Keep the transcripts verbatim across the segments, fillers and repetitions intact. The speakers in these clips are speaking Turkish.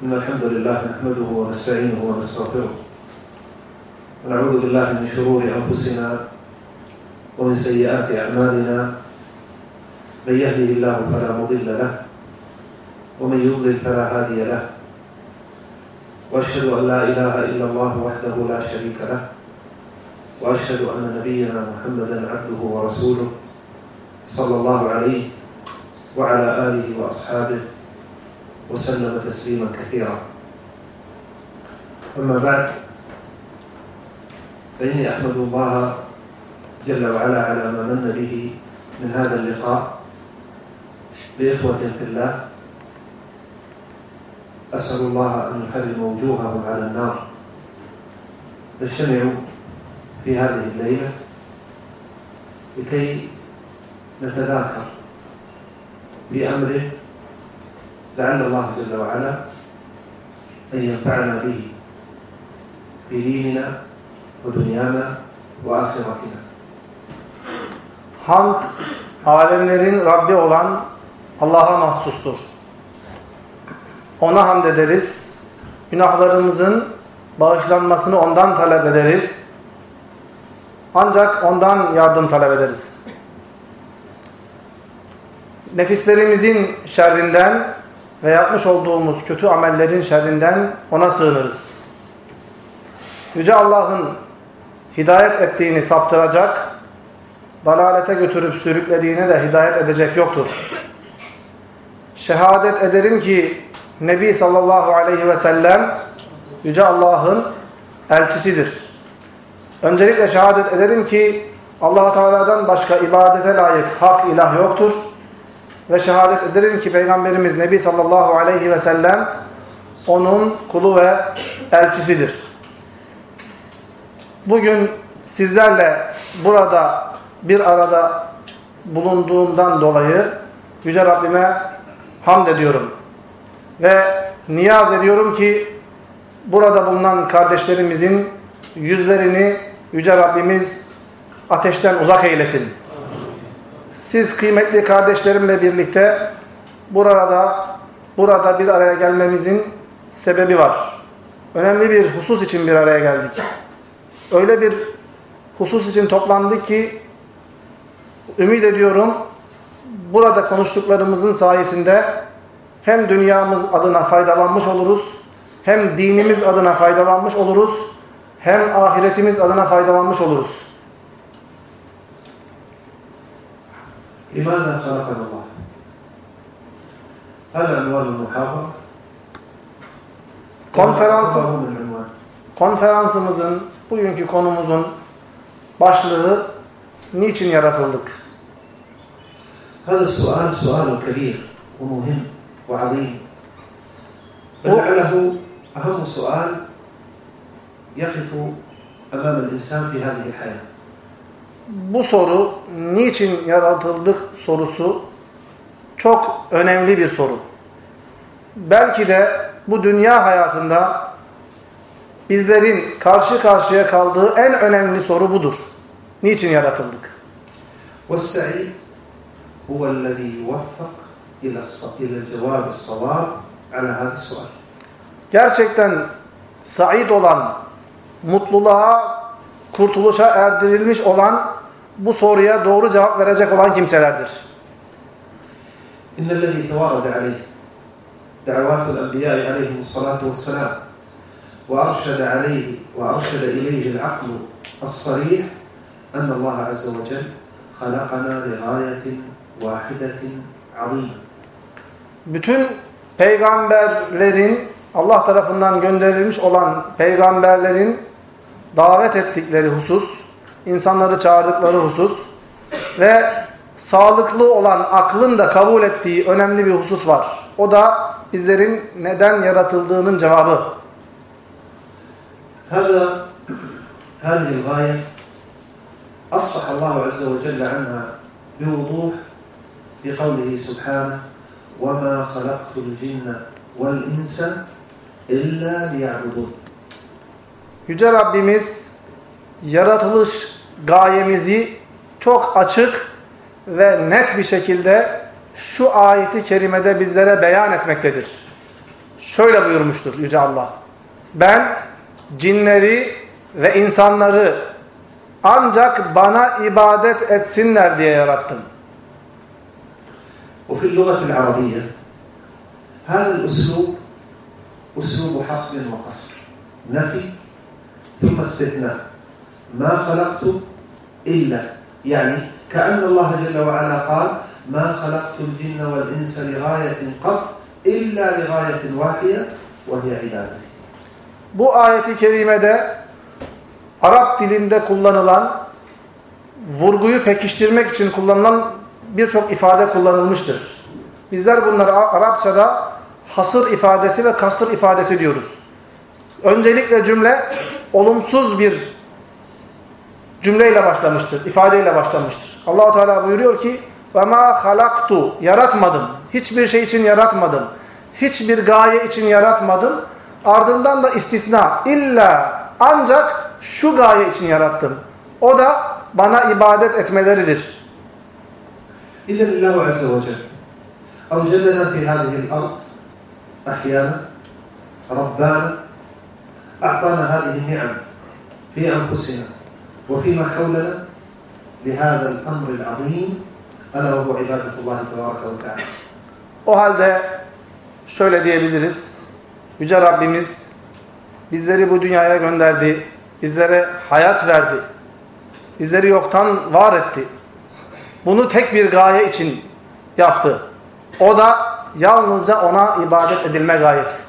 إن الحمد لله نحمده ونستعينه ونستغفره ونعوذ بالله من شرور أنفسنا ومن سيئات أعمالنا من يهده الله فلا مضل له ومن يضلل فلا هادي له وأشهد أن لا إله إلا الله وحده لا شريك له وأشهد أن نبينا محمدا عبده ورسوله صلى الله عليه وعلى آله وأصحابه وسلم تسليما كثيرا. أما بعد فإني أحمد الله جل وعلا على ما من به من هذا اللقاء بإخوة في الله. أسأل الله أن يحرم وجوههم على النار. نجتمع في هذه الليلة لكي نتذاكر بأمر لعل الله جل وعلا أن ينفعنا به في ديننا ودنيانا وآخرتنا. Hamd, alemlerin Rabbi olan Allah'a mahsustur. Ona hamd ederiz. Günahlarımızın bağışlanmasını ondan talep ederiz. Ancak ondan yardım talep ederiz. Nefislerimizin şerrinden ve yapmış olduğumuz kötü amellerin şerrinden ona sığınırız. Yüce Allah'ın hidayet ettiğini saptıracak, dalalete götürüp sürüklediğine de hidayet edecek yoktur. Şehadet ederim ki Nebi sallallahu aleyhi ve sellem Yüce Allah'ın elçisidir. Öncelikle şehadet ederim ki Allah Teala'dan başka ibadete layık hak ilah yoktur. Ve şehadet ederim ki Peygamberimiz Nebi sallallahu aleyhi ve sellem onun kulu ve elçisidir. Bugün sizlerle burada bir arada bulunduğumdan dolayı Yüce Rabbime hamd ediyorum. Ve niyaz ediyorum ki burada bulunan kardeşlerimizin yüzlerini Yüce Rabbimiz ateşten uzak eylesin. Siz kıymetli kardeşlerimle birlikte burada burada bir araya gelmemizin sebebi var. Önemli bir husus için bir araya geldik. Öyle bir husus için toplandık ki ümit ediyorum burada konuştuklarımızın sayesinde hem dünyamız adına faydalanmış oluruz, hem dinimiz adına faydalanmış oluruz, hem ahiretimiz adına faydalanmış oluruz. لماذا خلقنا الله؟ هذا عنوان المحاضرة. Konferansın, konferansımızın, bugünkü konumuzun başlığı niçin yaratıldık? هذا السؤال سؤال كبير ومهم وعظيم. ولعله أهم سؤال يقف أمام الإنسان في هذه الحياة. Bu soru, niçin yaratıldık sorusu çok önemli bir soru. Belki de bu dünya hayatında bizlerin karşı karşıya kaldığı en önemli soru budur. Niçin yaratıldık? وَالسَّعِيدُ هُوَ الَّذ۪ي يُوَفَّقْ إِلَى الْجَوَابِ الصَّوَابِ عَلَى هَذَا السؤال. Gerçekten said olan, mutluluğa, kurtuluşa erdirilmiş olan, bu soruya doğru cevap verecek olan kimselerdir. إِنَّ الَّذ۪ي تَوَارَدَ عَلَيْهِ دَعَوَاتُ الْأَنْبِيَاءِ عَلَيْهِمُ الصَّلَاةُ وَالسَّلَامُ وَأَرْشَدَ عَلَيْهِ وَأَرْشَدَ إِلَيْهِ الْعَقْلُ الصَّرِيحُ أَنَّ اللّٰهَ عَزَّ وَجَلَّ خَلَقَنَا لِغَايَةٍ وَاحِدَةٍ عَظِيمٍ. Bütün peygamberlerin, Allah tarafından gönderilmiş olan peygamberlerin davet ettikleri husus, insanları çağırdıkları husus ve sağlıklı olan aklın da kabul ettiği önemli bir husus var. O da bizlerin neden yaratıldığının cevabı. هذا هذه الغاية أفصح الله عز وجل عنها بوضوح بقوله سبحانه وما خلقت الجن والإنس إلا ليعبدون. Yüce Rabbimiz yaratılış gayemizi çok açık ve net bir şekilde şu ayeti kerimede bizlere beyan etmektedir. şöyle buyurmuştur Yüce Allah. Ben cinleri ve insanları ancak bana ibadet etsinler diye yarattım. وفي اللغة العربية هذا الأسلوب أسلوب حصر وقصر نفي ثم استثناء ما خلقت إلا يعني كأن الله جل وعلا قال ما خلقت الجن والإنس لغاية قط إلا لغاية واحدة وهي عبادتي. Bu ayeti kerimede Arap dilinde kullanılan, vurguyu pekiştirmek için kullanılan birçok ifade kullanılmıştır. Bizler bunları Arapçada hasır ifadesi ve kasır ifadesi diyoruz. Öncelikle cümle olumsuz bir cümleyle başlamıştır, ifadeyle başlamıştır. Allah-u Teala buyuruyor ki وَمَا خَلَقْتُ yaratmadım, hiçbir şey için yaratmadım, hiçbir gaye için yaratmadım. Ardından da istisna, illa ancak şu gaye için yarattım. O da bana ibadet etmeleridir. إذن الله عز وجل أوجدنا في هذه الأرض أحيانا ربانا أعطانا هذه النعم في أنفسنا وفيما حولنا لهذا الأمر العظيم ألا وهو عبادة الله تبارك وتعالى. O halde şöyle diyebiliriz. Yüce Rabbimiz bizleri bu dünyaya gönderdi. Bizlere hayat verdi. Bizleri yoktan var etti. Bunu tek bir gaye için yaptı. O da yalnızca ona ibadet edilme gayesi.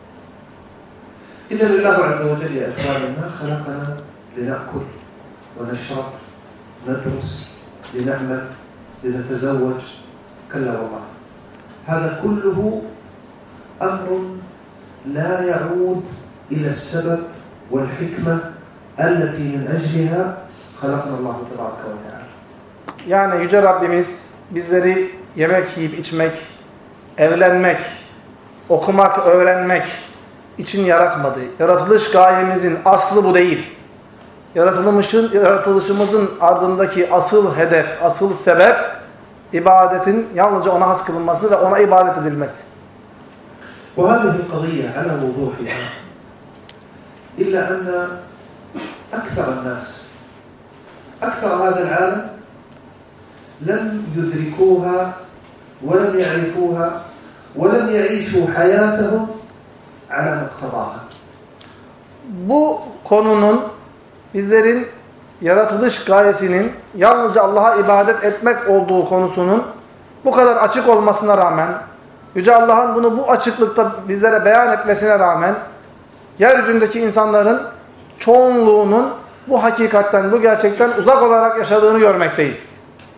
إذن الله عز وجل يا إخواني ما خلقنا لنأكل ونشرب ندرس لنعمل لنتزوج كلا والله هذا كله أمر لا يعود إلى السبب والحكمة التي من أجلها خلقنا الله تبارك وتعالى. Yani Yüce Rabbimiz bizleri yemek yiyip içmek, evlenmek, okumak, öğrenmek için yaratmadı. Yaratılış gayemizin aslı bu değil. Yaratılışın, yaratılışımızın ardındaki asıl hedef, asıl sebep ibadetin yalnızca ona has kılınması ve ona ibadet edilmesi. وهذه القضية على وضوحها إلا أن أكثر الناس أكثر هذا العالم لم يدركوها ولم يعرفوها ولم يعيشوا حياتهم على مقتضاها. Bu konunun bizlerin yaratılış gayesinin yalnızca Allah'a ibadet etmek olduğu konusunun bu kadar açık olmasına rağmen, Yüce Allah'ın bunu bu açıklıkta bizlere beyan etmesine rağmen, yeryüzündeki insanların çoğunluğunun bu hakikatten, bu gerçekten uzak olarak yaşadığını görmekteyiz.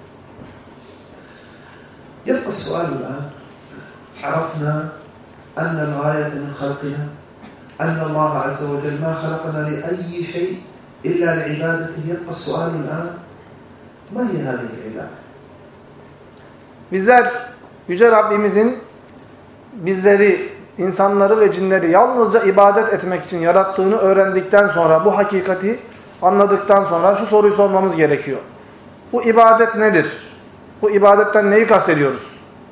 يبقى السؤال الآن عرفنا أن الغاية من خلقنا أن الله عز وجل ما خلقنا لأي شيء إلا لعبادته. يبقى السؤال الآن ما هي هذه العبادة؟ Bizler Yüce Rabbimizin bizleri, insanları ve cinleri yalnızca ibadet etmek için yarattığını öğrendikten sonra, bu hakikati anladıktan sonra şu soruyu sormamız gerekiyor. Bu ibadet nedir? Bu ibadetten neyi kastediyoruz?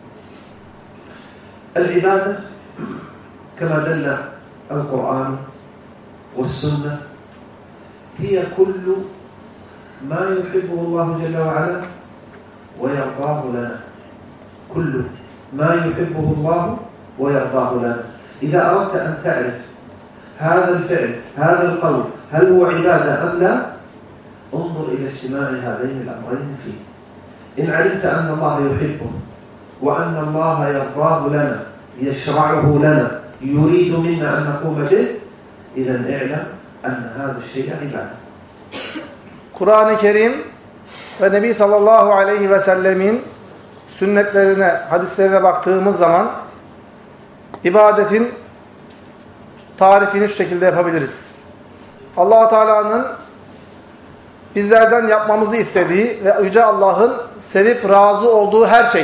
العبادة كما دل القرآن والسنة هي كل ما يحبه الله جل وعلا ويرضاه لنا. كل ما يحبه الله ويرضاه لنا. إذا أردت أن تعرف هذا الفعل هذا القول هل هو عبادة أم لا انظر إلى اجتماع هذين الأمرين فيه. إن علمت أن الله يحبه وأن الله يرضاه لنا يشرعه لنا يريد منا أن نقوم به إذا اعلم أن هذا الشيء عبادة. Kur'an-ı Kerim ve Nebi sallallahu aleyhi ve sellemin sünnetlerine, hadislerine baktığımız zaman ibadetin tarifini şu şekilde yapabiliriz. Allah-u Teala'nın bizlerden yapmamızı istediği ve Yüce Allah'ın sevip razı olduğu her şey.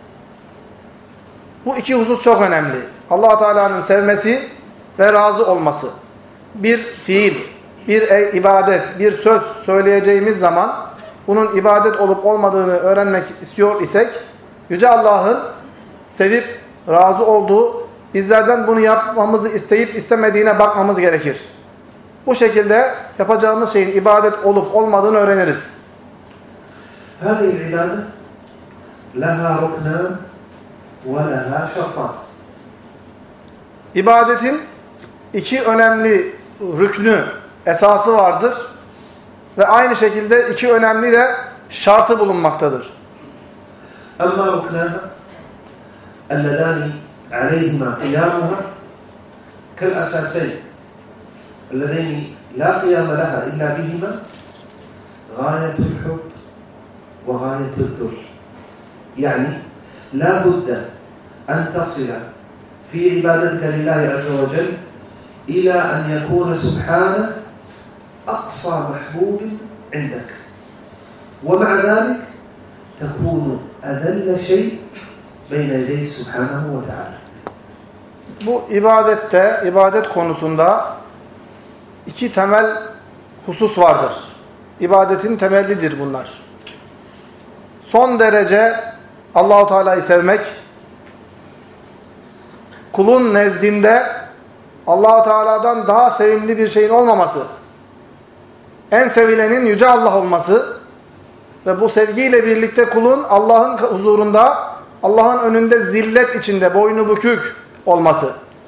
Bu iki husus çok önemli. Allah-u Teala'nın sevmesi ve razı olması. Bir fiil, bir ibadet, bir söz söyleyeceğimiz zaman bunun ibadet olup olmadığını öğrenmek istiyor isek Yüce Allah'ın sevip razı olduğu bizlerden bunu yapmamızı isteyip istemediğine bakmamız gerekir. Bu şekilde yapacağımız şeyin ibadet olup olmadığını öğreniriz. هذه العبادة لها ركنان ولها شرطان. İbadetin iki önemli rüknü, esası vardır. Ve aynı şekilde iki önemli de şartı bulunmaktadır. أما ركناها اللذان عليهما قيامها كالأساسين اللذين لا قيام لها إلا بهما غاية الحب وغاية الذل. يعني لا بد أن تصل في عبادتك لله عز وجل إلى أن يكون سبحانه أقصى محبوب عندك ومع ذلك تكون أذل شيء بين يديه سبحانه وتعالى. Bu ibadette, ibadet konusunda iki temel husus vardır. İbadetin temellidir bunlar. Son derece Allah-u Teala'yı sevmek, kulun nezdinde Allah-u Teala'dan daha sevimli bir şeyin olmaması, en sevilenin Yüce Allah olması ve bu sevgiyle birlikte kulun Allah'ın huzurunda, Allah'ın önünde zillet içinde, boynu bükük olması.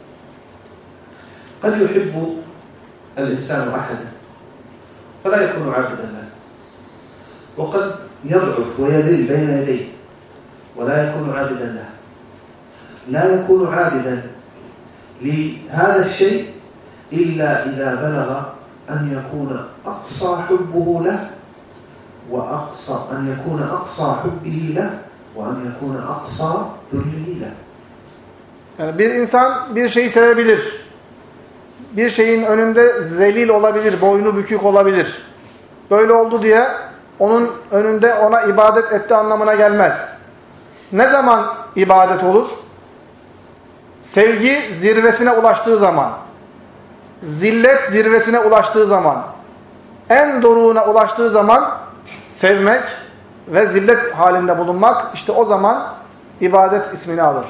قد يحب الإنسان أحدا فلا يكون عابدا له وقد يضعف ويذل بين يديه ولا يكون عابدا له لا يكون عابدا لهذا الشيء إلا إذا بلغ أن يكون أقصى حبه له وأقصى أن يكون أقصى حبه له وأن يكون أقصى ذله له. Yani bir insan bir şeyi sevebilir. Bir şeyin önünde zelil olabilir, boynu bükük olabilir. Böyle oldu diye onun önünde ona ibadet etti anlamına gelmez. Ne zaman ibadet olur? Sevgi zirvesine ulaştığı zaman, zillet zirvesine ulaştığı zaman, en doruğuna ulaştığı zaman sevmek ve zillet halinde bulunmak, işte o zaman ibadet ismini alır.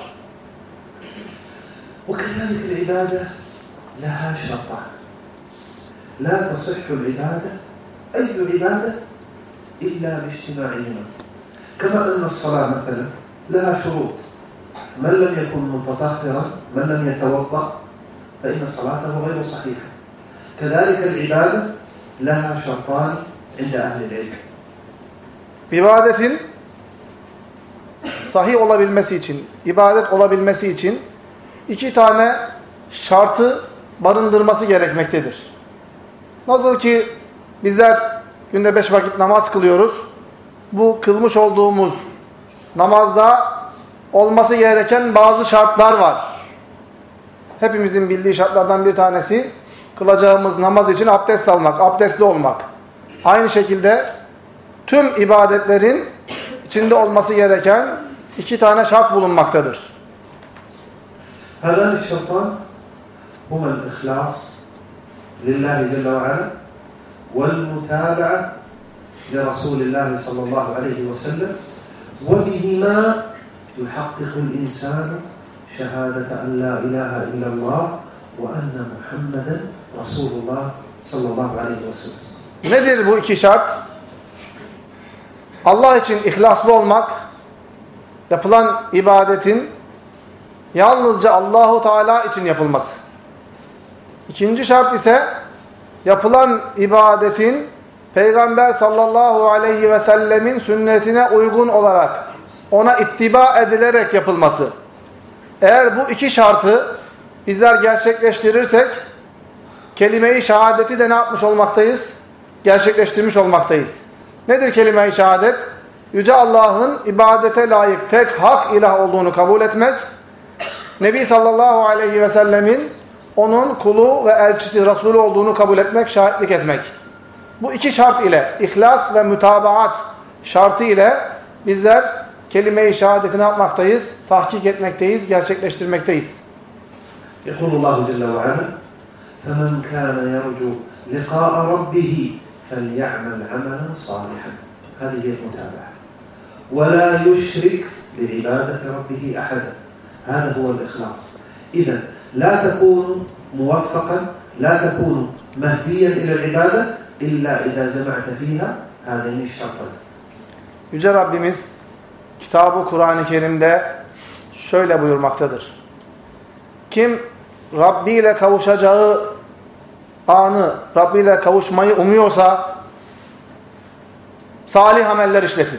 وكذلك العبادة لها شرطان. لا تصح العبادة أي عبادة إلا باجتماعهما. كما أن الصلاة مثلا لها شروط. من لم يكن متطهرا، من لم يتوضأ فإن صلاته غير صحيحة. كذلك العبادة لها شرطان عند أهل العلم. İbadetin sahih olabilmesi için, ibadet olabilmesi için iki tane şartı barındırması gerekmektedir. Nasıl ki bizler günde beş vakit namaz kılıyoruz, bu kılmış olduğumuz namazda olması gereken bazı şartlar var. Hepimizin bildiği şartlardan bir tanesi, kılacağımız namaz için abdest almak, abdestli olmak. Aynı şekilde tüm ibadetlerin içinde olması gereken iki tane şart bulunmaktadır. هذان الشرطان هما الإخلاص لله جل وعلا والمتابعة لرسول الله صلى الله عليه وسلم وبهما يحقق الإنسان شهادة أن لا إله إلا الله وأن محمدا رسول الله صلى الله عليه وسلم. Nedir bu iki şart? Allah için ihlaslı olmak, yapılan ibadetin yalnızca Allahu Teala için yapılması. İkinci şart ise yapılan ibadetin Peygamber sallallahu aleyhi ve sellemin sünnetine uygun olarak ona ittiba edilerek yapılması. Eğer bu iki şartı bizler gerçekleştirirsek kelime-i şehadeti de ne yapmış olmaktayız? Gerçekleştirmiş olmaktayız. Nedir kelime-i şehadet? Yüce Allah'ın ibadete layık tek hak ilah olduğunu kabul etmek, Nebi sallallahu aleyhi ve sellemin onun kulu ve elçisi, Resulü olduğunu kabul etmek, şahitlik etmek. Bu iki şart ile, ihlas ve mütabaat şartı ile bizler kelime-i şehadeti ne yapmaktayız? Tahkik etmekteyiz, gerçekleştirmekteyiz. يقول الله جل وعلا فمن كان يرجو لقاء ربه فليعمل عملا صالحا. هذه هي المتابعة. ولا يشرك بعبادة ربه أحدا. هذا هو الإخلاص. إذا لا تكون موفقا لا تكون مهديا إلى العبادة إلا إذا جمعت فيها هذين الشرطين. Yüce Rabbimiz kitabı Kur'an-ı Kerim'de şöyle buyurmaktadır. Kim Rabbi ile kavuşacağı anı, Rabbi ile kavuşmayı umuyorsa salih ameller işlesin.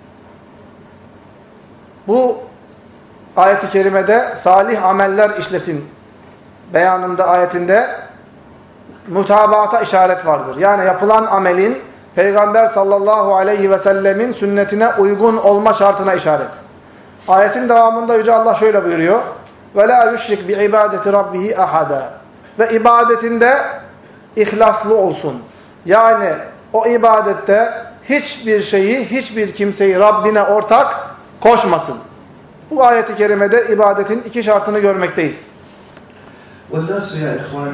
Bu ayet-i kerimede salih ameller işlesin beyanında, ayetinde mutabata işaret vardır. Yani yapılan amelin Peygamber sallallahu aleyhi ve sellemin sünnetine uygun olma şartına işaret. Ayetin devamında Yüce Allah şöyle buyuruyor. وَلَا يُشْرِكْ بِعِبَادَةِ رَبِّهِ أَحَدًا Ve ibadetinde ihlaslı olsun. Yani o ibadette hiçbir şeyi, hiçbir kimseyi Rabbine ortak koşmasın. Bu ayet-i kerimede ibadetin iki şartını görmekteyiz. وَالنَّاسُ يَا إِخْوَانِ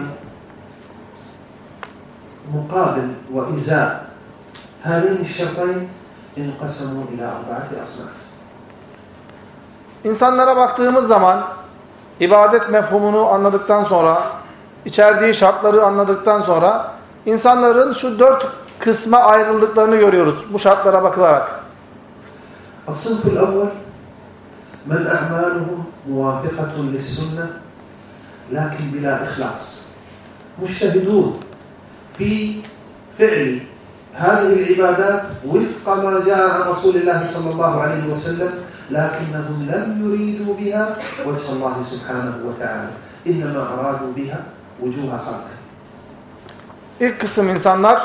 مُقَابِلْ وَإِزَاء هَذِينِ الشَّرْطَيْنِ اِنْقَسَمُوا إِلَى أَرْبَعَةِ أَصْنَافٍ İnsanlara baktığımız zaman ibadet mefhumunu anladıktan sonra, içerdiği şartları anladıktan sonra insanların şu dört kısma ayrıldıklarını görüyoruz bu şartlara bakılarak. الصنف الأول من أعمالهم موافقة للسنة لكن بلا إخلاص مجتهدون في فعل هذه العبادات وفق ما جاء عن رسول الله صلى الله عليه وسلم لكنهم لم يريدوا بها وجه الله سبحانه وتعالى إنما أرادوا بها وجوه خلقه. İlk kısım insanlar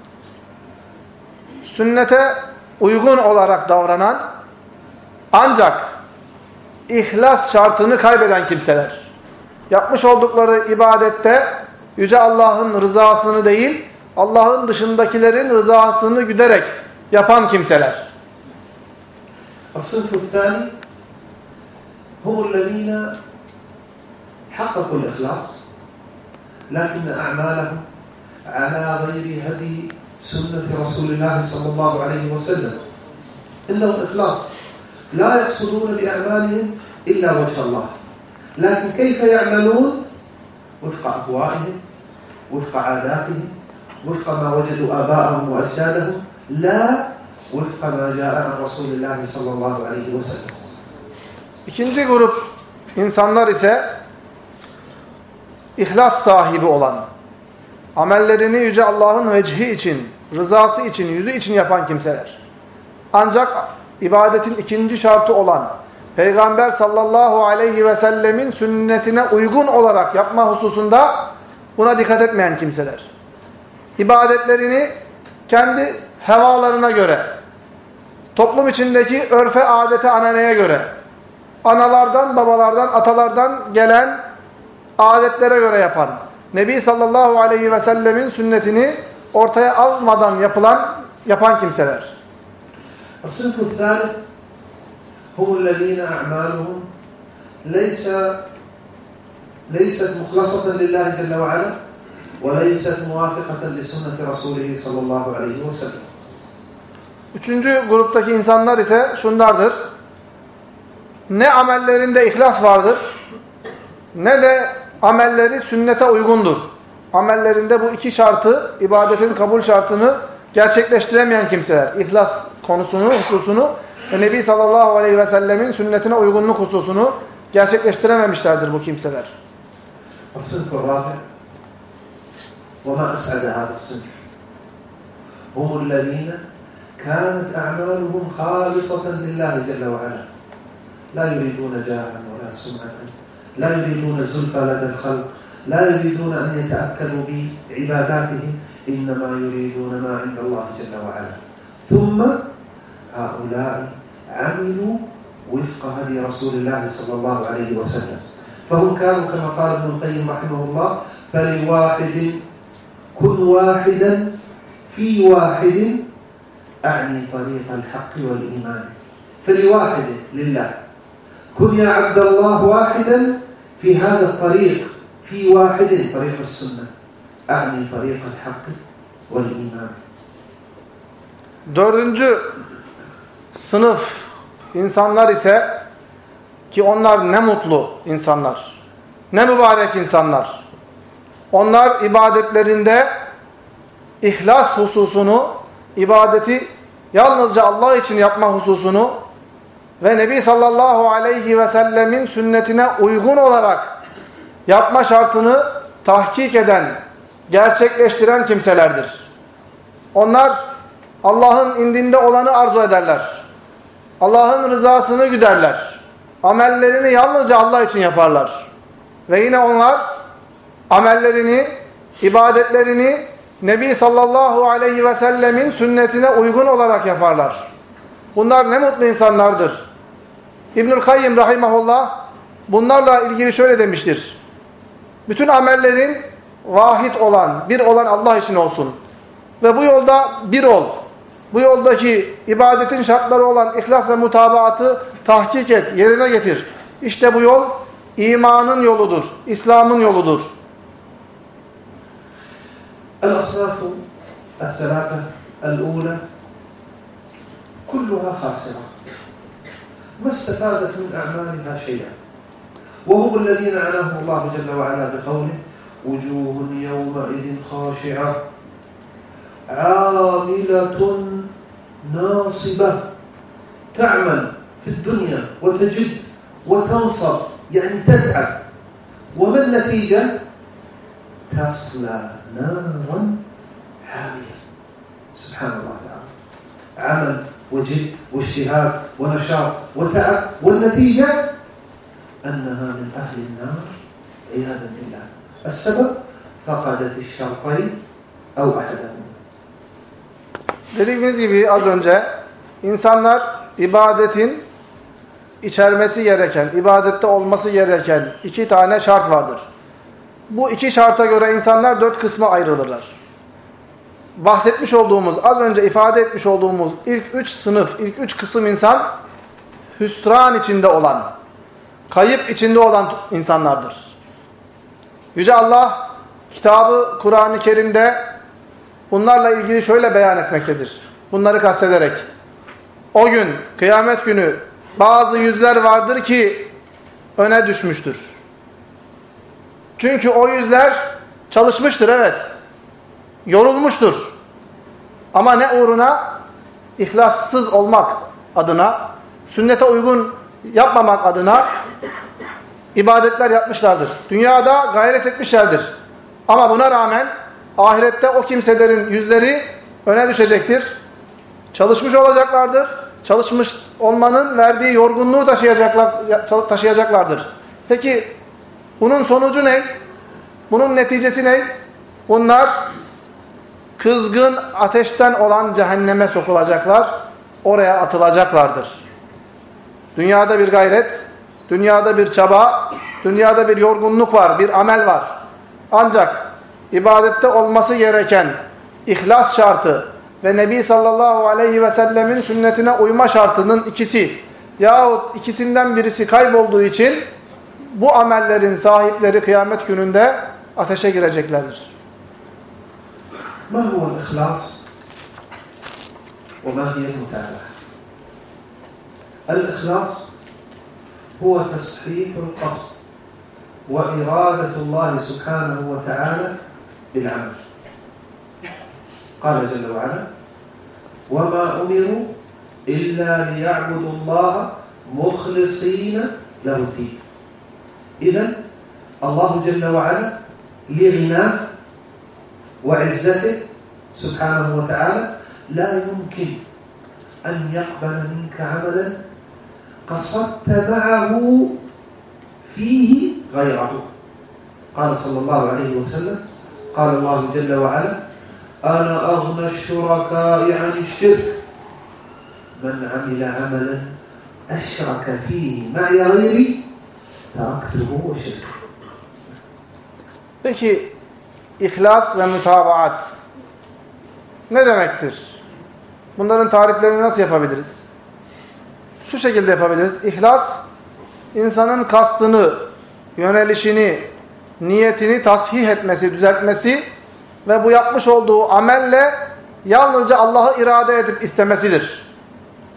sünnete uygun olarak davranan ancak ihlas şartını kaybeden kimseler. Yapmış oldukları ibadette Yüce Allah'ın rızasını değil, Allah'ın dışındakilerin rızasını güderek yapan kimseler. الصنف الثاني هم الذين حققوا الإخلاص لكن أعمالهم على غير هدي سنة رسول الله صلى الله عليه وسلم إنهم إخلاص لا يقصدون بأعمالهم إلا وجه الله لكن كيف يعملون وفق أهوائهم وفق عاداتهم وفق ما وجدوا آباءهم وأجدادهم لا وفق ما جاء عن رسول الله صلى الله عليه وسلم. İkinci grup insanlar ise ihlas sahibi olan, amellerini Yüce Allah'ın vecihi için, rızası için, yüzü için yapan kimseler. Ancak ibadetin ikinci şartı olan Peygamber sallallahu aleyhi ve sellemin sünnetine uygun olarak yapma hususunda buna dikkat etmeyen kimseler. İbadetlerini kendi hevalarına göre, toplum içindeki örfe, adete, ananeye göre, analardan, babalardan, atalardan gelen adetlere göre yapan, Nebi sallallahu aleyhi ve sellemin sünnetini ortaya almadan yapılan, yapan kimseler. الصنف الثالث هم الذين أعمالهم ليس ليست مخلصة لله جل وعلا وليست موافقة لسنة رسوله صلى الله عليه وسلم. Üçüncü gruptaki insanlar ise şunlardır. Ne amellerinde ihlas vardır, ne de amelleri sünnete uygundur. Amellerinde bu iki şartı, ibadetin kabul şartını gerçekleştiremeyen kimseler. İhlas konusunu, hususunu ve Nebi sallallahu aleyhi ve sellemin sünnetine uygunluk hususunu gerçekleştirememişlerdir bu kimseler. الصنف الرابع وما أسعد هذا الصنف هم الذين كانت أعمالهم خالصة لله جل وعلا لا يريدون جاها ولا سمعة لا يريدون الزلفى لدى الخلق لا يريدون أن يتأكلوا بعباداتهم إنما يريدون ما عند الله جل وعلا ثم هؤلاء عملوا وفق هدي رسول الله صلى الله عليه وسلم فهم كانوا كما قال ابن القيم رحمه الله فلواحد كن واحدا في واحد أعني طريق الحق والإيمان فلواحد لله كن يا عبد الله واحدا في هذا الطريق في واحد طريق السنة أعني طريق الحق والإيمان. Dördüncü sınıf insanlar ise ki onlar ne mutlu insanlar. Ne mübarek insanlar. Onlar ibadetlerinde ihlas hususunu, ibadeti yalnızca Allah için yapma hususunu ve Nebi sallallahu aleyhi ve sellemin sünnetine uygun olarak yapma şartını tahkik eden, gerçekleştiren kimselerdir. Onlar Allah'ın indinde olanı arzu ederler. Allah'ın rızasını güderler. Amellerini yalnızca Allah için yaparlar. Ve yine onlar amellerini, ibadetlerini Nebi sallallahu aleyhi ve sellemin sünnetine uygun olarak yaparlar. Bunlar ne mutlu insanlardır. İbnül Kayyim rahimahullah bunlarla ilgili şöyle demiştir. Bütün amellerin vahid olan, bir olan Allah için olsun. Ve bu yolda bir ol. Bu yoldaki ibadetin şartları olan ihlas ve mutabaatı tahkik et, yerine getir. İşte bu yol imanın yoludur, İslam'ın yoludur. الأصناف الثلاثة الأولى كلها خاسرة ما استفادت من أعمالها شيئا وهم الذين عناهم الله جل وعلا بقوله وجوه يومئذ خاشعة عاملة ناصبة تعمل في الدنيا وتجد وتنصب يعني تتعب وما النتيجة تصلى نارا حامية سبحان الله تعالى عمل وجد واجتهاد ونشاط وتعب والنتيجة أنها من أهل النار عياذا بالله السبب فقدت الشرطين أو أحدهما. Dediğimiz gibi az önce insanlar ibadetin içermesi gereken, ibadette olması gereken iki tane şart vardır. Bu iki şarta göre insanlar dört kısma ayrılırlar. Bahsetmiş olduğumuz, az önce ifade etmiş olduğumuz ilk üç sınıf, ilk üç kısım insan hüsran içinde olan, kayıp içinde olan insanlardır. Yüce Allah kitabı Kur'an-ı Kerim'de bunlarla ilgili şöyle beyan etmektedir. Bunları kastederek. O gün, kıyamet günü bazı yüzler vardır ki öne düşmüştür. Çünkü o yüzler çalışmıştır, evet. Yorulmuştur. Ama ne uğruna? İhlassız olmak adına, sünnete uygun yapmamak adına ibadetler yapmışlardır. Dünyada gayret etmişlerdir. Ama buna rağmen ahirette o kimselerin yüzleri öne düşecektir. Çalışmış olacaklardır. Çalışmış olmanın verdiği yorgunluğu taşıyacaklar, taşıyacaklardır. Peki bunun sonucu ne? Bunun neticesi ne? Bunlar kızgın ateşten olan cehenneme sokulacaklar. Oraya atılacaklardır. Dünyada bir gayret, dünyada bir çaba, dünyada bir yorgunluk var, bir amel var. Ancak ibadette olması gereken ihlas şartı ve Nebi sallallahu aleyhi ve sellemin sünnetine uyma şartının ikisi yahut ikisinden birisi kaybolduğu için bu amellerin sahipleri kıyamet gününde ateşe gireceklerdir. ما هو الإخلاص وما هي المتابعة؟ الإخلاص هو تصحيح القصد وإرادة الله سبحانه وتعالى بالعمل. قال جل وعلا: وما أمروا إلا ليعبدوا الله مخلصين له الدين. إذن الله جل وعلا لغناه وعزته سبحانه وتعالى لا يمكن أن يقبل منك عملا قصدت معه فيه غيره. قال صلى الله عليه وسلم: قال الله جل وعلا: أنا أغنى الشركاء عن الشرك من عمل عملا أشرك فيه معي غيري تركته وشركه. Peki İhlas ve mütabaat ne demektir? Bunların tariflerini nasıl yapabiliriz? Şu şekilde yapabiliriz. İhlas, insanın kastını, yönelişini, niyetini tasih etmesi, düzeltmesi ve bu yapmış olduğu amelle yalnızca Allah'ı irade edip istemesidir.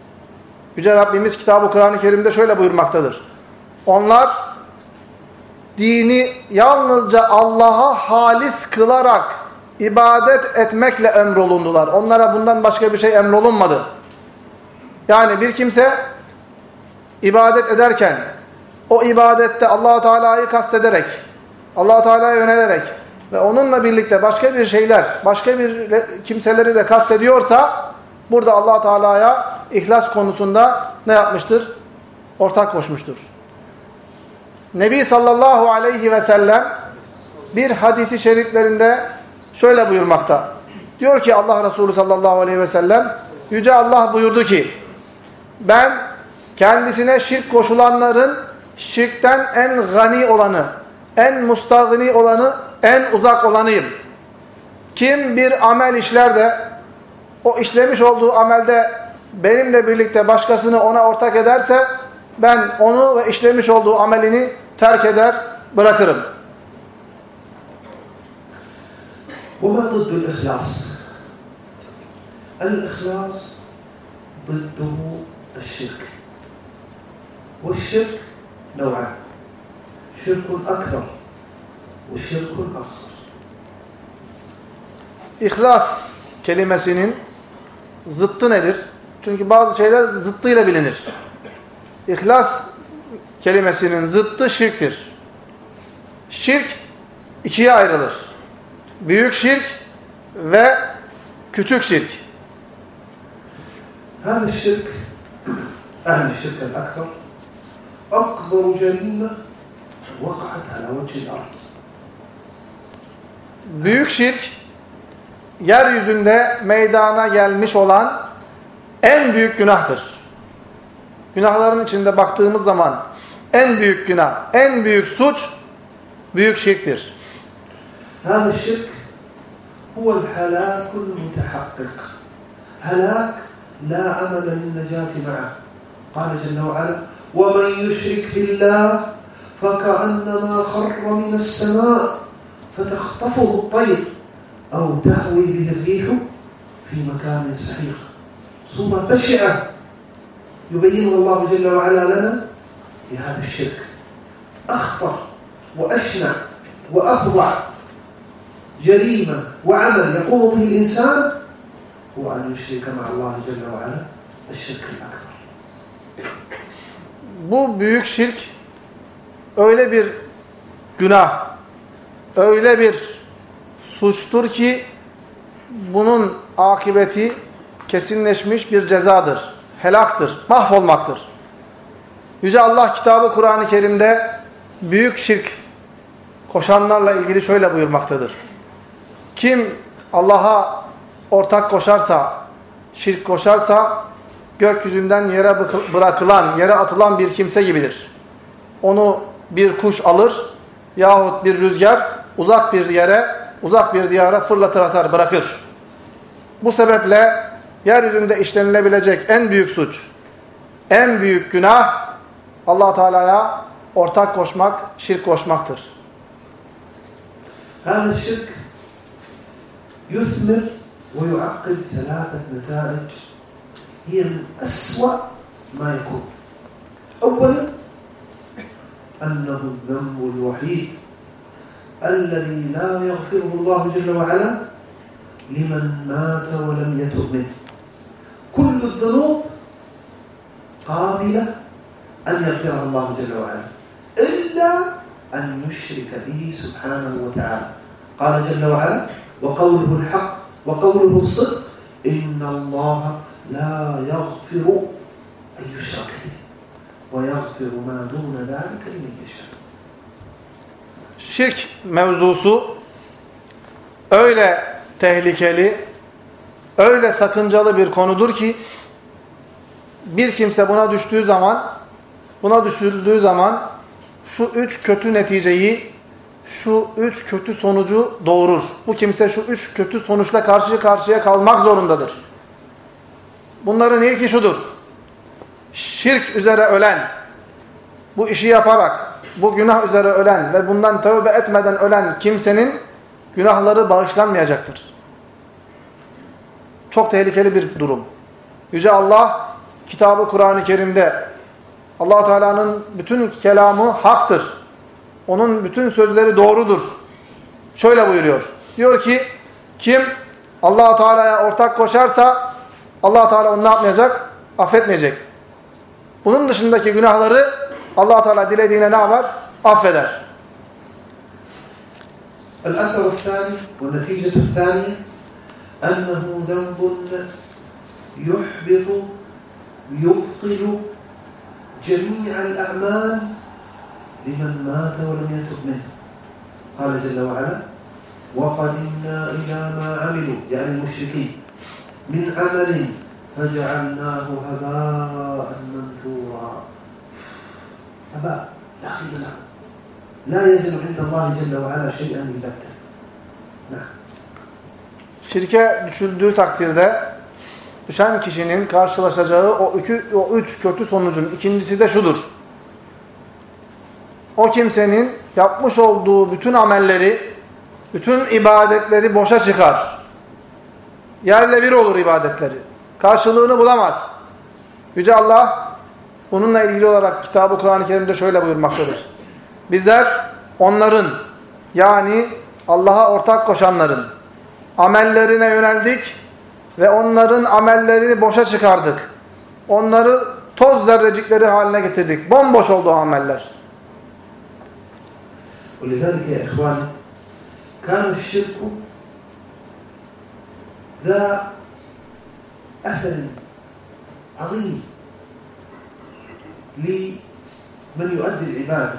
Yüce Rabbimiz kitabı Kur'an-ı Kerim'de şöyle buyurmaktadır. Onlar dini yalnızca Allah'a halis kılarak ibadet etmekle emrolundular. Onlara bundan başka bir şey emrolunmadı. Yani bir kimse ibadet ederken o ibadette Allah-u Teala'yı kastederek, Allah-u Teala'ya yönelerek ve onunla birlikte başka bir şeyler, başka bir kimseleri de kastediyorsa burada Allah-u Teala'ya ihlas konusunda ne yapmıştır? Ortak koşmuştur. Nebi sallallahu aleyhi ve sellem bir hadisi şeriflerinde şöyle buyurmakta. Diyor ki Allah Resulü sallallahu aleyhi ve sellem, Yüce Allah buyurdu ki, ben kendisine şirk koşulanların şirkten en gani olanı, en mustagni olanı, en uzak olanıyım. Kim bir amel işler de o işlemiş olduğu amelde benimle birlikte başkasını ona ortak ederse ben onu ve işlemiş olduğu amelini terk eder, bırakırım. وما ضد الإخلاص؟ الإخلاص ضده الشرك والشرك نوعان شرك أكبر وشرك أصغر. İhlas kelimesinin zıttı nedir? Çünkü bazı şeyler zıttıyla bilinir. İhlas kelimesinin zıttı şirktir. Şirk ikiye ayrılır. Büyük şirk ve küçük şirk. هذا الشرك أعني الشرك الأكبر أكبر جريمة وقعت على وجه الأرض. Büyük şirk yeryüzünde meydana gelmiş olan en büyük günahtır. Günahların içinde baktığımız zaman en büyük günah, en büyük suç büyük şirktir. هذا الشرك هو الهلاك المتحقق هلاك لا أمل للنجاة معه قال جل وعلا ومن يشرك بالله فكأنما خر من السماء فتخطفه الطير أو تهوي به الريح في مكان سحيق. صورة بشعة يبينها الله جل وعلا لنا بهذا الشرك أخطر وأشنع وأفظع جريمة وعمل يقوم به الإنسان هو أن يشرك مع الله جل وعلا الشرك الأكبر. Bu büyük şirk öyle bir günah, öyle bir suçtur ki bunun akıbeti kesinleşmiş bir cezadır, helaktır, mahvolmaktır. Yüce Allah kitabı Kur'an-ı Kerim'de büyük şirk koşanlarla ilgili şöyle buyurmaktadır. Kim Allah'a ortak koşarsa, şirk koşarsa gökyüzünden yere bırakılan, yere atılan bir kimse gibidir. Onu bir kuş alır yahut bir rüzgar uzak bir yere, uzak bir diyara fırlatır atar, bırakır. Bu sebeple yeryüzünde işlenilebilecek en büyük suç, en büyük günah Allah Teala'ya ortak koşmak, şirk koşmaktır. هذا الشرك يثمر ويعقب ثلاثة نتائج هي من أسوأ ما يكون. أولا أنه الذنب الوحيد الذي لا يغفره الله جل وعلا لمن مات ولم يتب منه. كل الذنوب قابلة أن يغفرها الله جل وعلا إلا أن يشرك به سبحانه وتعالى. قال جل وعلا وقوله الحق وقوله الصدق إن الله لا يغفر أن يشرك به ويغفر ما دون ذلك لمن يشاء. Şirk mevzusu öyle tehlikeli, öyle sakıncalı bir konudur ki bir kimse buna düştüğü zaman, buna düşürdüğü zaman şu üç kötü neticeyi, şu üç kötü sonucu doğurur. Bu kimse şu üç kötü sonuçla karşı karşıya kalmak zorundadır. Bunların ilki şudur. Şirk üzere ölen, bu işi yaparak, bu günah üzere ölen ve bundan tövbe etmeden ölen kimsenin günahları bağışlanmayacaktır. Çok tehlikeli bir durum. Yüce Allah kitabı Kur'an-ı Kerim'de Allah Teala'nın bütün kelamı haktır. onun bütün sözleri doğrudur. Şöyle buyuruyor. Diyor ki kim Allah-u Teala'ya ortak koşarsa Allah-u Teala onu ne yapmayacak? Affetmeyecek. Bunun dışındaki günahları Allah-u Teala dilediğine ne yapar? Affeder. الأثر الثاني والنتيجة الثانية أنه ذنب يحبط يبطل جميع الأعمال لمن مات ولم يتب منه. قال جل وعلا وقدمنا إلى ما عملوا يعني المشركين من عمل فجعلناه هباء منثورا. هباء لا خير له لا يزن عند الله جل وعلا شيئا البتة. نعم. Şirke düşüldüğü takdirde düşen kişinin karşılaşacağı o, iki, o üç kötü sonucun ikincisi de şudur. O kimsenin yapmış olduğu bütün amelleri, bütün ibadetleri boşa çıkar. Yerle bir olur ibadetleri. Karşılığını bulamaz. Yüce Allah bununla ilgili olarak kitab-ı Kur'an-ı Kerim'de şöyle buyurmaktadır. Bizler onların yani Allah'a ortak koşanların amellerine yöneldik ve onların amellerini boşa çıkardık. Onları toz zerrecikleri haline getirdik. Bomboş oldu o ameller. ولذلك يا إخواني كان الشرك ذا أثر عظيم لمن يؤدي العبادة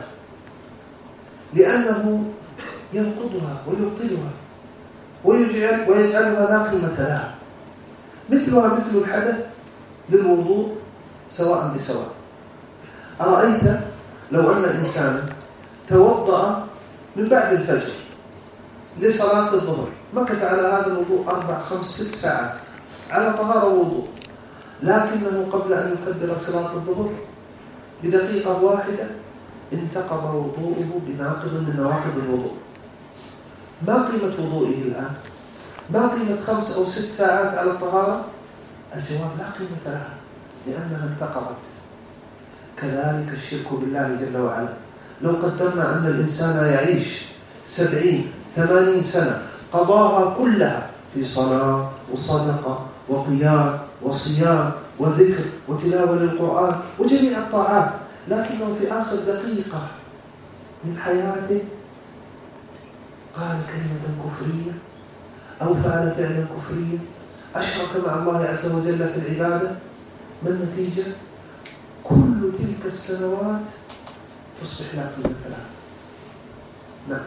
لأنه ينقضها ويبطلها ويجعل ويجعلها لا قيمة لها مثلها مثل الحدث للوضوء سواء بسواء. أرأيت لو أن إنسانا توضأ من بعد الفجر لصلاة الظهر مكث على هذا الوضوء أربع خمس ست ساعات على طهارة وضوء لكنه قبل أن يكبر صلاة الظهر بدقيقة واحدة انتقض وضوءه بناقض من نواقض الوضوء. ما قيمة وضوئه الآن؟ ما قيمة خمس أو ست ساعات على الطهارة؟ الجواب لا قيمة لها لأنها انتقضت. كذلك الشرك بالله جل وعلا. لو قدرنا أن الإنسان يعيش سبعين ثمانين سنة قضاها كلها في صلاة وصدقة وقيام وصيام وذكر وتلاوة للقرآن وجميع الطاعات لكنه في آخر دقيقة من حياته قال كلمة كفرية أو فعل فعلا كفريا أشرك مع الله عز وجل في العبادة. ما النتيجة؟ كل تلك السنوات تصبح لا قيمة لها. نعم.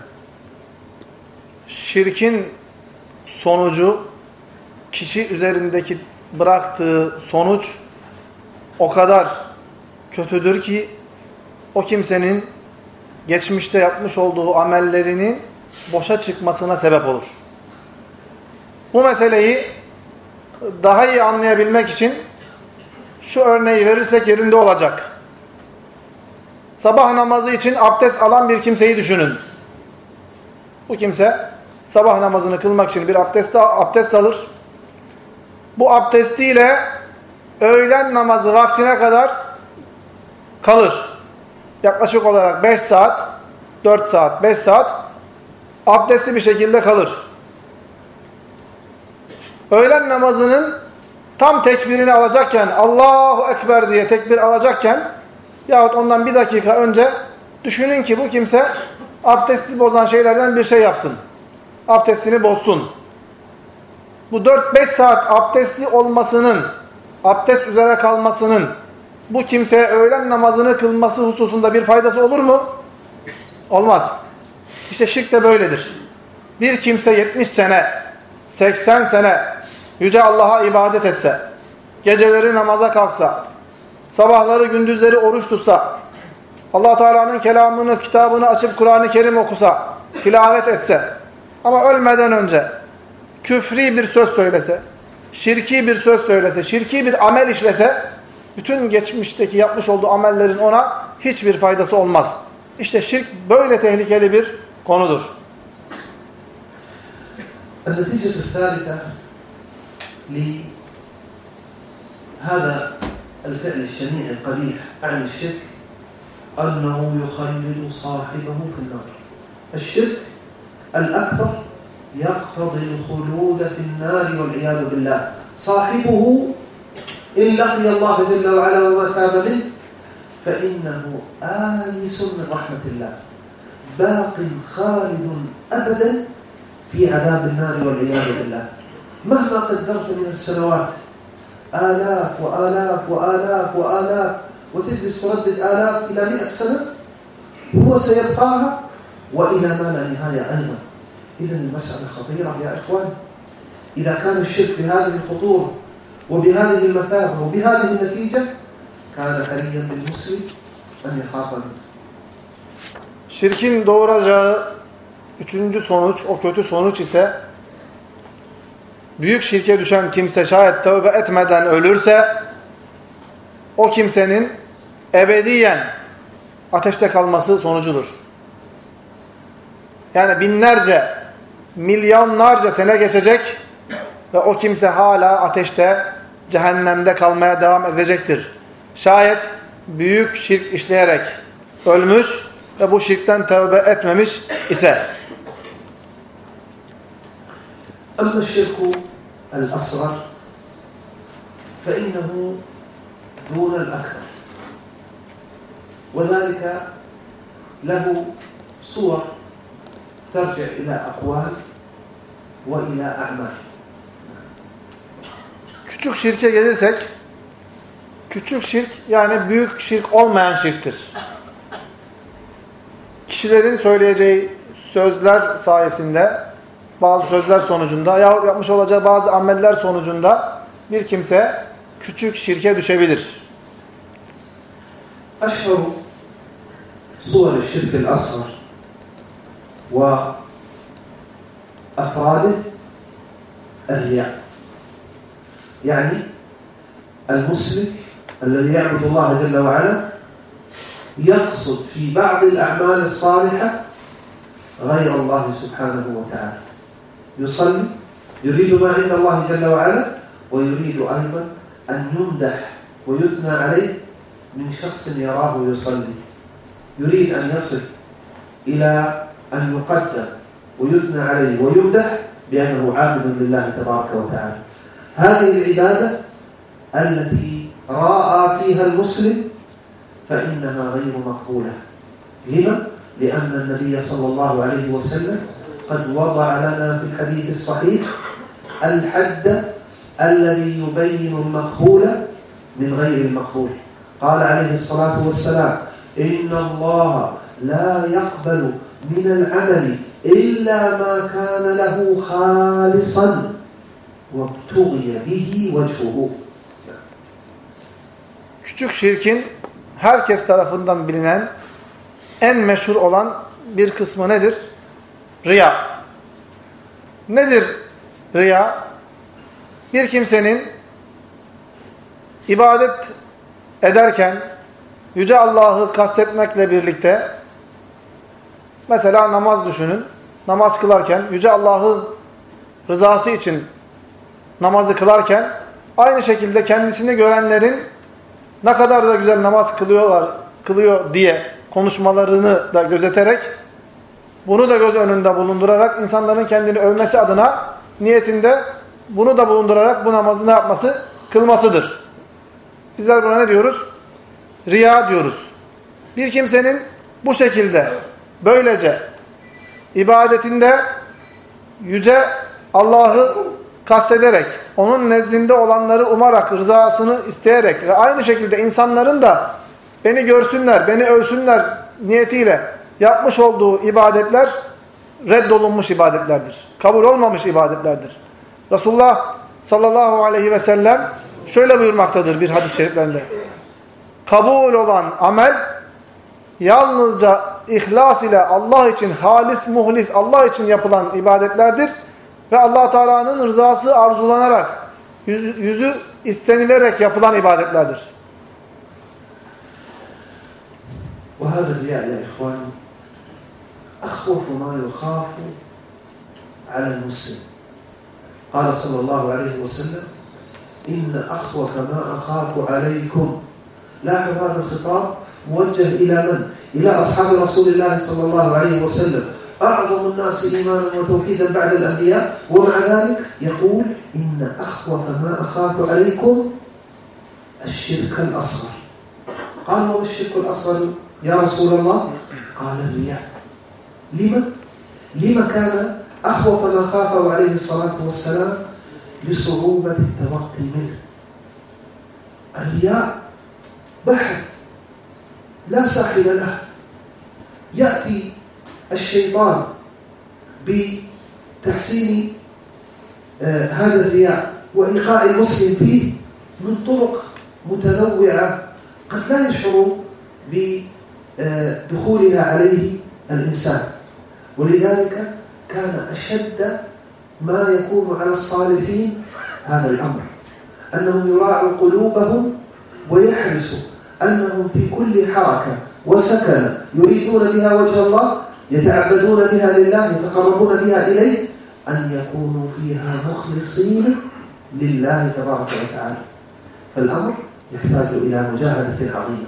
Şirkin sonucu, kişi üzerindeki bıraktığı sonuç o kadar kötüdür ki o kimsenin geçmişte yapmış olduğu amellerinin boşa çıkmasına sebep olur. Bu meseleyi daha iyi anlayabilmek için şu örneği verirsek yerinde olacak. Sabah namazı için abdest alan bir kimseyi düşünün. Bu kimse sabah namazını kılmak için bir abdest, abdest alır. Bu abdestiyle öğlen namazı vaktine kadar kalır. Yaklaşık olarak beş saat, dört saat, beş saat abdestli bir şekilde kalır. Öğlen namazının tam tekbirini alacakken, Allahu Ekber diye tekbir alacakken yahut ondan bir dakika önce düşünün ki bu kimse abdesti bozan şeylerden bir şey yapsın. Abdestini bozsun. Bu dört beş saat abdestli olmasının, abdest üzere kalmasının bu kimseye öğlen namazını kılması hususunda bir faydası olur mu? Olmaz. İşte şirk de böyledir. Bir kimse yetmiş sene, seksen sene Yüce Allah'a ibadet etse, geceleri namaza kalksa, sabahları gündüzleri oruç tutsa, Allah Teala'nın kelamını, kitabını açıp Kur'an-ı Kerim okusa, tilavet etse ama ölmeden önce küfri bir söz söylese, şirki bir söz söylese, şirki bir amel işlese, bütün geçmişteki yapmış olduğu amellerin ona hiçbir faydası olmaz. İşte şirk böyle tehlikeli bir konudur. النتيجة الثالثة لهذا الفعل الشنيع القبيح عن الشرك أنه يخلد صاحبه في النار. الشرك الأكبر يقتضي الخلود في النار والعياذ بالله. صاحبه إن لقي الله جل وعلا وما تاب منه فإنه آيس من رحمة الله، باق خالد أبدا في عذاب النار والعياذ بالله. مهما قدرت من السنوات آلاف وآلاف وآلاف وآلاف، وتجلس تردد آلاف إلى مئة سنة، هو سيبقاها وإلى ما لا نهاية أيضا. إذن المسألة خطيرة يا إخوان. إذا كان الشرك بهذه الخطورة وبهذه المثابة وبهذه النتيجة كان حريا بالمسلم أن يخاف منه. Şirkin doğuracağı üçüncü sonuç, o kötü sonuç ise büyük şirke düşen kimse şayet tövbe etmeden ölürse o kimsenin ebediyen ateşte kalması sonucudur. Yani binlerce, milyonlarca sene geçecek ve o kimse hala ateşte, cehennemde kalmaya devam edecektir. Şayet büyük şirk işleyerek ölmüş ve bu şirkten tövbe etmemiş ise. أما الشرك الأصغر فإنه دون الأكبر، وذلك له صور ترجع إلى أقوال وإلى أعمال. Küçük şirke gelirsek, küçük şirk yani büyük şirk olmayan şirktir. Kişilerin söyleyeceği sözler sayesinde, bazı sözler sonucunda yahut yapmış olacağı bazı ameller sonucunda bir kimse küçük şirke düşebilir. أشهر صور الشرك الأصغر وأفراده الرياء. يعني المسلم الذي يعبد الله جل وعلا يقصد في بعض الأعمال الصالحة غير الله سبحانه وتعالى. يصلي يريد ما عند الله جل وعلا، ويريد أيضا أن يمدح ويثنى عليه من شخص يراه يصلي، يريد أن يصل إلى أن يقدم ويثنى عليه ويمدح بأنه عابد لله تبارك وتعالى. هذه العبادة التي راى فيها المسلم فإنها غير مقبولة. لما؟ لأن النبي صلى الله عليه وسلم قد وضع لنا في الحديث الصحيح الحد الذي يبين المقبول من غير المقبول. قال عليه الصلاة والسلام: إن الله لا يقبل من العمل إلا ما كان له خالصا وابتغي به وجهه. Küçük şirkin herkes tarafından bilinen, en meşhur olan bir kısmı nedir? Riya. Nedir riya? Bir kimsenin ibadet ederken Yüce Allah'ı kastetmekle birlikte, mesela namaz düşünün, namaz kılarken Yüce Allah'ın rızası için namazı kılarken aynı şekilde kendisini görenlerin ne kadar da güzel namaz kılıyorlar, kılıyor diye konuşmalarını da gözeterek, bunu da göz önünde bulundurarak insanların kendini övmesi adına niyetinde bunu da bulundurarak bu namazı ne yapması? Kılmasıdır. Bizler buna ne diyoruz? Riya diyoruz. Bir kimsenin bu şekilde, böylece ibadetinde yüce Allah'ı kastederek, onun nezdinde olanları umarak, rızasını isteyerek ve aynı şekilde insanların da beni görsünler, beni övsünler niyetiyle yapmış olduğu ibadetler reddolunmuş ibadetlerdir. Kabul olmamış ibadetlerdir. Resulullah sallallahu aleyhi ve sellem şöyle buyurmaktadır bir hadis-i şeriflerinde: kabul olan amel yalnızca ihlas ile Allah için, halis, muhlis, Allah için yapılan ibadetlerdir ve Allah Teala'nın rızası arzulanarak, yüzü, yüzü istenilerek yapılan ibadetlerdir. وهذا الرياء يا إخواني أخوف ما يخاف على المسلم. قال صلى الله عليه وسلم: إن أخوف ما أخاف عليكم. لاحظ هذا الخطاب: موجه إلى من؟ إلى أصحاب رسول الله صلى الله عليه وسلم أعظم الناس إيمانا وتوحيدا بعد الأنبياء، ومع ذلك يقول إن أخوف ما أخاف عليكم الشرك الأصغر. قال وما الشرك الأصغر يا رسول الله؟ قال الرياء. لما؟ لما كان أخوف ما خافه عليه الصلاة والسلام؟ لصعوبة التوقي منه. الرياء بحر لا ساحل له، يأتي الشيطان بتحسين آه هذا الرياء وإيقاع المسلم فيه من طرق متنوعة قد لا يشعر بدخولها عليه الإنسان. ولذلك كان أشد ما يكون على الصالحين هذا الأمر، أنهم يراعوا قلوبهم ويحرصوا أنهم في كل حركة وسكن يريدون بها وجه الله، يتعبدون بها لله، يتقربون بها إليه، أن يكونوا فيها مخلصين لله تبارك وتعالى. فالأمر يحتاج إلى مجاهدة عظيمة.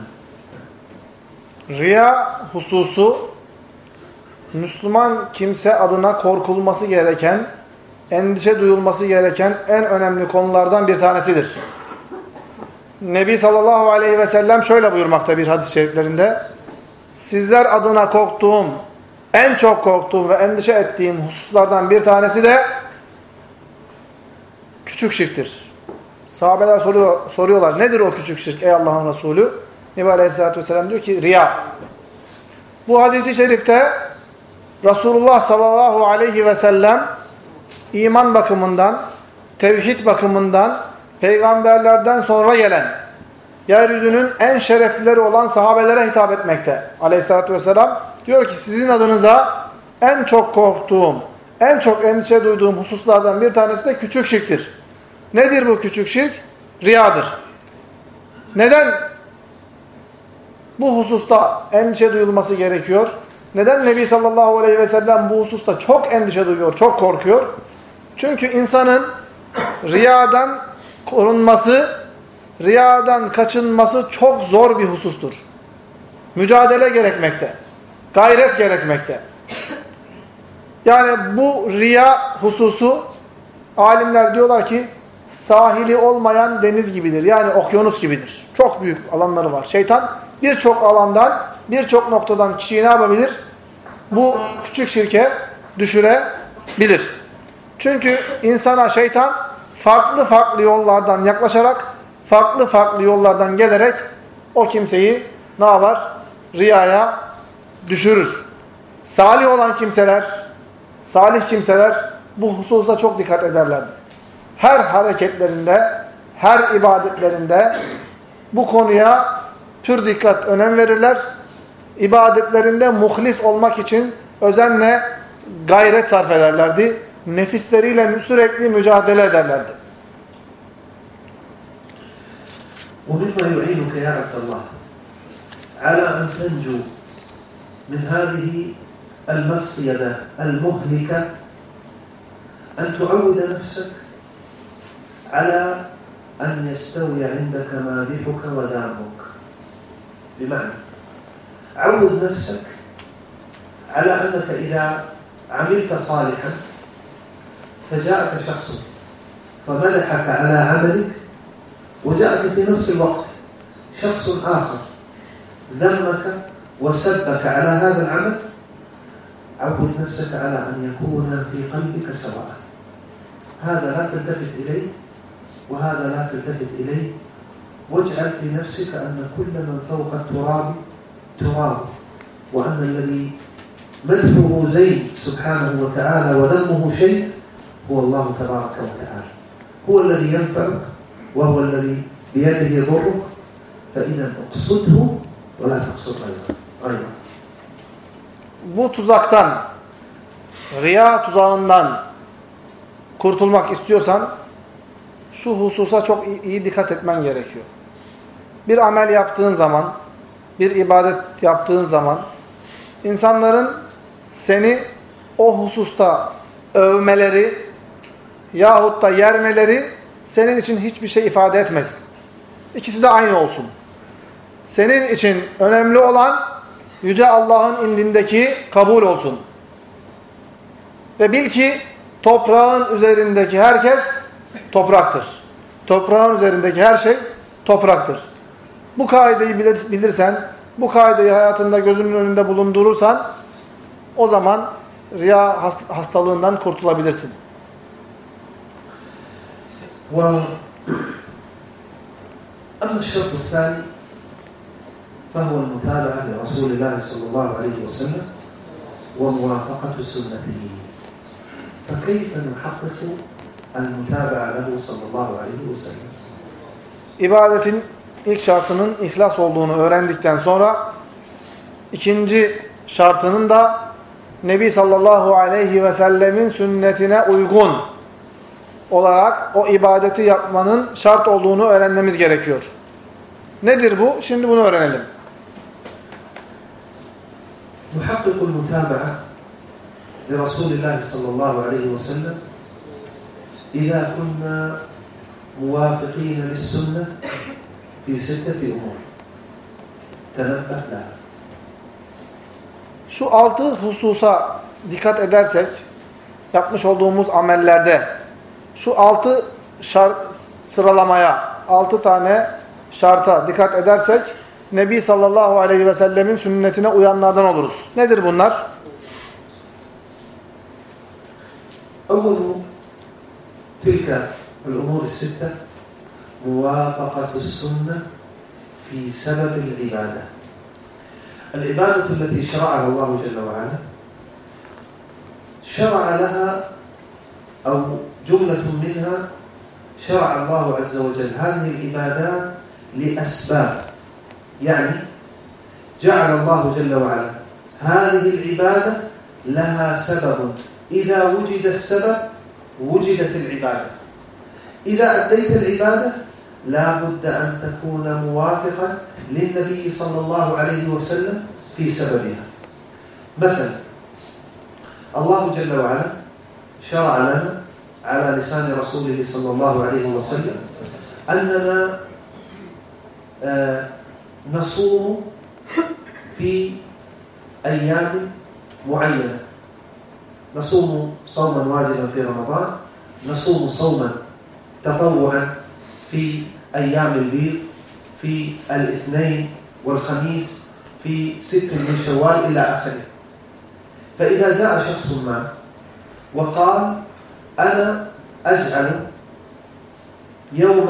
Riya hususu Müslüman kimse adına korkulması gereken, endişe duyulması gereken en önemli konulardan bir tanesidir. Nebi sallallahu aleyhi ve sellem şöyle buyurmakta bir hadis-i şeriflerinde: sizler adına korktuğum, en çok korktuğum ve endişe ettiğim hususlardan bir tanesi de küçük şirktir. Sahabeler soruyor, soruyorlar, nedir o küçük şirk ey Allah'ın Resulü? Nebi aleyhissalatü vesselam diyor ki riya. Bu hadis-i şerifte Resulullah sallallahu aleyhi ve sellem iman bakımından, tevhid bakımından, peygamberlerden sonra gelen, yeryüzünün en şereflileri olan sahabelere hitap etmekte. Aleyhissalatü vesselam diyor ki sizin adınıza en çok korktuğum, en çok endişe duyduğum hususlardan bir tanesi de küçük şirktir. Nedir bu küçük şirk? Riyadır. Neden bu hususta endişe duyulması gerekiyor? Neden Nebi sallallahu aleyhi ve sellem bu hususta çok endişe duyuyor, çok korkuyor? Çünkü insanın riyadan korunması, riyadan kaçınması çok zor bir husustur. Mücadele gerekmekte, gayret gerekmekte. Yani bu riya hususu, alimler diyorlar ki sahili olmayan deniz gibidir. Yani okyanus gibidir. Çok büyük alanları var. Şeytan birçok alandan, birçok noktadan kişiyi ne yapabilir? Bu küçük şirke düşürebilir. Çünkü insana şeytan farklı farklı yollardan yaklaşarak, farklı farklı yollardan gelerek o kimseyi ne yapar? Riyaya düşürür. Salih olan kimseler, salih kimseler bu hususta çok dikkat ederlerdi. Her hareketlerinde, her ibadetlerinde bu konuya pür dikkat, önem verirler. İbadetlerinde muhlis olmak için özenle gayret sarf ederlerdi. Nefisleriyle sürekli mücadele ederlerdi. ومما يعينك يا عبد الله على أن تنجو من هذه المصيدة المهلكة أن تعود نفسك على أن يستوي عندك مادحك وذامك. بمعنى عود نفسك على أنك إذا عملت صالحا فجاءك شخص فمدحك على عملك، وجاءك في نفس الوقت شخص آخر ذمك وسبك على هذا العمل، عود نفسك على أن يكون في قلبك سواء. هذا لا تلتفت إليه وهذا لا تلتفت إليه، واجعل في نفسك أن كل من فوق التراب تراب، وأن الذي مدحه زين سبحانه وتعالى وذمه شيء هو الله تبارك وتعالى، هو الذي ينفعك وهو الذي بيده ضرك، فإذا اقصده ولا تقصد غيره. Bu tuzaktan, riya tuzağından kurtulmak istiyorsan şu hususa çok iyi, iyi dikkat etmen gerekiyor. Bir amel yaptığın zaman, bir ibadet yaptığın zaman insanların seni o hususta övmeleri yahut da yermeleri senin için hiçbir şey ifade etmez. İkisi de aynı olsun. senin için önemli olan Yüce Allah'ın indindeki kabul olsun. Ve bil ki toprağın üzerindeki herkes topraktır. Toprağın üzerindeki her şey topraktır. Bu kaideyi bilirsen, bu kaideyi hayatında gözünün önünde bulundurursan, o zaman riya hastalığından kurtulabilirsin. أما الشرط الثاني فهو المتابعة لرسول الله صلى الله عليه وسلم وموافقة سنته. فكيف نحقق المتابعة له صلى الله عليه وسلم؟ İbadetin ilk şartının ihlas olduğunu öğrendikten sonra ikinci şartının da Nebi sallallahu aleyhi ve sellemin sünnetine uygun olarak o ibadeti yapmanın şart olduğunu öğrenmemiz gerekiyor. Nedir bu? Şimdi bunu öğrenelim. نحقق المتابعة لرسول الله صلى الله عليه وسلم إذا كنا موافقين للسنة في ستة أمور تنبه لها. Şu altı hususa dikkat edersek, yapmış olduğumuz amellerde şu altı şart, sıralamaya, altı tane şarta dikkat edersek Nebi sallallahu aleyhi ve sellemin sünnetine uyanlardan oluruz. Nedir bunlar? أول تلك الأمور الستة موافقة السنة في سبب العبادة. العبادة التي شرعها الله جل وعلا شرع لها أو جملة منها شرع الله عز وجل هذه العبادات لأسباب. يعني جعل الله جل وعلا هذه العبادة لها سبب، إذا وجد السبب وجدت العبادة. إذا أديت العبادة لا بد أن تكون موافقا للنبي صلى الله عليه وسلم في سببها. مثلا الله جل وعلا شرع لنا على لسان رسوله صلى الله عليه وسلم أننا نصوم في أيام معينة. نصوم صوما واجبا في رمضان، نصوم صوما تطوعا في أيام البيض، في الاثنين والخميس، في ست من شوال إلى آخره. فإذا جاء شخص ما وقال أنا أجعل يوم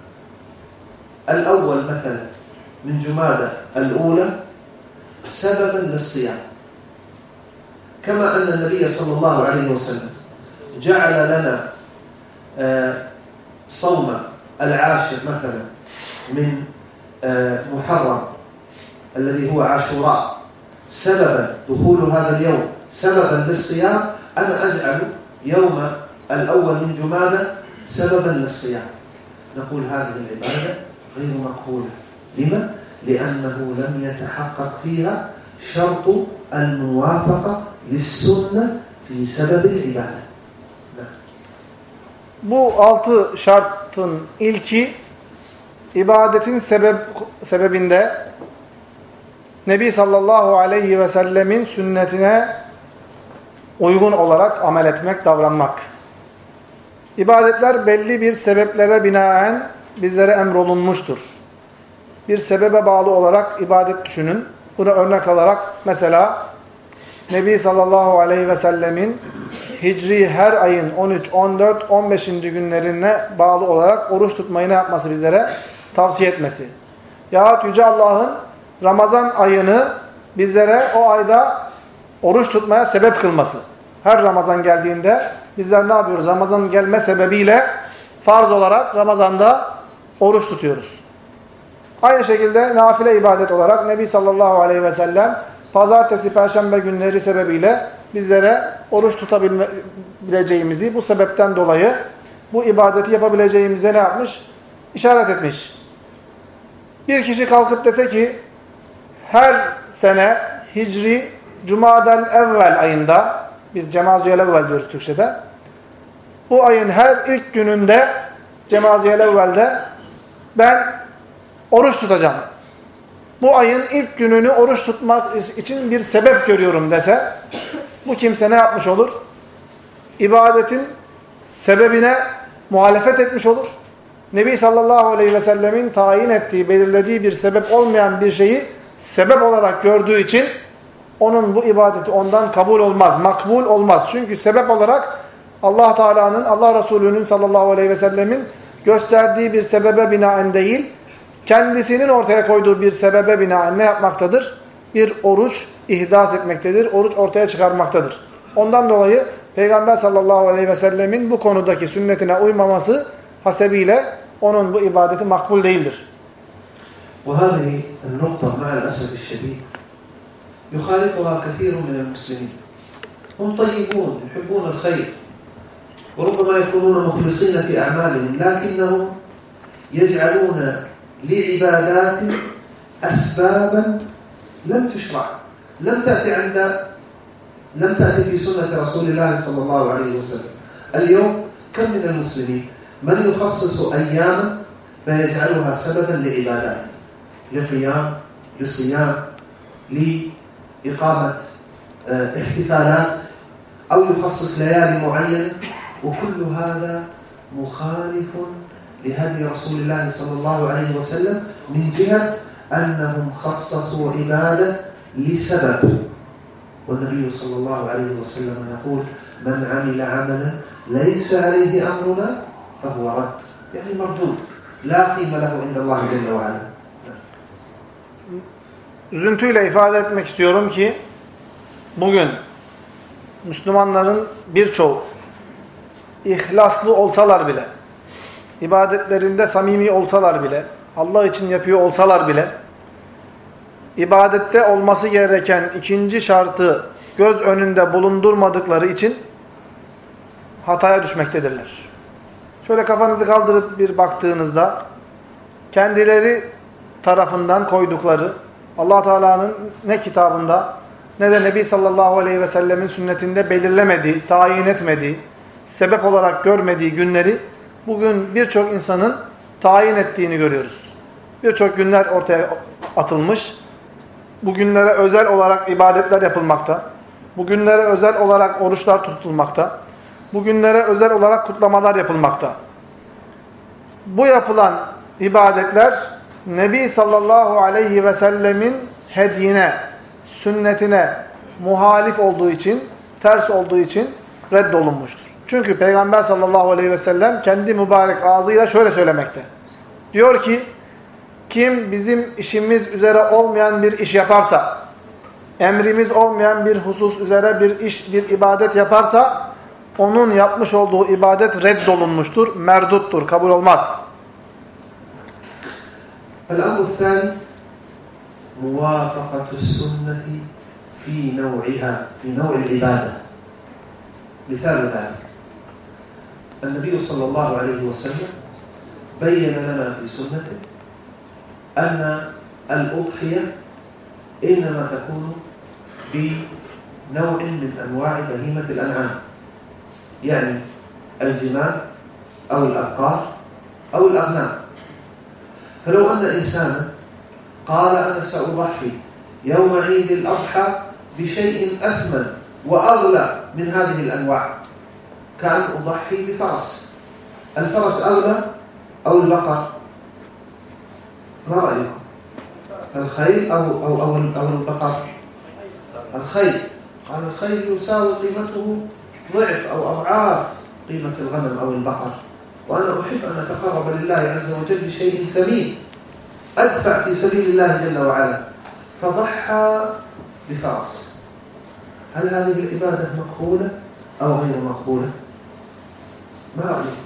الأول مثلا من جمادى الأولى سببا للصيام، كما أن النبي صلى الله عليه وسلم جعل لنا صوم العاشر مثلا من محرم الذي هو عاشوراء سببا دخول هذا اليوم سببا للصيام، أنا أجعل يوم الأول من جمادى سببا للصيام. نقول هذه العبادة غير مقبولة. لما؟ لأنه لم يتحقق فيها شرط الموافقة للسنة في سبب العبادة. Bu altı şartın ilki ibadetin sebep, sebebinde Nebi sallallahu aleyhi ve sellemin sünnetine uygun olarak amel etmek, davranmak. İbadetler belli bir sebeplere binaen bizlere emrolunmuştur. Bir sebebe bağlı olarak ibadet düşünün. Buna örnek alarak mesela Nebi sallallahu aleyhi ve sellemin Hicri her ayın on üç, on dört, on beşinci günlerine bağlı olarak oruç tutmayı ne yapması bizlere? Tavsiye etmesi. Yahut Yüce Allah'ın Ramazan ayını bizlere o ayda oruç tutmaya sebep kılması. Her Ramazan geldiğinde bizler ne yapıyoruz? Ramazan'ın gelme sebebiyle farz olarak Ramazan'da oruç tutuyoruz. Aynı şekilde nafile ibadet olarak Nebi sallallahu aleyhi ve sellem pazartesi, perşembe günleri sebebiyle bizlere oruç tutabileceğimizi, bu sebepten dolayı bu ibadeti yapabileceğimize ne yapmış? İşaret etmiş. Bir kişi kalkıp dese ki her sene Hicri Cumadel Evvel ayında, biz Cemaziyel Evvel diyoruz Türkçe'de, bu ayın her ilk gününde Cemaziyel Evvel'de ben oruç tutacağım. bu ayın ilk gününü oruç tutmak için bir sebep görüyorum dese, bu kimse ne yapmış olur? İbadetin sebebine muhalefet etmiş olur. Nebi sallallahu aleyhi ve sellemin tayin ettiği, belirlediği bir sebep olmayan bir şeyi sebep olarak gördüğü için onun bu ibadeti ondan kabul olmaz, makbul olmaz. Çünkü sebep olarak Allah Teala'nın, Allah Resulü'nün sallallahu aleyhi ve sellemin gösterdiği bir sebebe binaen değil, kendisinin ortaya koyduğu bir sebebe binaen ne yapmaktadır? Bir oruç ihdas etmektedir, oruç ortaya çıkarmaktadır. Ondan dolayı Peygamber sallallahu aleyhi ve sellemin bu konudaki sünnetine uymaması hasebiyle onun bu ibadeti makbul değildir. وهذه النقطة مع الأسف الشديد يخالفها كثير من المسلمين. هم طيبون يحبون الخير وربما يكونون مخلصين في أعمالهم لكنهم يجعلون لعبادات أسبابا لم تشرع لم تأتي عند لم تأتي في سنة رسول الله صلى الله عليه وسلم. اليوم كم من المسلمين من يخصص أياما فيجعلها سببا لعبادات، لقيام، لصيام، لإقامة احتفالات، أو يخصص ليالي معينة، وكل هذا مخالف لهدي رسول الله صلى الله عليه وسلم من جهة أنهم خصصوا عبادة لسبب. والنبي صلى الله عليه وسلم يقول: من عمل عملا ليس عليه أمرنا فهو رد، يعني مردود، لا قيمة له عند الله جل وعلا. Üzüntüyle ifade etmek istiyorum ki bugün Müslümanların birçoğu ihlaslı olsalar bile, ibadetlerinde samimi olsalar bile, Allah için yapıyor olsalar bile, ibadette olması gereken ikinci şartı göz önünde bulundurmadıkları için hataya düşmektedirler. Şöyle kafanızı kaldırıp bir baktığınızda kendileri tarafından koydukları, Allah Teala'nın ne kitabında ne de Nebi sallallahu aleyhi ve sellemin sünnetinde belirlemediği, tayin etmediği, sebep olarak görmediği günleri bugün birçok insanın tayin ettiğini görüyoruz. Birçok günler ortaya atılmış. Bu günlere özel olarak ibadetler yapılmakta. Bu günlere özel olarak oruçlar tutulmakta. Bu günlere özel olarak kutlamalar yapılmakta. Bu yapılan ibadetler Nebi sallallahu aleyhi ve sellemin hediyine, sünnetine muhalif olduğu için, ters olduğu için reddolunmuştur. Çünkü Peygamber sallallahu aleyhi ve sellem kendi mübarek ağzıyla şöyle söylemekte. Diyor ki, kim bizim işimiz üzere olmayan bir iş yaparsa, emrimiz olmayan bir husus üzere bir iş, bir ibadet yaparsa, onun yapmış olduğu ibadet reddolunmuştur, merduttur, kabul olmaz. الأمر الثاني موافقة السنة في نوعها في نوع العبادة. مثال ذلك النبي صلى الله عليه وسلم بين لنا في سنته أن الأضحية إنما تكون بنوع من أنواع بهيمة الأنعام، يعني الجمال أو الأبقار أو الأغنام. فلو أن إنسانا قال أنا سأضحي يوم عيد الأضحى بشيء أثمن وأغلى من هذه الأنواع، كأن أضحي بفرس، الفرس أغلى أو البقر؟ ما رأيكم؟ الخيل أو أو أو أو البقر؟ الخيل. قال الخيل يساوي قيمته ضعف أو أضعاف قيمة الغنم أو البقر، وأنا أحب أن أتقرب لله عز وجل بشيء ثمين أدفع في سبيل الله جل وعلا، فضحى بفرس. هل هذه العبادة مقبولة أو غير مقبولة؟ ما رأيكم؟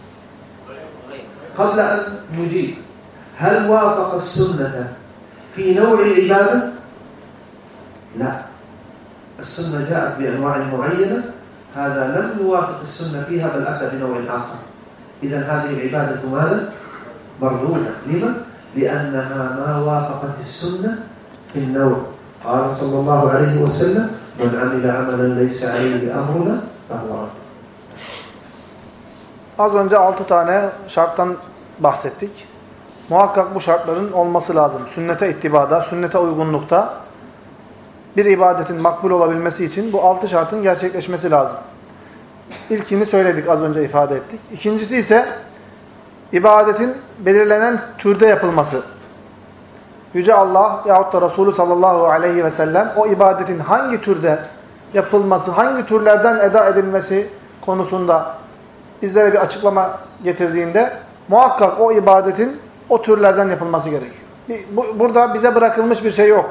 قبل أن نجيب، هل وافق السنة في نوع العبادة؟ لا، السنة جاءت بأنواع معينة، هذا لم يوافق السنة فيها بل أتى بنوع آخر. إذا هذه العبادة ماذا؟ مردودة. لما؟ لأنها ما وافقت السنة في النوع. قال صلى الله عليه وسلم: من عمل عملا ليس عليه أمرنا فهو رد. Az önce altı tane şarttan bahsettik. muhakkak bu şartların olması lazım. Sünnete ittibada, sünnete uygunlukta bir ibadetin makbul olabilmesi için bu altı şartın gerçekleşmesi lazım. İlkini söyledik, az önce ifade ettik. İkincisi ise ibadetin belirlenen türde yapılması. Yüce Allah yahut da Resulü sallallahu aleyhi ve sellem o ibadetin hangi türde yapılması, hangi türlerden eda edilmesi konusunda bizlere bir açıklama getirdiğinde muhakkak o ibadetin o türlerden yapılması gerekiyor. Bu, burada bize bırakılmış bir şey yok.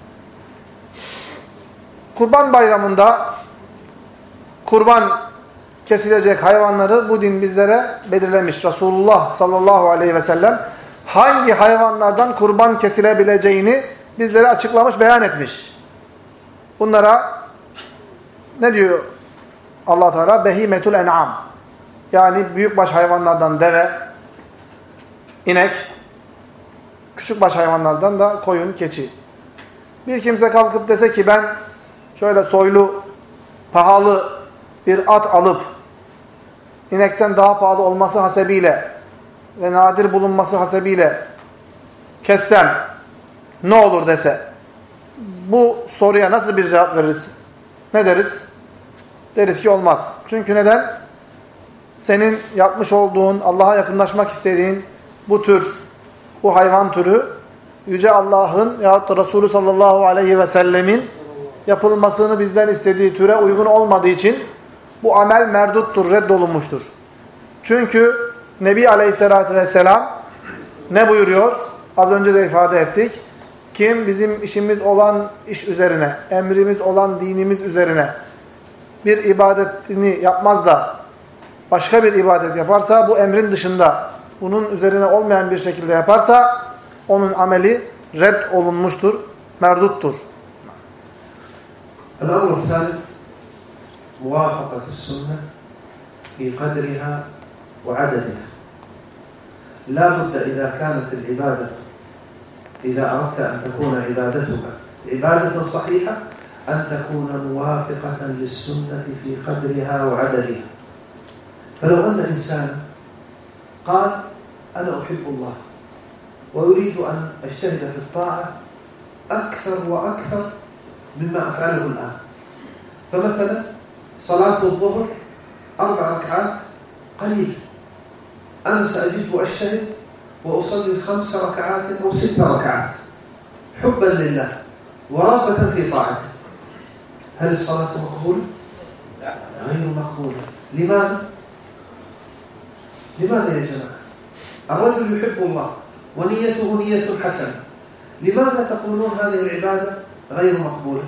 Kurban Bayramı'nda kurban kesilecek hayvanları bu din bizlere belirlemiş. Resulullah sallallahu aleyhi ve sellem hangi hayvanlardan kurban kesilebileceğini bizlere açıklamış, beyan etmiş. Bunlara ne diyor Allah Teala? Behimetul en'am. Yani büyükbaş hayvanlardan deve, inek, küçükbaş hayvanlardan da koyun, keçi. Bir kimse kalkıp dese ki ben şöyle soylu, pahalı bir at alıp inekten daha pahalı olması hasebiyle ve nadir bulunması hasebiyle kessem ne olur dese, bu soruya nasıl bir cevap veririz? Ne deriz? Deriz ki olmaz. Çünkü neden? Senin yapmış olduğun, Allah'a yakınlaşmak istediğin bu tür, bu hayvan türü Yüce Allah'ın yahut da Resulü sallallahu aleyhi ve sellemin yapılmasını bizden istediği türe uygun olmadığı için bu amel merduttur, reddolunmuştur. Çünkü Nebi aleyhissalatü vesselam ne buyuruyor? Az önce de ifade ettik. Kim bizim işimiz olan iş üzerine, emrimiz olan dinimiz üzerine bir ibadetini yapmaz da başka bir ibadet yaparsa, bu emrin dışında, bunun üzerine olmayan bir şekilde yaparsa, onun ameli red olunmuştur, merduttur. الأمر الثالث موافقة السنة في قدرها وعددها. لا بد إذا كانت العبادة إذا أردت أن تكون عبادتك عبادة صحيحة أن تكون موافقة للسنة في قدرها وعددها. فلو أن إنسانا قال أنا أحب الله وأريد أن أجتهد في الطاعة أكثر وأكثر مما أفعله الآن، فمثلا صلاة الظهر أربع ركعات قليل، أنا سأجد وأجتهد وأصلي خمس ركعات أو ست ركعات حبا لله ورغبة في طاعته. هل الصلاة مقبولة؟ غير مقبولة. لماذا؟ لماذا يا جماعة؟ الرجل يحب الله ونيته نية حسنة، لماذا تقولون هذه العبادة غير مقبولة؟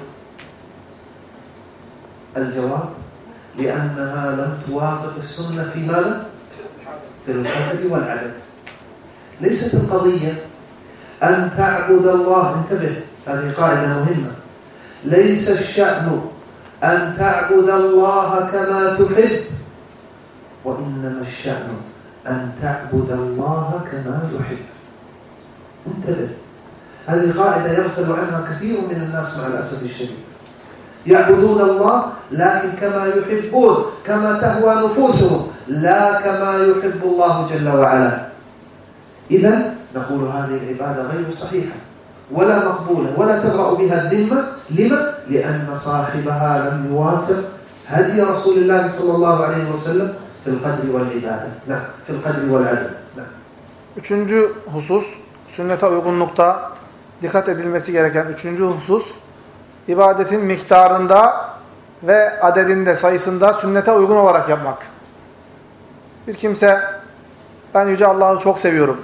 الجواب لأنها لم توافق السنة في ماذا؟ في القدر والعدد. ليست القضية أن تعبد الله، انتبه هذه قاعدة مهمة، ليس الشأن أن تعبد الله كما تحب، وإنما الشأن أن تعبد الله كما يحب. انتبه، هذه قاعدة يغفل عنها كثير من الناس مع الأسف الشديد. يعبدون الله لكن كما يحبون، كما تهوى نفوسهم، لا كما يحب الله جل وعلا. إذا نقول هذه العبادة غير صحيحة ولا مقبولة ولا تبرأ بها الذمة. لما؟ لأن صاحبها لم يوافق هدي رسول الله صلى الله عليه وسلم في القدر والعبادة. نعم، في القدر والعدد. نعم. Üçüncü husus, sünnete uygunlukta dikkat edilmesi gereken üçüncü husus, ibadetin miktarında ve adedinde, sayısında sünnete uygun olarak yapmak. Bir kimse, ben Yüce Allah'ı çok seviyorum,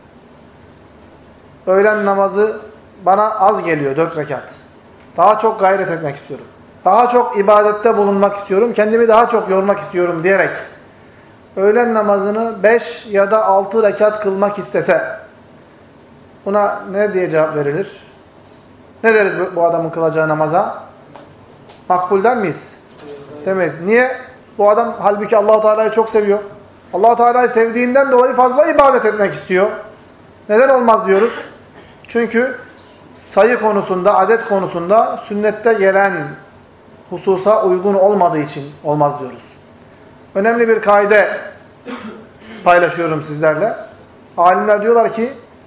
öğlen namazı bana az geliyor, dört rekat. Daha çok gayret etmek istiyorum. Daha çok ibadette bulunmak istiyorum, kendimi daha çok yormak istiyorum diyerek öğlen namazını beş ya da altı rekat kılmak istese, buna ne diye cevap verilir? Ne deriz bu adamın kılacağı namaza? Makbul der miyiz? Demeyiz. Niye? Bu adam halbuki Allah-u Teala'yı çok seviyor. Allah-u Teala'yı sevdiğinden dolayı fazla ibadet etmek istiyor. Neden olmaz diyoruz? Çünkü sayı konusunda, adet konusunda sünnette gelen hususa uygun olmadığı için olmaz diyoruz. Önemli bir kaide paylaşıyorum sizlerle. Alimler diyorlar ki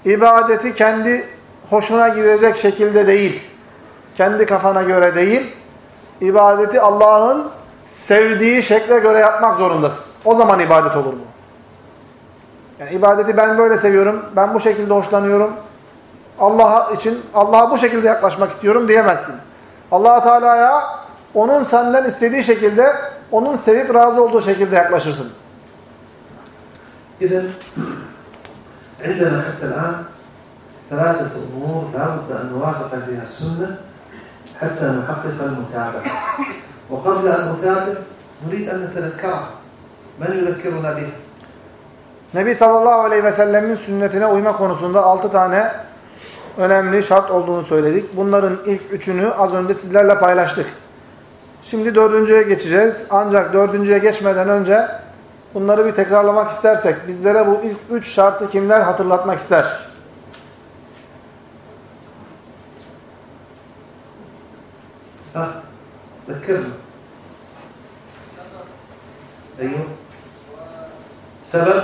ibadeti kendi hoşuna gidecek şekilde değil, kendi kafana göre değil, ibadeti Allah'ın sevdiği şekle göre yapmak zorundasın. O zaman ibadet olur bu. Yani ibadeti ben böyle seviyorum, ben bu şekilde hoşlanıyorum, Allah için, Allah'a bu şekilde yaklaşmak istiyorum diyemezsin. Allah Teala'ya onun senden istediği şekilde, onun sevip razı olduğu şekilde yaklaşırsın. إذن عندنا حتى الآن ثلاثة أمور لا بد أن نوافق فيها السنة حتى نحقق المتابعة. وقبل أن نتابع نريد أن نتذكرها. من يذكرنا بها؟ Nebi sallallahu aleyhi ve sellemin sünnetine uyma konusunda altı tane önemli şart olduğunu söyledik. Bunların ilk üçünü az önce sizlerle paylaştık. Şimdi dördüncüye geçeceğiz. Ancak dördüncüye geçmeden önce bunları bir tekrarlamak istersek, bizlere bu ilk üç şartı kimler hatırlatmak ister? Ha, ذكرنا. أيوه. سبب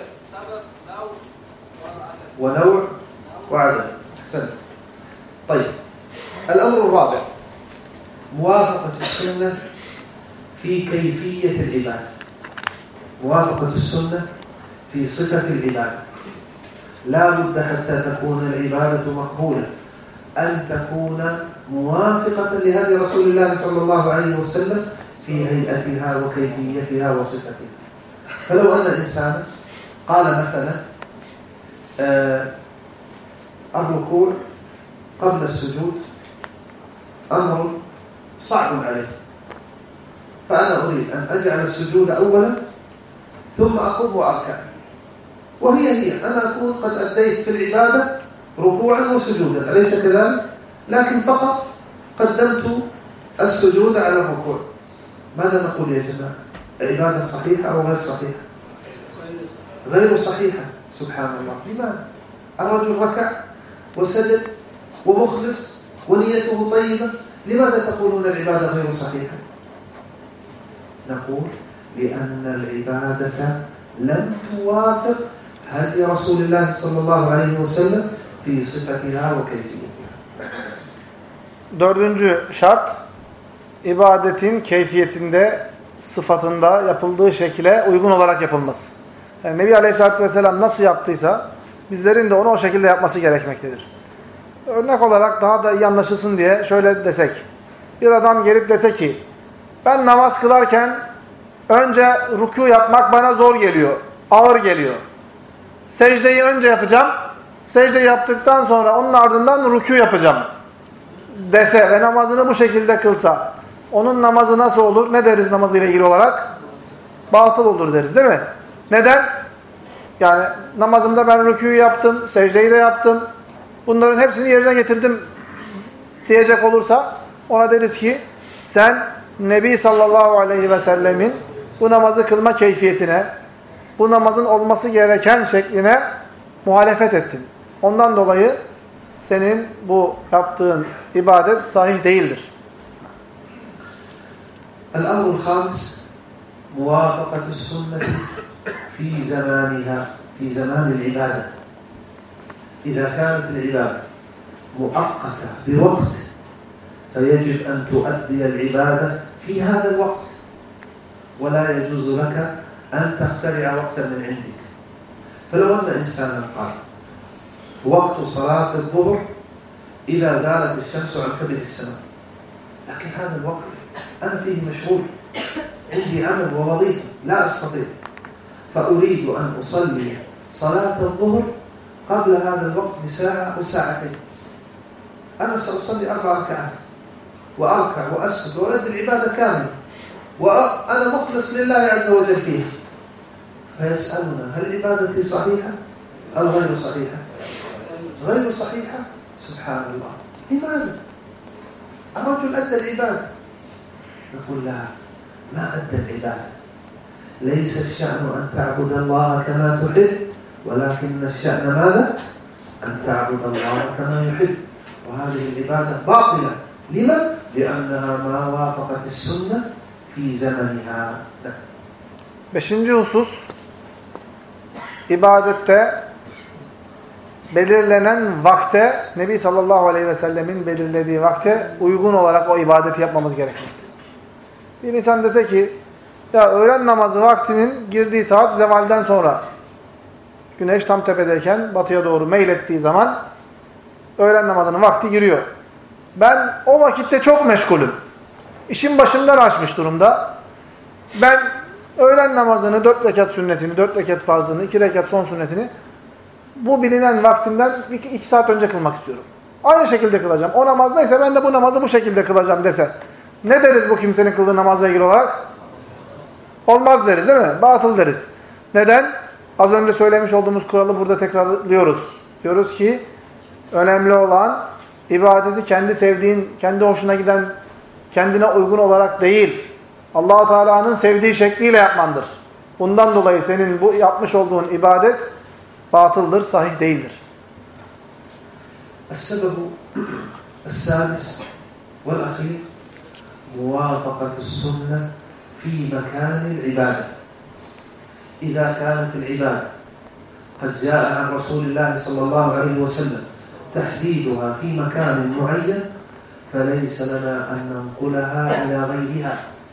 ونوع وعدد. أحسنت. طيب. الأمر الرابع موافقة السنة في كيفية العبادة. موافقة السنة في صفة العبادة. لا بد حتى تكون العبادة مقبولة أن تكون موافقة لهدي رسول الله صلى الله عليه وسلم في هيئتها وكيفيتها وصفتها. فلو أن الإنسان قال مثلا آه الركوع قبل السجود أمر صعب عليه، فأنا أريد أن أجعل السجود أولا ثم أقوم وأركع، وهي هي أنا أكون قد أديت في العبادة ركوعا وسجودا، أليس كذلك؟ لكن فقط قدمت السجود على الركوع. ماذا نقول يا جماعة؟ عبادة صحيحة أو غير صحيحة؟ غير صحيحة. سبحان الله. لماذا؟ الرجل ركع وسجد ومخلص ونيته طيبة، لماذا تقولون العبادة غير صحيحة؟ نقول لأن العبادة لم توافق هدي رسول الله صلى الله عليه وسلم في صفتها وكيفيتها. Dördüncü şart, ibadetin keyfiyetinde, sıfatında, yapıldığı şekle uygun olarak yapılması. Yani Nebi Aleyhisselatü Vesselam nasıl yaptıysa, bizlerin de onu o şekilde yapması gerekmektedir. Örnek olarak daha da iyi anlaşılsın diye şöyle desek, bir adam gelip dese ki, ben namaz kılarken önce rükû yapmak bana zor geliyor, ağır geliyor. Secdeyi önce yapacağım, secde yaptıktan sonra onun ardından rükû yapacağım dese ve namazını bu şekilde kılsa, onun namazı nasıl olur? Ne deriz namazıyla ilgili olarak? Batıl olur deriz, değil mi? Neden? Yani namazımda ben rükûyu yaptım, secdeyi de yaptım, bunların hepsini yerine getirdim diyecek olursa, ona deriz ki, sen Nebi sallallahu aleyhi ve sellemin bu namazı kılma keyfiyetine, bu namazın olması gereken şekline muhalefet ettin. Ondan dolayı senin bu yaptığın ibadet sahih değildir. الأمر الخامس موافقة السنة في زمانها في زمان العبادة. إذا كانت العبادة مؤقتة بوقت فيجب أن تؤدي العبادة في هذا الوقت، ولا يجوز لك أن تخترع وقتا من عندك. فلو أن إنسانا قال وقت صلاة الظهر إذا زالت الشمس عن كبد السماء، لكن هذا الوقت أنا فيه مشغول، عندي عمل ووظيفة لا أستطيع، فأريد أن أصلي صلاة الظهر قبل هذا الوقت بساعة أو ساعتين. أنا سأصلي أربع ركعات وأركع وأسجد وأؤدي العبادة كاملة وأنا مخلص لله عز وجل فيها. فيسألنا هل عبادتي صحيحة أو غير صحيحة؟ غير صحيحة. سبحان الله. لماذا؟ الرجل أدى العبادة. نقول لها ما أدى العبادة. ليس الشأن أن تعبد الله كما تحب، ولكن الشأن ماذا؟ أن تعبد الله كما يحب. وهذه العبادة باطلة. لما؟ لأنها ما وافقت السنة في زمنها. Beşinci husus, ibadette belirlenen vakte, Nebi sallallahu aleyhi ve sellemin belirlediği vakte uygun olarak o ibadeti yapmamız gerekmektedir. Bir insan dese ki, ya öğlen namazı vaktinin girdiği saat zevalden sonra, güneş tam tepedeyken batıya doğru meylettiği zaman öğlen namazının vakti giriyor. Ben o vakitte çok meşgulüm. İşin başımdan aşmış durumda. Ben öğlen namazını, dört rekat sünnetini, dört rekat farzını, iki rekat son sünnetini bu bilinen vaktinden iki, iki saat önce kılmak istiyorum. Aynı şekilde kılacağım. O namaz neyse ben de bu namazı bu şekilde kılacağım dese. Ne deriz bu kimsenin kıldığı namazla ilgili olarak? Olmaz deriz değil mi? Batıl deriz. Neden? Az önce söylemiş olduğumuz kuralı burada tekrarlıyoruz. Diyoruz ki önemli olan ibadeti kendi sevdiğin, kendi hoşuna giden, kendine uygun olarak değil, Allah-u Teala'nın sevdiği şekliyle yapmandır. Bundan dolayı senin bu yapmış olduğun ibadet batıldır, sahih değildir. السبب السادس والأخير موافقة السنة في مكان العبادة. إذا كانت العبادة قد جاء عن رسول الله صلى الله عليه وسلم تحديدها في مكان معين فليس لنا أن ننقلها إلى غيرها.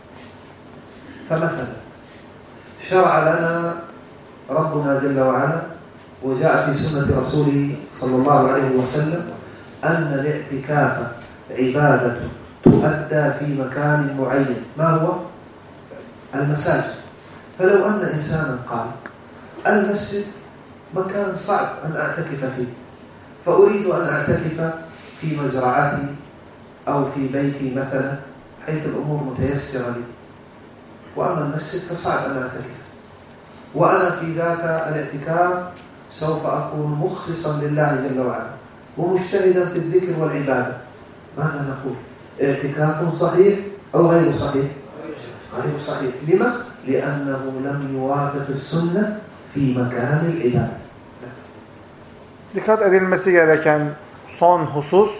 فمثلا شرع لنا ربنا جل وعلا وجاء في سنة رسوله صلى الله عليه وسلم أن الاعتكاف عبادة تؤدى في مكان معين. ما هو؟ المساجد. فلو أن إنسانا قال المسجد مكان صعب أن أعتكف فيه فأريد أن أعتكف في مزرعتي أو في بيتي مثلا حيث الأمور متيسرة لي، وأما المسجد فصعب أن أعتكف، وأنا في ذاك الاعتكاف سوف أكون مخلصا لله جل وعلا ومجتهدا في الذكر والعبادة. ماذا نقول؟ اعتكاف صحيح أو غير صحيح؟ غير صحيح. لما؟ لأنه لم يوافق السنة في مكان العبادة. Dikkat edilmesi gereken son husus,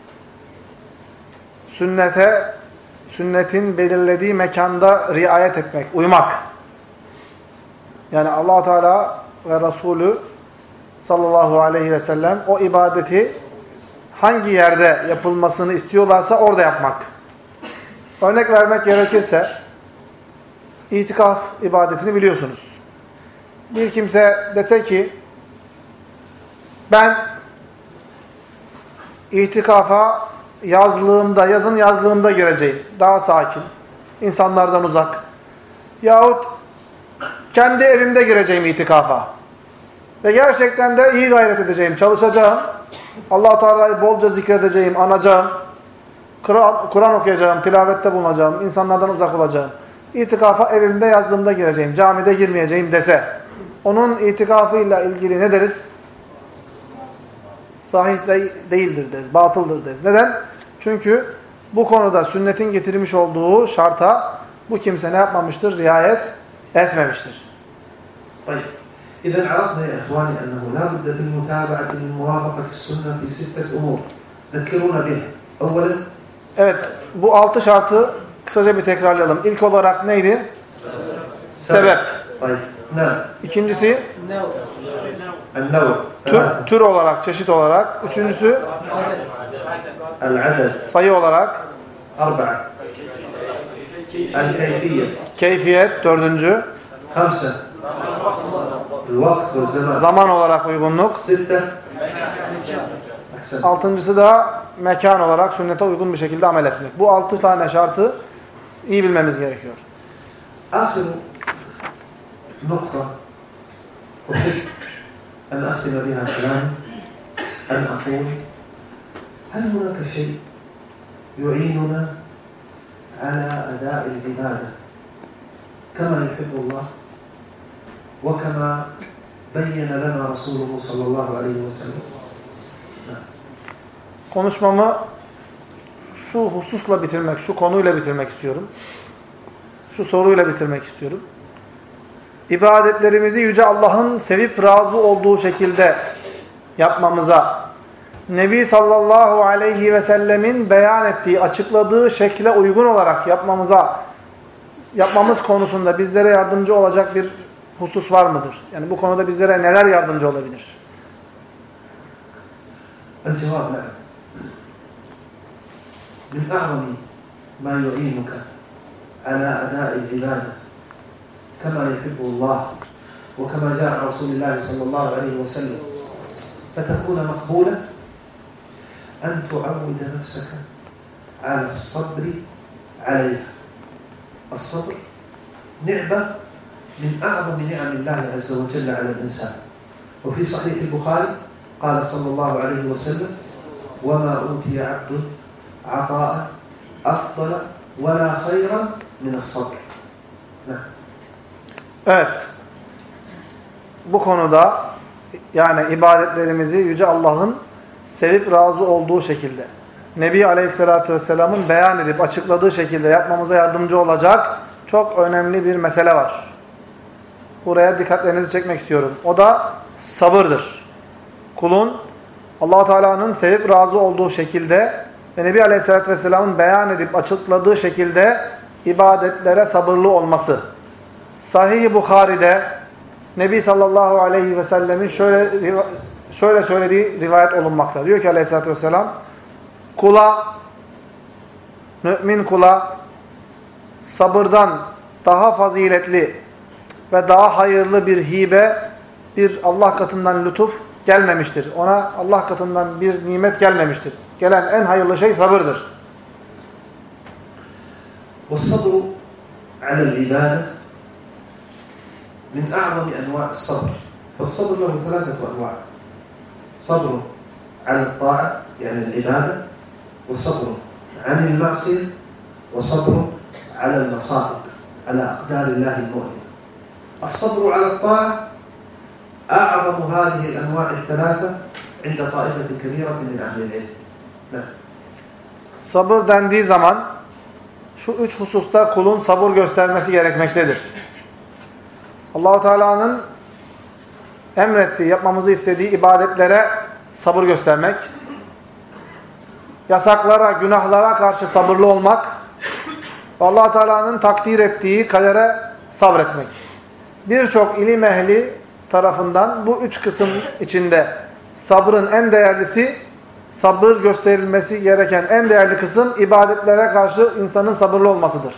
sünnete, sünnetin belirlediği mekanda riayet etmek, uymak. Yani Allah Teala ve Resulü sallallahu aleyhi ve sellem o ibadeti hangi yerde yapılmasını istiyorlarsa orada yapmak. Örnek vermek gerekirse, itikaf ibadetini biliyorsunuz. Bir kimse dese ki, ben itikafa yazlığımda, yazın yazlığımda gireceğim. Daha sakin, insanlardan uzak. Yahut kendi evimde gireceğim itikafa. Ve gerçekten de iyi gayret edeceğim, çalışacağım. Allah-u Teala'yı bolca zikredeceğim, anacağım. Kur'an okuyacağım, tilavette bulunacağım, insanlardan uzak olacağım. İtikafa evimde, yazlığımda gireceğim, camide girmeyeceğim dese, onun itikafıyla ilgili ne deriz? Sahih de değildir deriz, batıldır deriz. Neden? Çünkü bu konuda sünnetin getirmiş olduğu şarta bu kimse ne yapmamıştır? Riayet etmemiştir. إذا عرفنا يا إخواني أنه لا بد في المتابعة من موافقة السنة في ستة أمور. ذكرونا بها. أولا. Evet, bu altı şartı kısaca bir tekrarlayalım. İlk olarak neydi? Sebep. İkincisi? Tür, tür olarak, çeşit olarak. Üçüncüsü? Sayı olarak. Keyfiyet. Dördüncü? Zaman olarak uygunluk. Altıncısı da mekan olarak sünnete uygun bir şekilde amel etmek. Bu altı tane şartı iyi bilmemiz gerekiyor. آخر نقطة أحب أن أختم بها كلامي أن أقول هل هناك شيء يعيننا على أداء العبادة كما يحب الله وكما بين لنا رسوله صلى الله عليه وسلم. Konuşmamı şu hususla bitirmek, şu konuyla bitirmek istiyorum. Şu soruyla bitirmek istiyorum. İbadetlerimizi Yüce Allah'ın sevip razı olduğu şekilde yapmamıza, Nebi sallallahu aleyhi ve sellemin beyan ettiği, açıkladığı şekle uygun olarak yapmamıza, yapmamız konusunda bizlere yardımcı olacak bir husus var mıdır? Yani bu konuda bizlere neler yardımcı olabilir? الجواب نعم. من أعظم ما يعينك على أداء العبادة كما يحب الله وكما جاء عن رسول الله صلى الله عليه وسلم فتكون مقبولة أن تعود نفسك على الصبر عليها. الصبر نعمة من أعظم نعم الله عز وجل على الإنسان. وفي صحيح البخاري قال صلى الله عليه وسلم: وما أوتي عبد عطاء أفضل ولا خيرا من الصبر. نعم. Evet. Bu konuda yani ibadetlerimizi Yüce Allah'ın sevip razı olduğu şekilde, Nebi Aleyhisselatü Vesselam'ın beyan edip açıkladığı şekilde yapmamıza yardımcı olacak çok önemli bir mesele var. Buraya dikkatlerinizi çekmek istiyorum. O da sabırdır. Kulun Allah-u Teala'nın sevip razı olduğu şekilde ve Nebi Aleyhisselatü Vesselam'ın beyan edip açıkladığı şekilde ibadetlere sabırlı olması. Sahih-i Bukhari'de Nebi sallallahu aleyhi ve sellemin şöyle, şöyle söylediği rivayet olunmakta. Diyor ki Aleyhisselatü Vesselam, kula, mümin kula sabırdan daha faziletli ve daha hayırlı bir hibe, bir Allah katından lütuf gelmemiştir. Ona Allah katından bir nimet gelmemiştir. Gelen en hayırlı şey sabırdır. وَالصَّبْرُ عَلَى الْعِبَادَةِ من أعظم أنواع الصبر. فالصبر له ثلاثة أنواع: صبر على الطاعة يعني العبادة، وصبر عن المعصية، وصبر على المصائب على أقدار الله المؤلمة. الصبر على الطاعة أعظم هذه الأنواع الثلاثة عند طائفة كبيرة من أهل العلم. نعم. Sabır dendiği zaman şu üç hususta kulun sabır göstermesi gerekmektedir. Allah-u Teala'nın emrettiği, yapmamızı istediği ibadetlere sabır göstermek, yasaklara, günahlara karşı sabırlı olmak, Allah-u Teala'nın takdir ettiği kadere sabretmek. Birçok ilim ehli tarafından bu üç kısım içinde sabrın en değerlisi, sabır gösterilmesi gereken en değerli kısım ibadetlere karşı insanın sabırlı olmasıdır.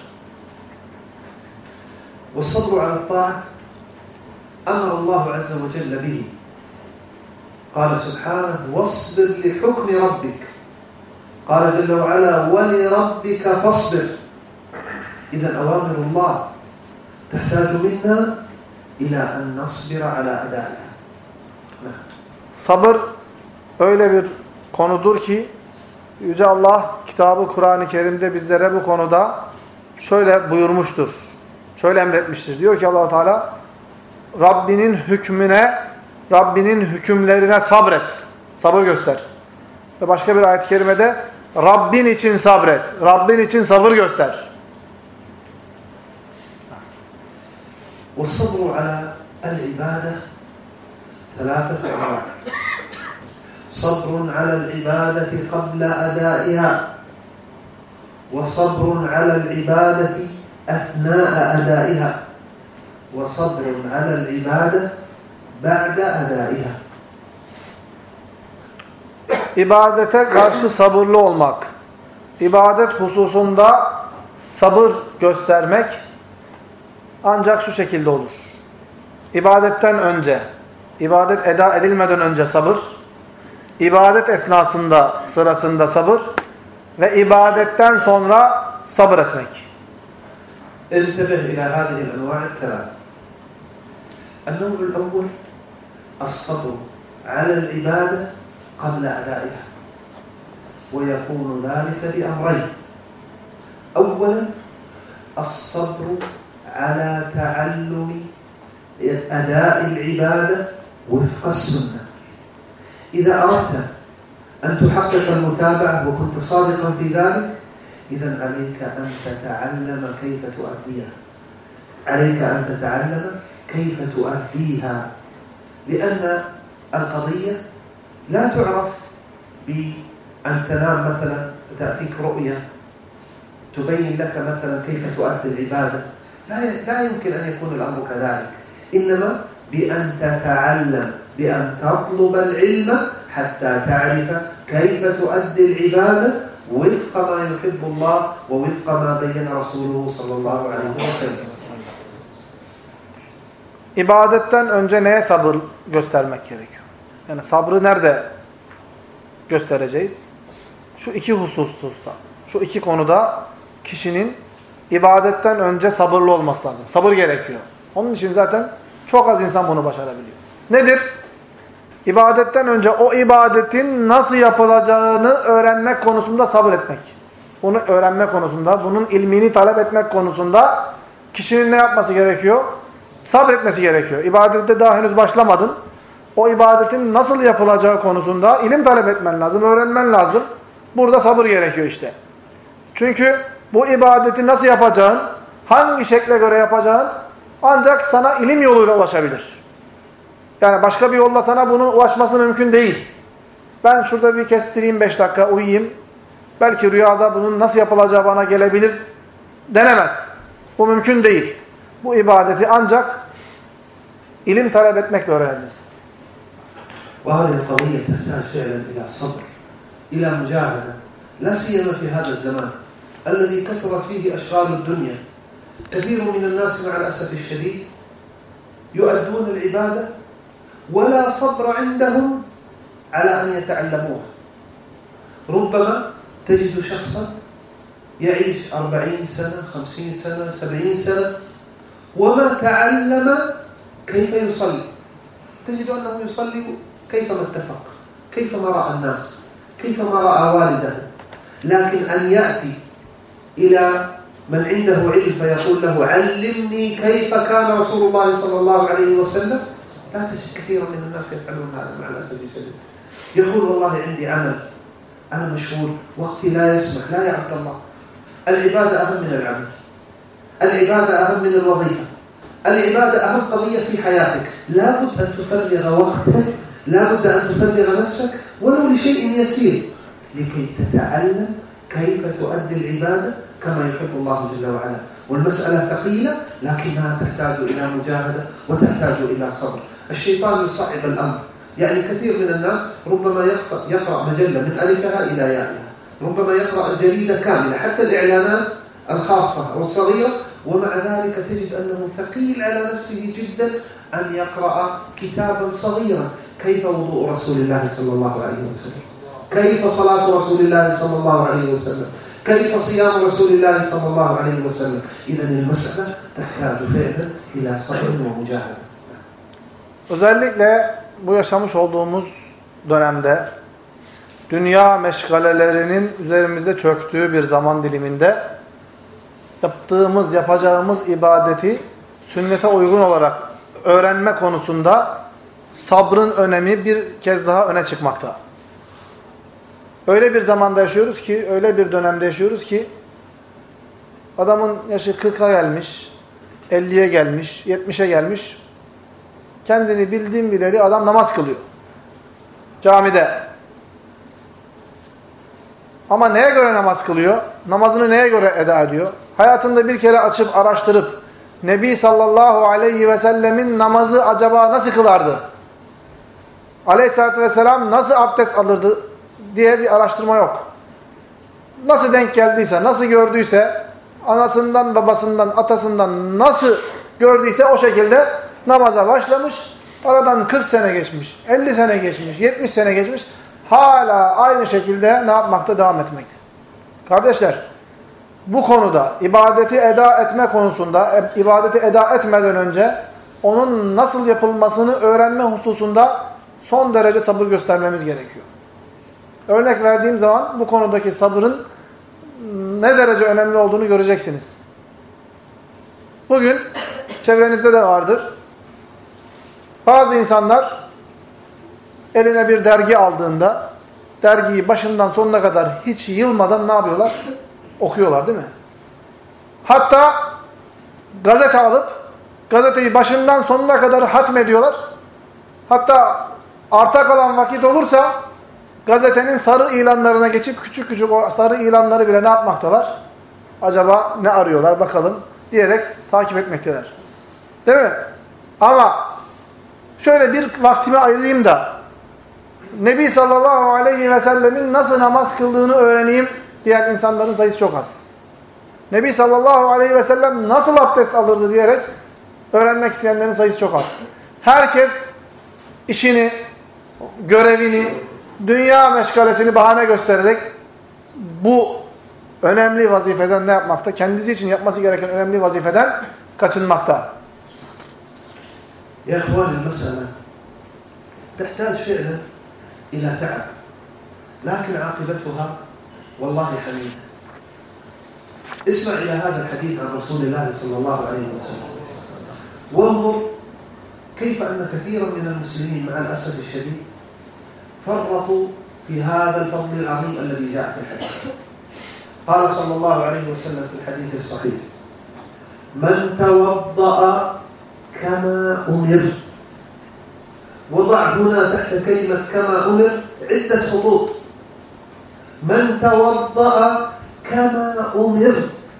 وَالصَّبْرُ عَلَى الطَّاعَةِ أمر الله عز وجل به. قال سبحانه: واصبر لحكم ربك. قال جل وعلا: ولربك فاصبر. إذا أوامر الله تحتاج منا إلى أن نصبر على أدائها. Sabır öyle bir konudur ki Yüce Allah kitabı Kur'an-ı Kerim'de bizlere bu konuda şöyle buyurmuştur. Şöyle emretmiştir. Diyor ki Allah Teala, Rabbinin hükmüne, Rabbinin hükümlerine sabret. Sabır göster. Ve başka bir ayet-i kerimede Rabbin için sabret. Rabbin için sabır göster. وَالصَّبْرُ عَلَى الْعِبَادَةِ ثَلَاثَةُ أَنْوَاعٍ. صَبْرٌ عَلَى الْعِبَادَةِ قَبْلَ أَدَائِهَا، وَصَبْرٌ عَلَى الْعِبَادَةِ أَثْنَاءَ أَدَائِهَا، وَصَبْرٌ عَلَى الْعِبَادَةِ بَعْدَ أَدَائِهَا. İbadete karşı sabırlı olmak, ibadet hususunda sabır göstermek ancak şu şekilde olur. İbadetten önce, ibadet eda edilmeden önce sabır, ibadet esnasında, sırasında sabır ve ibadetten sonra sabır etmek. انتبه إلى هذه الأنواع الثلاث. النوع الأول الصبر على العبادة قبل أدائها، ويكون ذلك بأمرين: أولا الصبر على تعلم أداء العبادة وفق السنة. إذا أردت أن تحقق المتابعة وكنت صادقا في ذلك، إذن عليك أن تتعلم كيف تؤديها. عليك أن تتعلم كيف تؤديها، لأن القضية لا تعرف بأن تنام مثلا فتأتيك رؤية تبين لك مثلا كيف تؤدي العبادة. لا لا يمكن أن يكون الأمر كذلك، إنما بأن تتعلم، بأن تطلب العلم حتى تعرف كيف تؤدي العبادة وفق ما يحب الله ووفق ما بين رسوله صلى الله عليه وسلم. İbadetten önce neye sabır göstermek gerekiyor? Yani sabrı nerede göstereceğiz? Şu iki hususta, şu iki konuda kişinin ibadetten önce sabırlı olması lazım. Sabır gerekiyor. Onun için zaten çok az insan bunu başarabiliyor. Nedir? İbadetten önce o ibadetin nasıl yapılacağını öğrenmek konusunda sabır etmek. Onu öğrenme konusunda, bunun ilmini talep etmek konusunda kişinin ne yapması gerekiyor? Sabretmesi gerekiyor. İbadette daha henüz başlamadın. O ibadetin nasıl yapılacağı konusunda ilim talep etmen lazım, öğrenmen lazım. Burada sabır gerekiyor işte. Çünkü bu ibadeti nasıl yapacağın, hangi şekle göre yapacağın ancak sana ilim yoluyla ulaşabilir. Yani başka bir yolla sana bunun ulaşması mümkün değil. Ben şurada bir kestireyim beş dakika uyuyayım. Belki rüyada bunun nasıl yapılacağı bana gelebilir denemez. Bu mümkün değil. Bu ibadeti ancak ilim talep etmekle öğreniriz. وهذه القضية تحتاج فعلا إلى صبر، إلى مجاهدة، لا سيما في هذا الزمان الذي كثرت فيه أشغال الدنيا. كثير من الناس مع الأسف الشديد يؤدون العبادة ولا صبر عندهم على أن يتعلموها. ربما تجد شخصا يعيش أربعين سنة، خمسين سنة، سبعين سنة وما تعلم كيف يصلي. تجد أنه يصلي كيفما اتفق، كيفما رأى الناس، كيفما رأى والده. لكن أن يأتي إلى من عنده علم فيقول له علمني كيف كان رسول الله صلى الله عليه وسلم، لا تجد كثيرا من الناس يفعلون هذا مع الأسف الشديد. يقول والله عندي عمل، أنا مشغول، وقتي لا يسمح. لا يا عبد الله، العبادة أهم من العمل، العبادة أهم من الوظيفة، العبادة أهم قضية في حياتك. لا بد أن تفرغ وقتك، لا بد أن تفرغ نفسك ولو لشيء يسير لكي تتعلم كيف تؤدي العبادة كما يحب الله جل وعلا. والمسألة ثقيلة لكنها تحتاج إلى مجاهدة وتحتاج إلى صبر. الشيطان يصعب الأمر. يعني كثير من الناس ربما يقرأ مجلة من ألفها إلى يائها، ربما يقرأ جريدة كاملة حتى الإعلانات الخاصة والصغيرة، ومع ذلك تجد أنه ثقيل على نفسه جدا أن يقرأ كتابا صغيرا. كيف وضوء رسول الله صلى الله عليه وسلم، كيف صلاة رسول الله صلى الله عليه وسلم، كيف صيام رسول الله صلى الله عليه وسلم. إذن المسألة تحتاج فعلا إلى صبر ومجاهدة. Özellikle bu yaşamış olduğumuz dönemde dünya meşgalelerinin üzerimizde çöktüğü bir zaman diliminde yaptığımız, yapacağımız ibadeti sünnete uygun olarak öğrenme konusunda sabrın önemi bir kez daha öne çıkmakta. Öyle bir zamanda yaşıyoruz ki, öyle bir dönemde yaşıyoruz ki adamın yaşı kırka gelmiş, elliye gelmiş, yetmişe gelmiş. Kendini bildiğim bileli adam namaz kılıyor. Camide. Ama neye göre namaz kılıyor? Namazını neye göre eda ediyor? Hayatında bir kere açıp araştırıp Nebi sallallahu aleyhi ve sellemin namazı acaba nasıl kılardı? Aleyhisselatü vesselam nasıl abdest alırdı diye bir araştırma yok. Nasıl denk geldiyse, nasıl gördüyse, anasından, babasından, atasından nasıl gördüyse o şekilde namaza başlamış. Aradan kırk sene geçmiş, elli sene geçmiş, yetmiş sene geçmiş. Hala aynı şekilde ne yapmakta? Devam etmekte. Kardeşler, bu konuda ibadeti eda etme konusunda, ibadeti eda etmeden önce onun nasıl yapılmasını öğrenme hususunda son derece sabır göstermemiz gerekiyor. Örnek verdiğim zaman bu konudaki sabırın ne derece önemli olduğunu göreceksiniz. Bugün çevrenizde de vardır. Bazı insanlar eline bir dergi aldığında dergiyi başından sonuna kadar hiç yılmadan ne yapıyorlar? Okuyorlar değil mi? Hatta gazete alıp gazeteyi başından sonuna kadar hatmediyorlar. Hatta arta kalan vakit olursa gazetenin sarı ilanlarına geçip küçük küçük o sarı ilanları bile ne yapmaktalar? Acaba ne arıyorlar bakalım diyerek takip etmekteler. Değil mi? Ama şöyle bir vaktimi ayırayım da Nebi sallallahu aleyhi ve sellemin nasıl namaz kıldığını öğreneyim diyen insanların sayısı çok az. Nebi sallallahu aleyhi ve sellem nasıl abdest alırdı diyerek öğrenmek isteyenlerin sayısı çok az. Herkes işini, görevini, dünya meşgalesini bahane göstererek bu önemli vazifeden ne yapmakta? Kendisi için yapması gereken önemli vazifeden kaçınmakta. يا إخواني المسألة تحتاج فعلا إلى تعب لكن عاقبتها والله حميدة. اسمع إلى هذا الحديث عن رسول الله صلى الله عليه وسلم وانظر كيف أن كثيرا من المسلمين مع الأسف الشديد فرطوا في هذا الفضل العظيم الذي جاء في الحديث. قال صلى الله عليه وسلم في الحديث الصحيح: من توضأ كما أمر. وضع هنا تحت كلمة كما أمر عدة خطوط. من توضأ كما أمر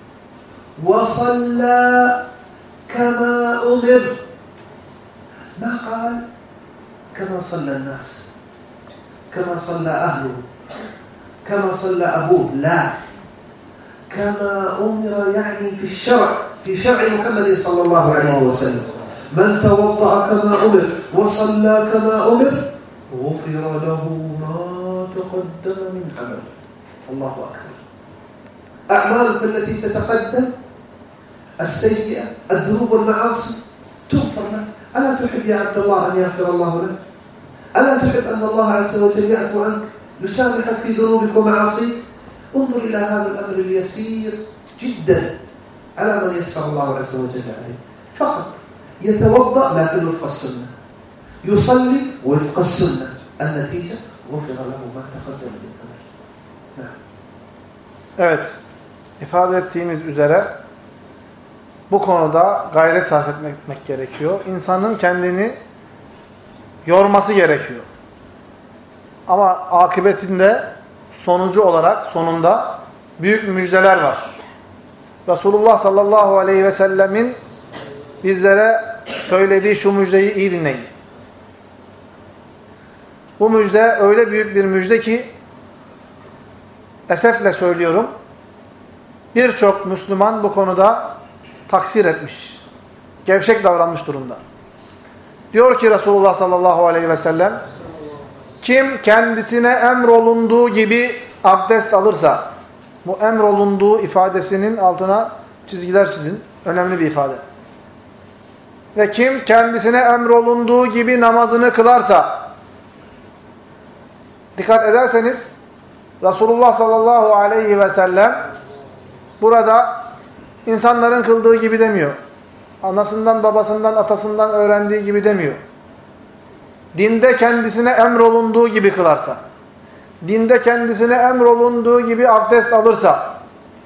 وصلى كما أمر. ما قال كما صلى الناس، كما صلى أهله، كما صلى أبوه، لا، كما أمر يعني في الشرع، في شرع محمد صلى الله عليه وسلم. من توضأ كما أمر وصلى كما أمر غفر له ما تقدم من عمله. الله أكبر. أعمالك التي تتقدم السيئة الذنوب والمعاصي تغفر لك. ألا تحب يا عبد الله أن يغفر الله لك؟ ألا تحب أن الله عز وجل يعفو عنك يسامحك في ذنوبك ومعاصيك؟ انظر إلى هذا الأمر اليسير جدا على من يسر الله عز وجل عليه. فقط يتوضأ لكن وفق السنة، يصلي وفق السنة، النتيجة غفر له ما تقدم من ذنبه. نعم. Evet, ifade ettiğimiz üzere bu konuda gayret sarf etmek gerekiyor. İnsanın kendini yorması gerekiyor. Ama akıbetinde sonucu olarak sonunda büyük müjdeler var. Resulullah sallallahu aleyhi ve sellemin bizlere söylediği şu müjdeyi iyi dinleyin. Bu müjde öyle büyük bir müjde ki esefle söylüyorum, birçok Müslüman bu konuda taksir etmiş, gevşek davranmış durumda. Diyor ki Resulullah sallallahu aleyhi ve sellem, kim kendisine emrolunduğu gibi abdest alırsa, bu emrolunduğu ifadesinin altına çizgiler çizin, önemli bir ifade. Ve kim kendisine emrolunduğu gibi namazını kılarsa, dikkat ederseniz Resulullah sallallahu aleyhi ve sellem burada insanların kıldığı gibi demiyor. Anasından, babasından, atasından öğrendiği gibi demiyor. Dinde kendisine emrolunduğu gibi kılarsa, dinde kendisine emrolunduğu gibi abdest alırsa,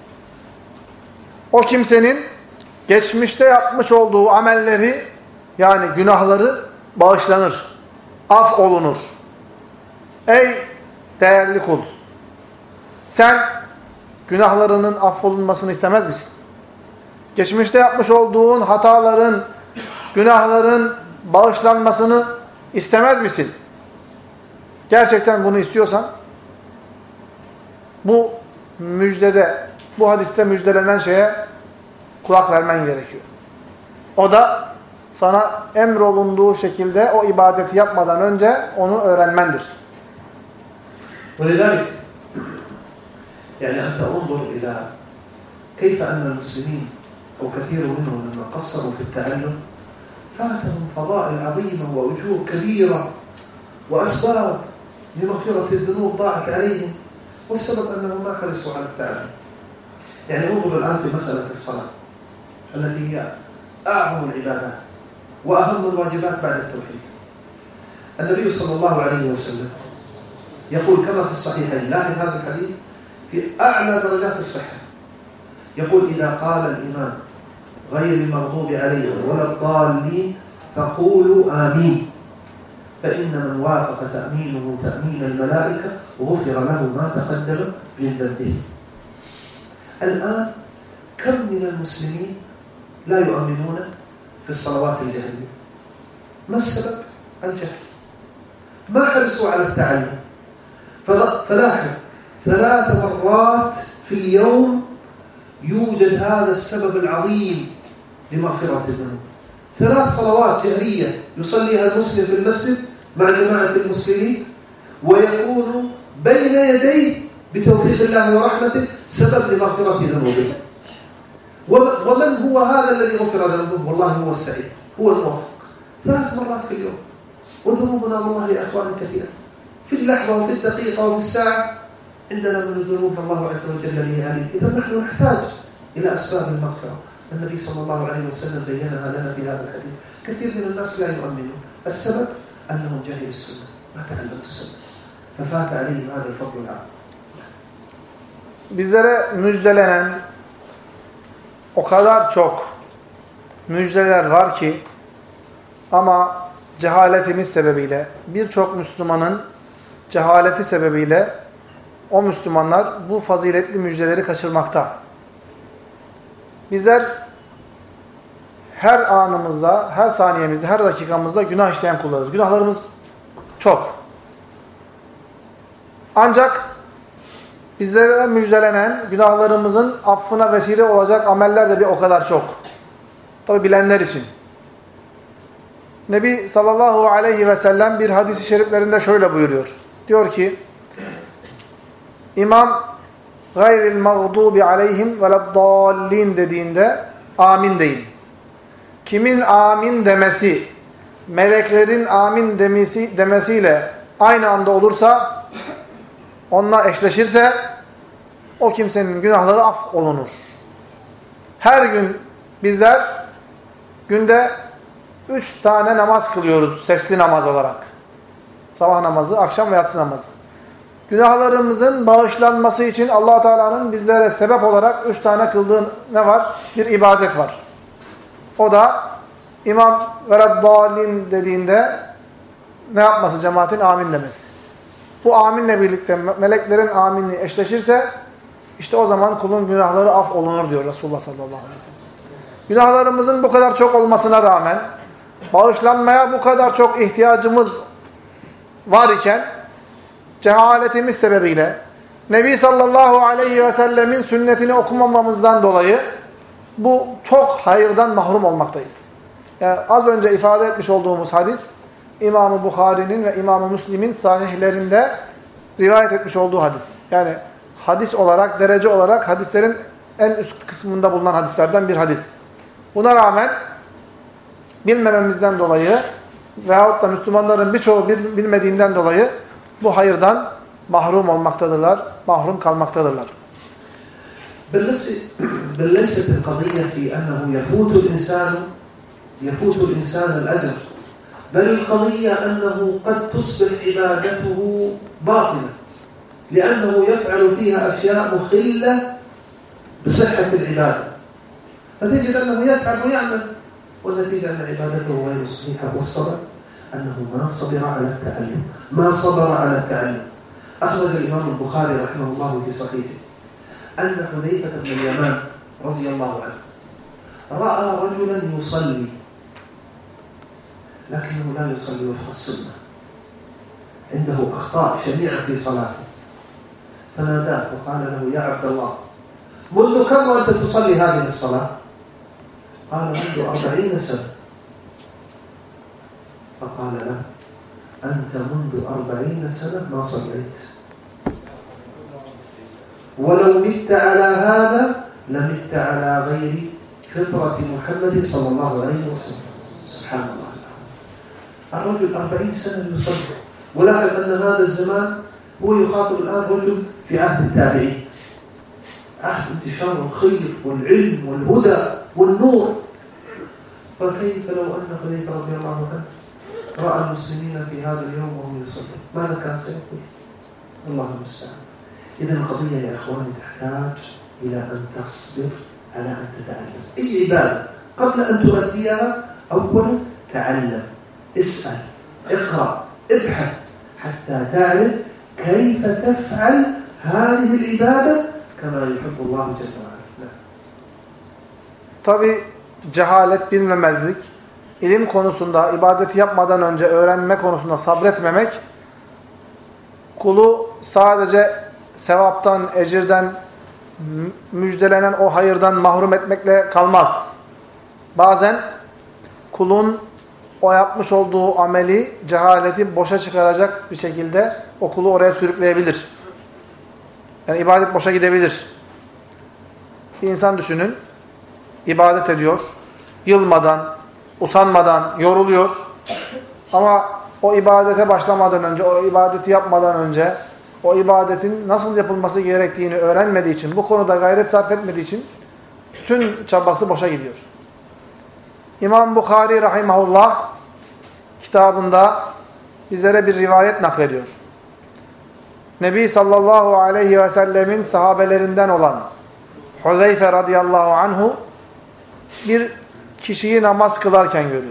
o kimsenin geçmişte yapmış olduğu amelleri, yani günahları bağışlanır, af olunur. Ey değerli kul! Sen günahlarının affolunmasını istemez misin? Geçmişte yapmış olduğun hataların, günahların bağışlanmasını istemez misin? Gerçekten bunu istiyorsan, bu müjdede, bu hadiste müjdelenen şeye kulak vermen gerekiyor. O da sana emrolunduğu şekilde o ibadeti yapmadan önce onu öğrenmendir. ولذلك يعني أنت انظر إلى كيف أن المسلمين أو كثير منهم لما قصروا في التعلم فاتهم فضائل عظيمة وأجور كبيرة وأسباب لمغفرة الذنوب ضاعت عليهم والسبب أنهم ما حرصوا على التعلم. يعني انظر الآن في مسألة الصلاة التي هي أعظم العبادات وأهم الواجبات بعد التوحيد. النبي صلى الله عليه وسلم يقول كما في الصحيحين، لاحظ هذا الحديث في أعلى درجات الصحة، يقول إذا قال الإمام غير المغضوب عليهم ولا الضالين فقولوا آمين فإن من وافق تأمينه تأمين الملائكة غفر له ما تقدم من ذنبه. الآن كم من المسلمين لا يؤمنون في الصلوات الجهرية؟ ما السبب؟ الجهل. ما حرصوا على التعلم. فلاحظ ثلاث مرات في اليوم يوجد هذا السبب العظيم لمغفرة الذنوب. ثلاث صلوات شهرية يصليها المسلم في المسجد مع جماعة المسلمين ويكون بين يديه بتوفيق الله ورحمته سبب لمغفرة ذنوبه. ومن هو هذا الذي غفر ذنبه؟ والله هو السعيد، هو الموفق. ثلاث مرات في اليوم. وذنوبنا والله يا أخوان كثيرة، في اللحظة وفي الدقيقة وفي الساعة عندنا من الذنوب الله عز وجل به عليم. إذا نحن نحتاج إلى أسباب المغفرة. النبي صلى الله عليه وسلم بينها لنا في هذا الحديث. كثير من الناس لا يؤمنون. السبب أنهم جهلوا السنة، ما تعلموا السنة، ففات عليهم هذا الفضل العظيم. Bizlere müjdelenen o kadar çok müjdeler var ki ama cehaletimiz sebebiyle, birçok Müslümanın cehaleti sebebiyle o Müslümanlar bu faziletli müjdeleri kaçırmakta. Bizler her anımızda, her saniyemizde, her dakikamızda günah işleyen kullarız. Günahlarımız çok. Ancak bizlere müjdelenen günahlarımızın affına vesile olacak ameller de bir o kadar çok. Tabi bilenler için. Nebi sallallahu aleyhi ve sellem bir hadis-i şeriflerinde şöyle buyuruyor. Diyor ki, İmam gayril mağdubi aleyhim veleddallin dediğinde amin deyin. Kimin amin demesi, meleklerin amin demesi, demesiyle aynı anda olursa, onunla eşleşirse, o kimsenin günahları af olunur. Her gün bizler günde üç tane namaz kılıyoruz sesli namaz olarak. Sabah namazı, akşam ve yatsı namazı. Günahlarımızın bağışlanması için Allah Teala'nın bizlere sebep olarak üç tane kıldığı ne var? Bir ibadet var. O da İmam veleddallin dediğinde ne yapması? Cemaatin amin demesi. Bu aminle birlikte meleklerin aminliği eşleşirse işte o zaman kulun günahları af olunur diyor Resulullah sallallahu aleyhi ve sellem. Günahlarımızın bu kadar çok olmasına rağmen bağışlanmaya bu kadar çok ihtiyacımız var iken cehaletimiz sebebiyle Nebi sallallahu aleyhi ve sellemin sünnetini okumamamızdan dolayı bu çok hayırdan mahrum olmaktayız. Yani az önce ifade etmiş olduğumuz hadis İmam-ı Bukhari'nin ve İmam-ı Müslim'in sahihlerinde rivayet etmiş olduğu hadis. Yani hadis olarak, derece olarak hadislerin en üst kısmında bulunan hadislerden bir hadis. Buna rağmen bilmememizden dolayı veyahut da Müslümanların birçoğu bilmediğinden dolayı bu hayırdan mahrum olmaktadırlar, mahrum kalmaktadırlar. بل ليست القضية في أنه يفوت الإنسان يفوت الإنسان الأجر بل القضية أنه قد تصبح عبادته باطلة لأنه يفعل فيها أشياء مخلة بصحة العبادة فتجد أنه يتعب ويعمل والنتيجة أن عبادته غير صحيحة والصبر أنه ما صبر على التعلم ما صبر على التعلم. أخرج الإمام البخاري رحمه الله في صحيحه أن حذيفة بن اليمان رضي الله عنه رأى رجلا يصلي لكنه لا يصلي وفق السنة عنده أخطاء شنيعة في صلاته فناداه وقال له يا عبد الله منذ كم وأنت تصلي هذه الصلاة؟ قال منذ أربعين سنة. فقال له أنت منذ أربعين سنة ما صليت ولو مت على هذا لمت على غير فطرة محمد صلى الله عليه وسلم. سبحان الله. الرجل أربعين سنة يصلي ولاحظ أن هذا الزمان هو يخاطب الآن رجل في عهد التابعين عهد انتشار الخير والعلم والهدى والنور. فكيف لو أن حذيفة رضي الله عنه رأى المسلمين في هذا اليوم وهم يصلون ماذا كان سيقول؟ الله المستعان. إذا القضية يا إخواني تحتاج إلى أن تصبر على أن تتعلم أي عبادة قبل أن تؤديها. أولا تعلم، اسأل، اقرأ، ابحث حتى تعرف كيف تفعل هذه العبادة كما يحب الله جل وعلا. Tabi cehalet, bilmemezlik, ilim konusunda, ibadeti yapmadan önce öğrenme konusunda sabretmemek kulu sadece sevaptan, ecirden, müjdelenen o hayırdan mahrum etmekle kalmaz. Bazen kulun o yapmış olduğu ameli, cehaleti boşa çıkaracak bir şekilde o kulu oraya sürükleyebilir. Yani ibadet boşa gidebilir. Bir insan düşünün, ibadet ediyor, yılmadan, usanmadan, yoruluyor. Ama o ibadete başlamadan önce, o ibadeti yapmadan önce, o ibadetin nasıl yapılması gerektiğini öğrenmediği için, bu konuda gayret sarf etmediği için bütün çabası boşa gidiyor. İmam Bukhari rahimahullah kitabında bizlere bir rivayet naklediyor. Nebi sallallahu aleyhi ve sellemin sahabelerinden olan Huzeyfe radıyallahu anhu bir kişiyi namaz kılarken görüyor.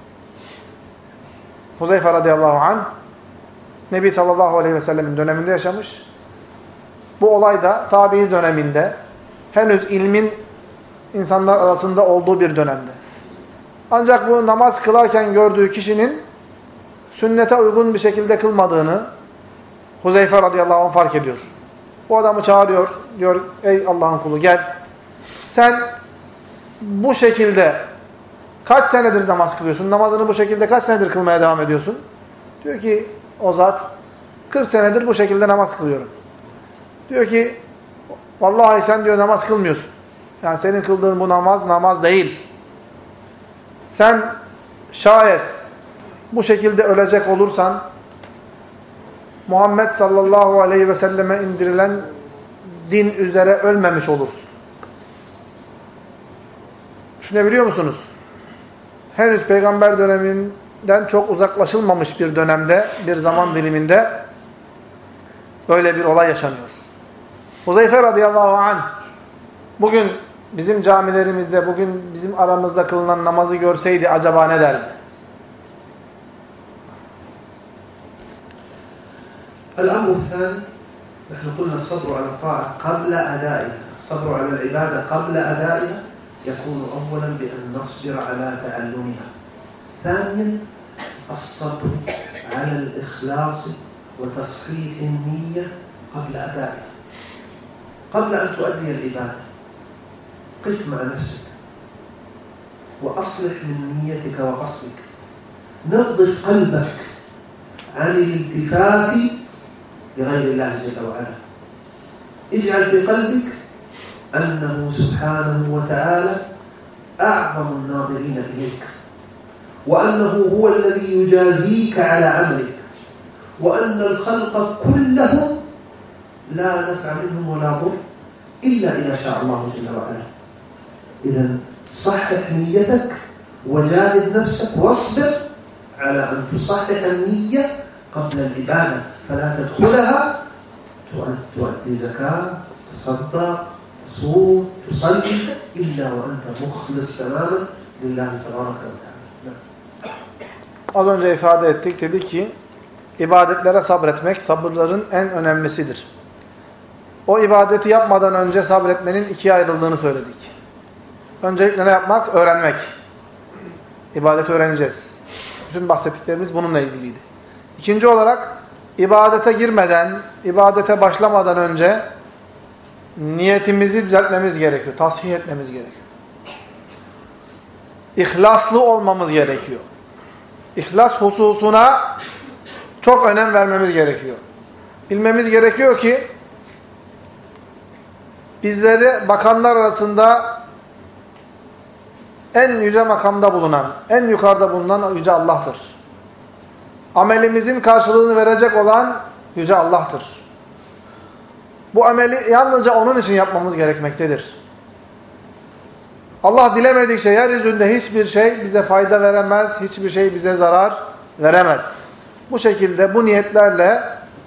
Huzeyfe radıyallahu anh Nebi sallallahu aleyhi ve sellemin döneminde yaşamış. Bu olay da tabi'i döneminde henüz ilmin insanlar arasında olduğu bir dönemde. Ancak bu namaz kılarken gördüğü kişinin sünnete uygun bir şekilde kılmadığını Huzeyfe radıyallahu anh fark ediyor. Bu adamı çağırıyor. Diyor, ey Allah'ın kulu gel. Sen bu şekilde kaç senedir namaz kılıyorsun? Namazını bu şekilde kaç senedir kılmaya devam ediyorsun? Diyor ki o zat kırk senedir bu şekilde namaz kılıyorum. Diyor ki vallahi sen diyor namaz kılmıyorsun. Yani senin kıldığın bu namaz namaz değil. Sen şayet bu şekilde ölecek olursan Muhammed sallallahu aleyhi ve selleme indirilen din üzere ölmemiş olursun. Düşünebiliyor musunuz? Henüz peygamber döneminden çok uzaklaşılmamış bir dönemde, bir zaman diliminde böyle bir olay yaşanıyor. Huzeyfe radıyallahu anh bugün bizim camilerimizde, bugün bizim aramızda kılınan namazı görseydi acaba ne derdi? الأمر الثاني نحن قلنا الصبر على الطاعة قبل أدائها، الصبر على العبادة قبل أدائها يكون أولا بأن نصبر على تعلمها. ثانيا الصبر على الإخلاص وتصحيح النية قبل أدائها. قبل أن تؤدي العبادة قف مع نفسك وأصلح من نيتك وقصدك. نظف قلبك عن الالتفات لغير الله جل وعلا. اجعل في قلبك أنه سبحانه وتعالى أعظم الناظرين إليك، وأنه هو الذي يجازيك على عملك، وأن الخلق كلهم لا نفع منهم ولا ضر إلا إذا شاء الله جل وعلا. إذن صحح نيتك وجاهد نفسك واصبر على أن تصحح النية قبل العبادة، فلا تدخلها تؤدي زكاة، تصدق، تصوم، تصلي إلا وأنت مخلص تماما لله تبارك وتعالى. Az önce ifade ettik, dedi ki ibadetlere sabretmek sabırların en önemlisidir. O ibadeti yapmadan önce sabretmenin ikiye ayrıldığını söyledik. Öncelikle ne yapmak? Öğrenmek. İbadeti öğreneceğiz. Bütün bahsettiklerimiz bununla ilgiliydi. İkinci olarak ibadete girmeden, ibadete başlamadan önce niyetimizi düzeltmemiz gerekiyor. Tasfih etmemiz gerekiyor. İhlaslı olmamız gerekiyor. İhlas hususuna çok önem vermemiz gerekiyor. Bilmemiz gerekiyor ki bizleri bakanlar arasında en yüce makamda bulunan, en yukarıda bulunan Yüce Allah'tır. Amelimizin karşılığını verecek olan Yüce Allah'tır. Bu ameli yalnızca onun için yapmamız gerekmektedir. Allah dilemedikçe yeryüzünde hiçbir şey bize fayda veremez, hiçbir şey bize zarar veremez. Bu şekilde, bu niyetlerle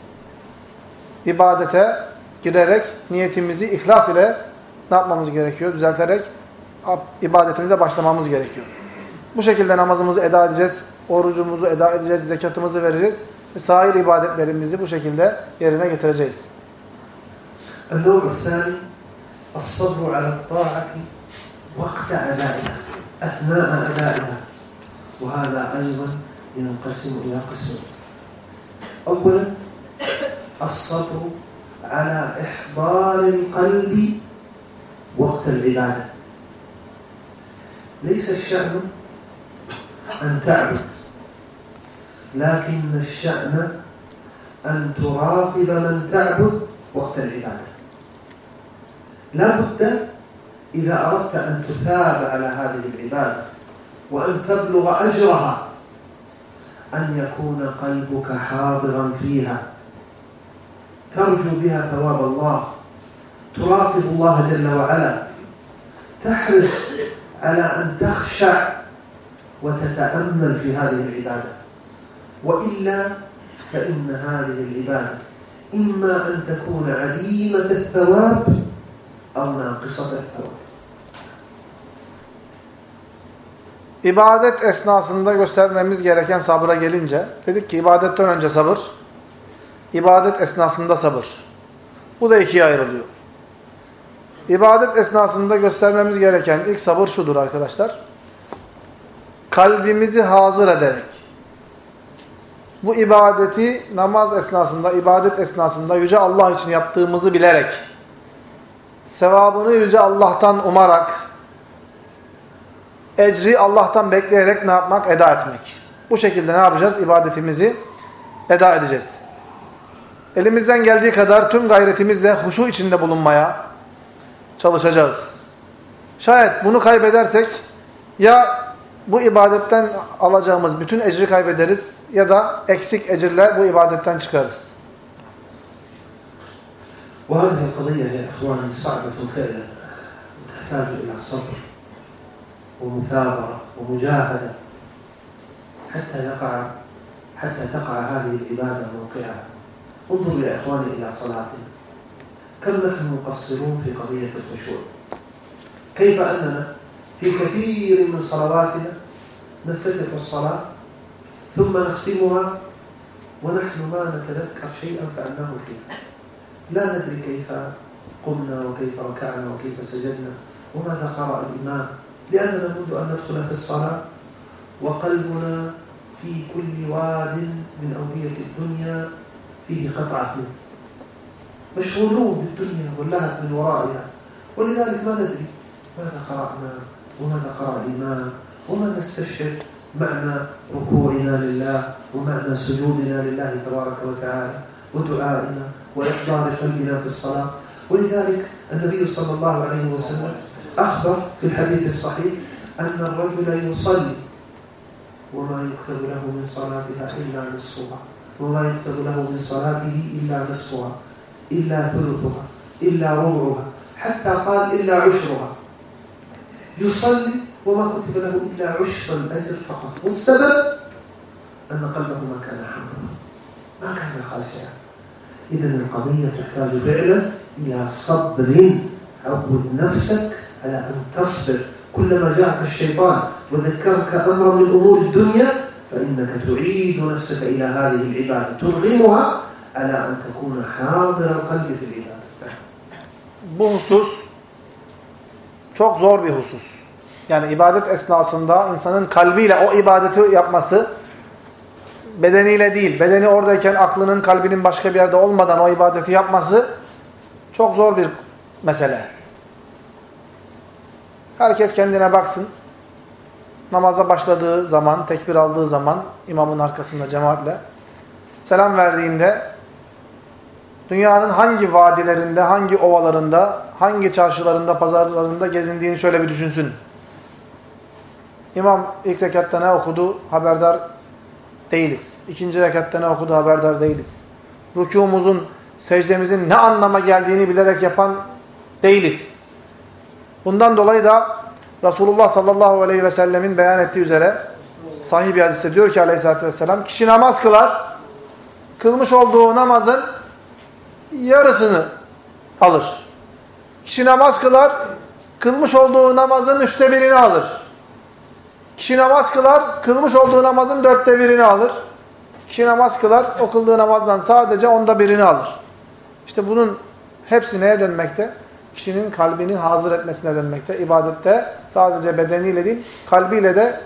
ibadete girerek niyetimizi ihlas ile ne yapmamız gerekiyor? Düzelterek ibadetimize başlamamız gerekiyor. Bu şekilde namazımızı eda edeceğiz, orucumuzu eda edeceğiz, zekatımızı vereceğiz ve sair ibadetlerimizi bu şekilde yerine getireceğiz. النوع الثاني الصبر على الطاعة وقت أدائها أثناء أدائها وهذا أيضا ينقسم إلى قسمين. أولا الصبر على إحضار القلب وقت العبادة. ليس الشأن أن تعبد، لكن الشأن أن تراقب من تعبد وقت العبادة. لا بد إذا أردت أن تثاب على هذه العبادة وأن تبلغ أجرها أن يكون قلبك حاضرا فيها، ترجو بها ثواب الله، تراقب الله جل وعلا، تحرص على أن تخشع وتتأمل في هذه العبادة. وإلا فإن هذه العبادة إما أن تكون عديمة الثواب أو ناقصة الثواب. İbadet esnasında göstermemiz gereken sabıra gelince, dedik ki ibadetten önce sabır, ibadet esnasında sabır. Bu da ikiye ayrılıyor. İbadet esnasında göstermemiz gereken ilk sabır şudur arkadaşlar. Kalbimizi hazır ederek, bu ibadeti namaz esnasında, ibadet esnasında Yüce Allah için yaptığımızı bilerek, sevabını Yüce Allah'tan umarak, ecri Allah'tan bekleyerek ne yapmak? Eda etmek. Bu şekilde ne yapacağız? İbadetimizi eda edeceğiz. Elimizden geldiği kadar tüm gayretimizle huşu içinde bulunmaya çalışacağız. Şayet bunu kaybedersek ya bu ibadetten alacağımız bütün ecri kaybederiz ya da eksik ecirle bu ibadetten çıkarız. وهذه القضية يا إخواني صعبة فعلا، تحتاج إلى صبر ومثابرة ومجاهدة حتى يقع حتى تقع هذه العبادة موقعها. انظروا يا إخواني إلى صلاتنا، كم نحن مقصرون في قضية الخشوع. كيف أننا في كثير من صلواتنا نفتتح الصلاة ثم نختمها ونحن ما نتذكر شيئا فعلناه فيها، لا ندري كيف قمنا وكيف ركعنا وكيف سجدنا وماذا قرأ الإمام، لأننا منذ أن ندخل في الصلاة وقلبنا في كل واد من أودية الدنيا فيه قطعة منه، مشغولون بالدنيا واللهث من ورائها، ولذلك ما ندري ماذا قرأنا وماذا قرأ الإمام وما نستشعر معنى ركوعنا لله ومعنى سجودنا لله تبارك وتعالى ودعائنا وإحضار قلبنا في الصلاة. ولذلك النبي صلى الله عليه وسلم أخبر في الحديث الصحيح أن الرجل يصلي وما يكتب له من صلاتها إلا نصفها وما يكتب له من صلاته إلا نصفها إلا ثلثها إلا ربعها حتى قال إلا عشرها. يصلي وما كتب له إلا عشر الأجر فقط، والسبب أن قلبه ما كان حاضرا، ما كان خاشعا. إذن القضية تحتاج فعلا إلى صبر. عود نفسك على أن تصبر. كلما جاءك الشيطان وذكرك أمرا من أمور الدنيا فإنك تعيد نفسك إلى هذه العبادة، ترغمها على أن تكون حاضر القلب في العبادة. Bu husus çok zor bir husus. Yani ibadet esnasında insanın kalbiyle o ibadeti yapması, bedeniyle değil, bedeni oradayken aklının, kalbinin başka bir yerde olmadan o ibadeti yapması çok zor bir mesele. Herkes kendine baksın. Namaza başladığı zaman, tekbir aldığı zaman, imamın arkasında cemaatle selam verdiğinde dünyanın hangi vadilerinde, hangi ovalarında, hangi çarşılarında, pazarlarında gezindiğini şöyle bir düşünsün. İmam ilk rekatta ne okudu? Haberdar değiliz. İkinci rekatta ne okudu? Haberdar değiliz. Rükûmuzun, secdemizin ne anlama geldiğini bilerek yapan değiliz. Bundan dolayı da Resulullah sallallahu aleyhi ve sellemin beyan ettiği üzere sahih bir hadiste diyor ki aleyhissalatü vesselam, kişi namaz kılar, kılmış olduğu namazın yarısını alır. Kişi namaz kılar, kılmış olduğu namazın üçte birini alır. Kişi namaz kılar, kılmış olduğu namazın dörtte birini alır. Kişi namaz kılar, o kıldığı namazdan sadece onda birini alır. İşte bunun hepsi neye dönmekte? Kişinin kalbini hazır etmesine dönmekte. İbadette sadece bedeniyle değil, kalbiyle de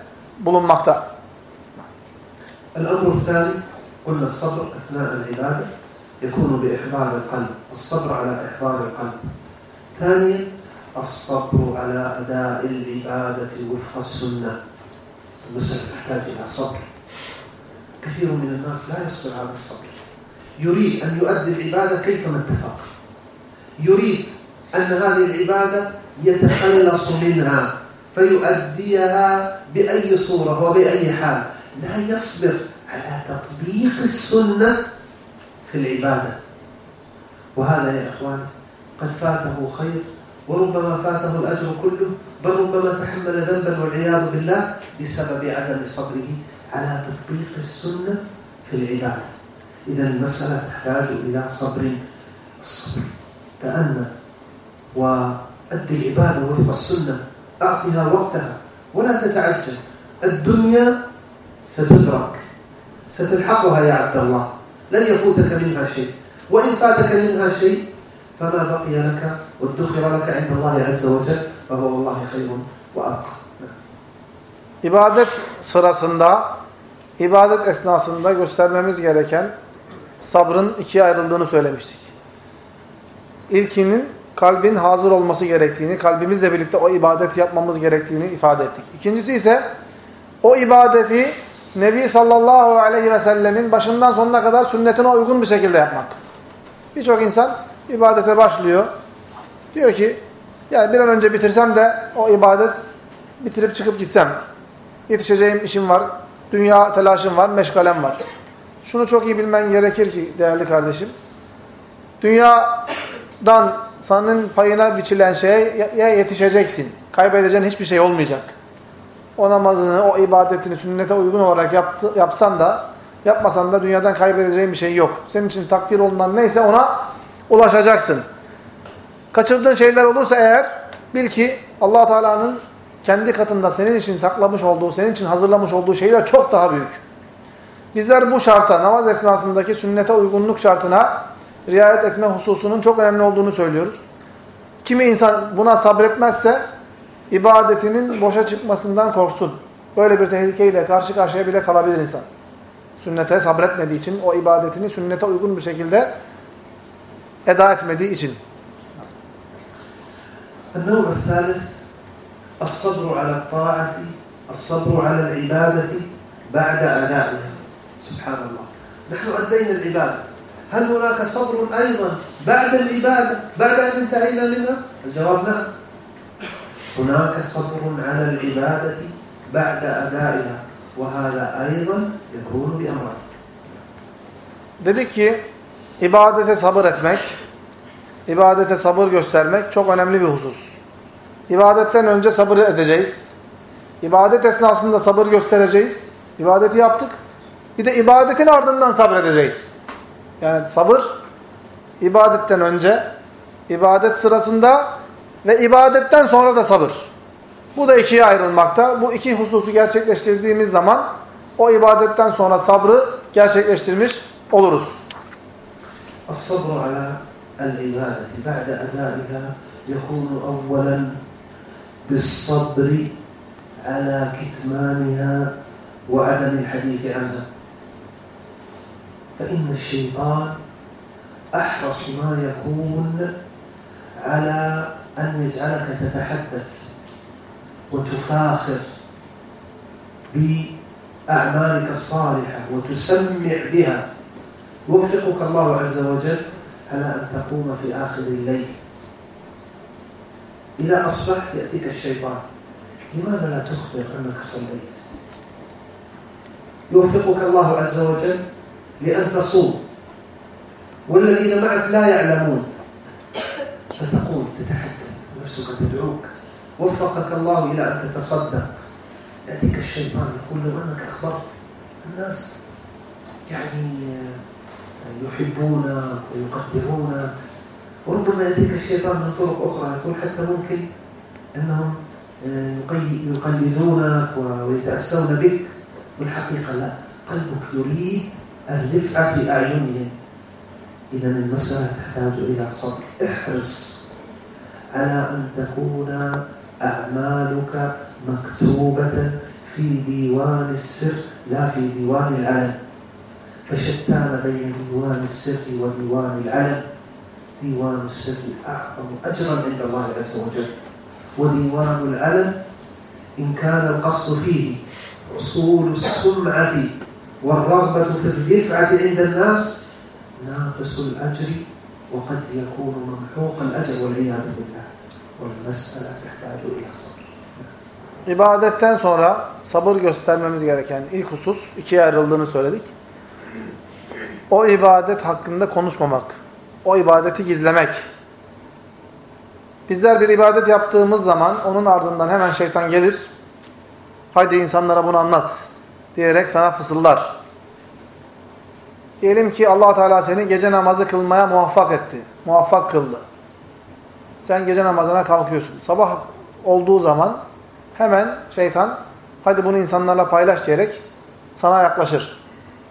bulunmakta. الأمر الثاني قلنا الصبر أثناء العبادة يكون بإحضار القلب، الصبر على إحضار القلب. ثانيا الصبر على أداء العبادة وفق السنة. المسألة تحتاج إلى صبر. كثير من الناس لا يصبر على الصبر، يريد أن يؤدي العبادة كيفما اتفق، يريد أن هذه العبادة يتخلص منها فيؤديها بأي صورة وبأي حال، لا يصبر على تطبيق السنة في العبادة. وهذا يا إخوان قد فاته خير، وربما فاته الأجر كله، بل ربما تحمل ذنبا والعياذ بالله بسبب عدم صبره على تطبيق السنة في العبادة. إذا المسألة تحتاج إلى صبر. الصبر، تأنى وأدي العبادة وفق السنة، أعطها وقتها ولا تتعجل. الدنيا ستدرك، ستلحقها يا عبد الله، لن يفوتك منها شيء، وإن فاتك منها شيء فما بقي لك وادخر لك عند الله عز وجل فهو والله خير وأبقى. İbadet sırasında, ibadet esnasında göstermemiz gereken sabrın ikiye ayrıldığını söylemiştik. İlkinin kalbin hazır olması gerektiğini, kalbimizle birlikte o ibadeti yapmamız gerektiğini ifade ettik. İkincisi ise o ibadeti Nebi sallallahu aleyhi ve sellemin başından sonuna kadar sünnetine uygun bir şekilde yapmak. Birçok insan ibadete başlıyor. Diyor ki, yani bir an önce bitirsem de o ibadet bitirip çıkıp gitsem. Yetişeceğim işim var, dünya telaşım var, meşgalem var. Şunu çok iyi bilmen gerekir ki değerli kardeşim, dünyadan senin payına biçilen şeye yetişeceksin. Kaybedeceğin hiçbir şey olmayacak. O namazını, o ibadetini sünnete uygun olarak yaptı, yapsan da, yapmasan da dünyadan kaybedeceğin bir şey yok. Senin için takdir olunan neyse ona ulaşacaksın. Kaçırdığın şeyler olursa eğer, bil ki Allah Teala'nın kendi katında senin için saklamış olduğu, senin için hazırlamış olduğu şeyler çok daha büyük. Bizler bu şarta, namaz esnasındaki sünnete uygunluk şartına riayet etme hususunun çok önemli olduğunu söylüyoruz. Kimi insan buna sabretmezse ibadetinin boşa çıkmasından korksun. Böyle bir tehlikeyle karşı karşıya bile kalabilir insan. Sünnete sabretmediği için, o ibadetini sünnete uygun bir şekilde eda etmediği için. النوع الثالث الصبر على الطاعة، الصبر على العبادة بعد أدائها. سبحان الله، نحن أدينا العبادة، هل هناك صبر أيضا بعد العبادة بعد أن انتهينا منها؟ الجواب نعم، هناك صبر على العبادة بعد أدائها، وهذا أيضا يكون بأمرين. Dedik ki ibadete sabır etmek, ibadete sabır göstermek çok önemli bir husus. İbadetten önce sabır edeceğiz. İbadet esnasında sabır göstereceğiz. İbadeti yaptık. Bir de ibadetin ardından sabredeceğiz. Yani sabır ibadetten önce, ibadet sırasında ve ibadetten sonra da sabır. Bu da ikiye ayrılmakta. Bu iki hususu gerçekleştirdiğimiz zaman o ibadetten sonra sabrı gerçekleştirmiş oluruz. الصبر على العبادة بعد أدائها يكون أولا بالصبر على كتمانها وعدم الحديث عنها، فإن الشيطان أحرص ما يكون على أن يجعلك تتحدث وتفاخر بأعمالك الصالحة وتسمع بها. يوفقك الله عز وجل على أن تقوم في آخر الليل. إذا أصبحت يأتيك الشيطان، لماذا لا تخبر أنك صليت؟ يوفقك الله عز وجل لأن تصوم والذين معك لا يعلمون، فتقول تتحدث، نفسك تدعوك. وفقك الله إلى أن تتصدق، يأتيك الشيطان يقول لو أنك أخبرت الناس يعني يحبونك ويقدرونك. وربما يأتيك الشيطان من طرق أخرى، يقول حتى ممكن أنهم يقلدونك ويتأسون بك، والحقيقة لا، قلبك يريد الرفعة في أعينهم. إذا المسألة تحتاج إلى صبر. احرص على أن تكون أعمالك مكتوبة في ديوان السر لا في ديوان العلن. فشتان بين ديوان السر وديوان العلم ديوان السر أعظم أجرا عند الله عز وجل وديوان العلم إن كان القصد فيه حصول السمعة والرغبة في الرفعة عند الناس ناقص الأجر وقد يكون ممحوق الأجر والعياذ بالله والمسألة تحتاج إلى صبر. İbadetten sonra sabır göstermemiz gereken ilk husus ikiye ayrıldığını söyledik. O ibadet hakkında konuşmamak, o ibadeti gizlemek. Bizler bir ibadet yaptığımız zaman onun ardından hemen şeytan gelir. Haydi insanlara bunu anlat diyerek sana fısıldar. Diyelim ki Allah Teala seni gece namazı kılmaya muvaffak etti. Muvaffak kıldı. Sen gece namazına kalkıyorsun. Sabah olduğu zaman hemen şeytan hadi bunu insanlarla paylaş diyerek sana yaklaşır.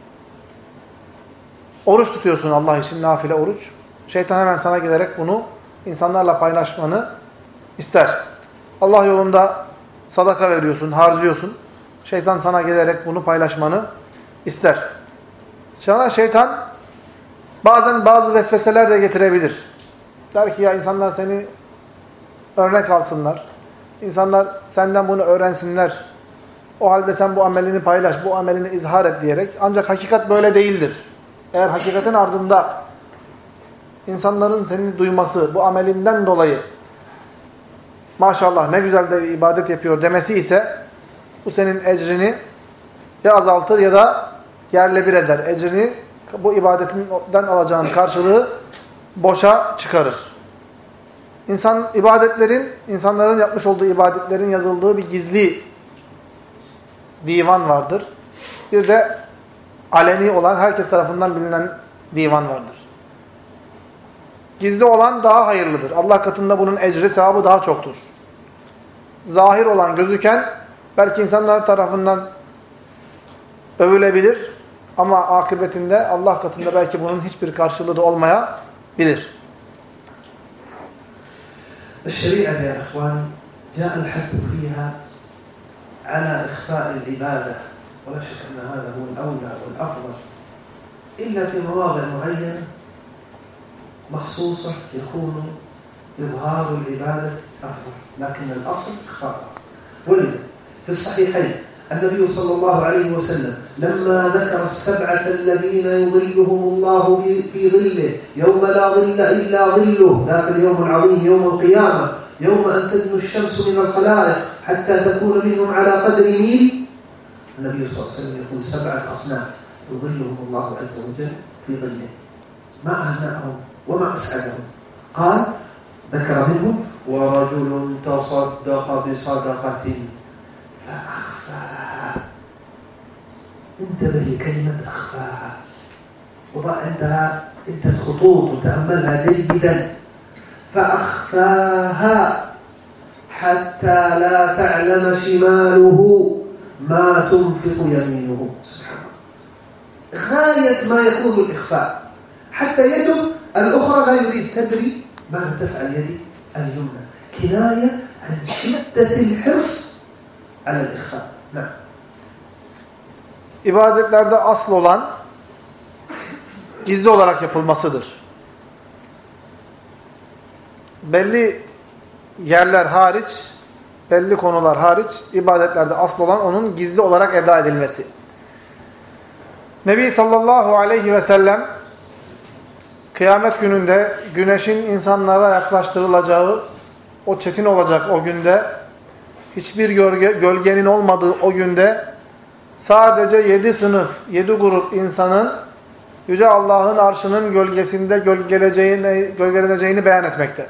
Oruç tutuyorsun Allah için, nafile oruç. Şeytan hemen sana gelerek bunu insanlarla paylaşmanı ister. Allah yolunda sadaka veriyorsun, harcıyorsun. Şeytan sana gelerek bunu paylaşmanı ister. Sana şeytan bazen bazı vesveseler de getirebilir. Der ki ya insanlar seni örnek alsınlar. İnsanlar senden bunu öğrensinler. O halde sen bu amelini paylaş, bu amelini izhar et diyerek. Ancak hakikat böyle değildir. Eğer hakikatin ardında insanların seni duyması, bu amelinden dolayı maşallah ne güzel de ibadet yapıyor demesi ise bu senin ecrini ya azaltır ya da yerle bir eder. Ecrini, bu ibadetinden alacağın karşılığı boşa çıkarır. İnsan ibadetlerin, insanların yapmış olduğu ibadetlerin yazıldığı bir gizli divan vardır. Bir de aleni olan, herkes tarafından bilinen divan vardır. Gizli olan daha hayırlıdır. Allah katında bunun ecri, sevabı daha çoktur. Zahir olan, gözüken belki insanlar tarafından övülebilir ama akıbetinde Allah katında belki bunun hiçbir karşılığı da olmayabilir. الشريعة يا إخوان جاء الحث فيها على إخفاء العبادة ولا شك أن هذا هو الأولى والأفضل إلا في مواضع معينة مخصوصة يكون إظهار العبادة أفضل لكن الأصل إخفاءها. ولذا في الصحيحين النبي صلى الله عليه وسلم لما ذكر السبعة الذين يظلهم الله في ظله يوم لا ظل إلا ظله ذاك اليوم العظيم يوم القيامة يوم أن تدنو الشمس من الخلائق حتى تكون منهم على قدر ميل النبي صلى الله عليه وسلم يقول سبعة أصناف يظلهم الله عز وجل في ظله ما أهنأهم وما أسعدهم قال ذكر منهم ورجل تصدق بصدقة فأخفاها انتبه لكلمة أخفاها وضع عندها انت الخطوط وتأملها جيدا فأخفاها حتى لا تعلم شماله ما تنفق يمينه سبحان الله غاية ما يكون الإخفاء حتى يده الأخرى لا يريد تدري ماذا تفعل يدي اليمنى كناية عن شدة الحرص على الإخفاء نعم. İbadetlerde asıl olan gizli olarak yapılmasıdır. Belli yerler hariç, belli konular hariç ibadetlerde asıl olan onun gizli olarak eda edilmesi. Nebi sallallahu aleyhi ve sellem kıyamet gününde güneşin insanlara yaklaştırılacağı o çetin olacak o günde, hiçbir gölge, gölgenin olmadığı o günde sadece yedi sınıf, yedi grup insanın Yüce Allah'ın arşının gölgesinde gölgeleceğini, gölgeleneceğini beyan etmekte.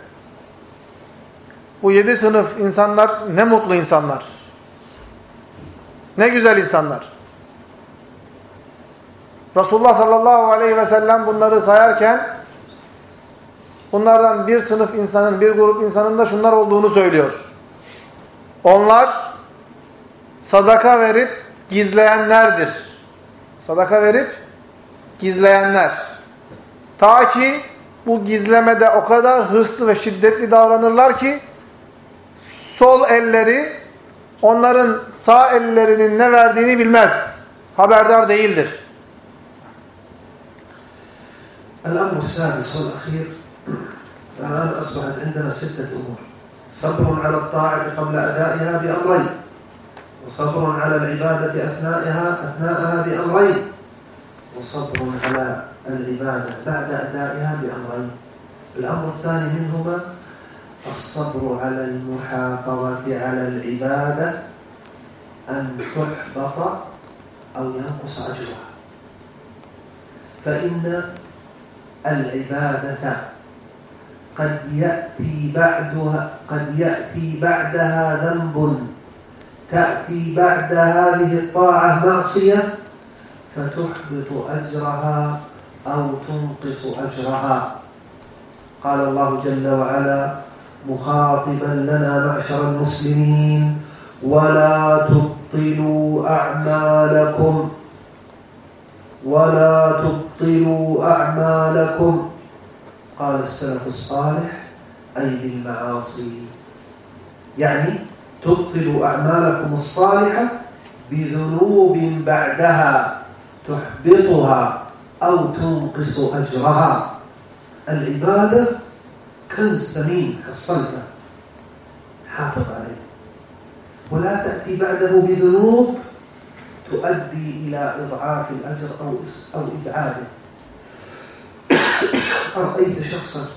Bu yedi sınıf insanlar ne mutlu insanlar. Ne güzel insanlar. Resulullah sallallahu aleyhi ve sellem bunları sayarken bunlardan bir sınıf insanın, bir grup insanın da şunlar olduğunu söylüyor. Onlar sadaka verip gizleyenlerdir. Sadaka verip gizleyenler. Ta ki bu gizlemede o kadar hırslı ve şiddetli davranırlar ki sol elleri onların sağ ellerinin ne verdiğini bilmez. Haberdar değildir. الأمر السادس والأخير، الآن أصبحت عندنا ستة أمور: صبر على الطاعة قبل أدائها بأمرين، وصبر على العبادة أثناءها أثناءها بأمرين، وصبر على العبادة بعد أدائها بأمرين. الأمر الثاني منهما الصبر على المحافظة على العبادة أن تحبط أو ينقص أجرها، فإن العبادة قد يأتي بعدها قد يأتي بعدها ذنب، تأتي بعد هذه الطاعة معصية فتحبط أجرها أو تنقص أجرها. قال الله جل وعلا مخاطبا لنا معشر المسلمين: ولا تبطلوا أعمالكم ولا تبطلوا أعمالكم. قال السلف الصالح: أي بالمعاصي، يعني تبطل أعمالكم الصالحة بذنوب بعدها تحبطها أو تنقص أجرها. العبادة كنز ثمين حصلته، حافظ عليه، ولا تأتي بعده بذنوب تؤدي إلى إضعاف الأجر أو أو إبعاده. أرأيت شخصا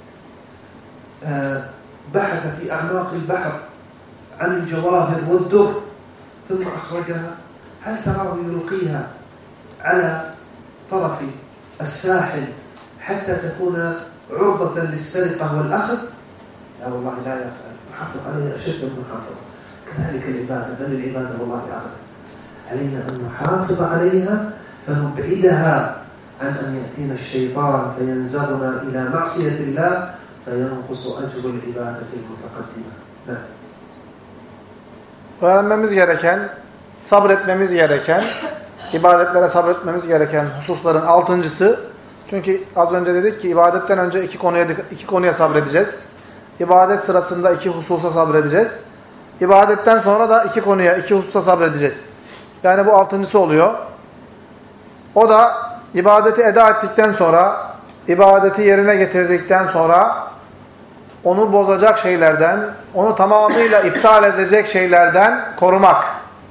بحث في أعماق البحر عن الجواهر والدر ثم أخرجها، هل تراه يلقيها على طرف الساحل حتى تكون عرضة للسرقة والأخذ؟ لا والله، لا يفعل، يحافظ عليها أشد من محافظة. كذلك العبادة، بل العبادة والله أغلى، علينا أن نحافظ عليها فنبعدها عن أن يأتينا الشيطان فينزغنا إلى معصية الله فينقص أجر العبادة المتقدمة. نعم. Öğrenmemiz gereken, sabretmemiz gereken, ibadetlere sabretmemiz gereken hususların altıncısı. Çünkü az önce dedik ki ibadetten önce iki konuya iki konuya sabredeceğiz. İbadet sırasında iki hususa sabredeceğiz. İbadetten sonra da iki konuya, iki hususa sabredeceğiz. Yani bu altıncısı oluyor. O da ibadeti eda ettikten sonra, ibadeti yerine getirdikten sonra onu bozacak şeylerden, onu tamamıyla iptal edecek şeylerden korumak.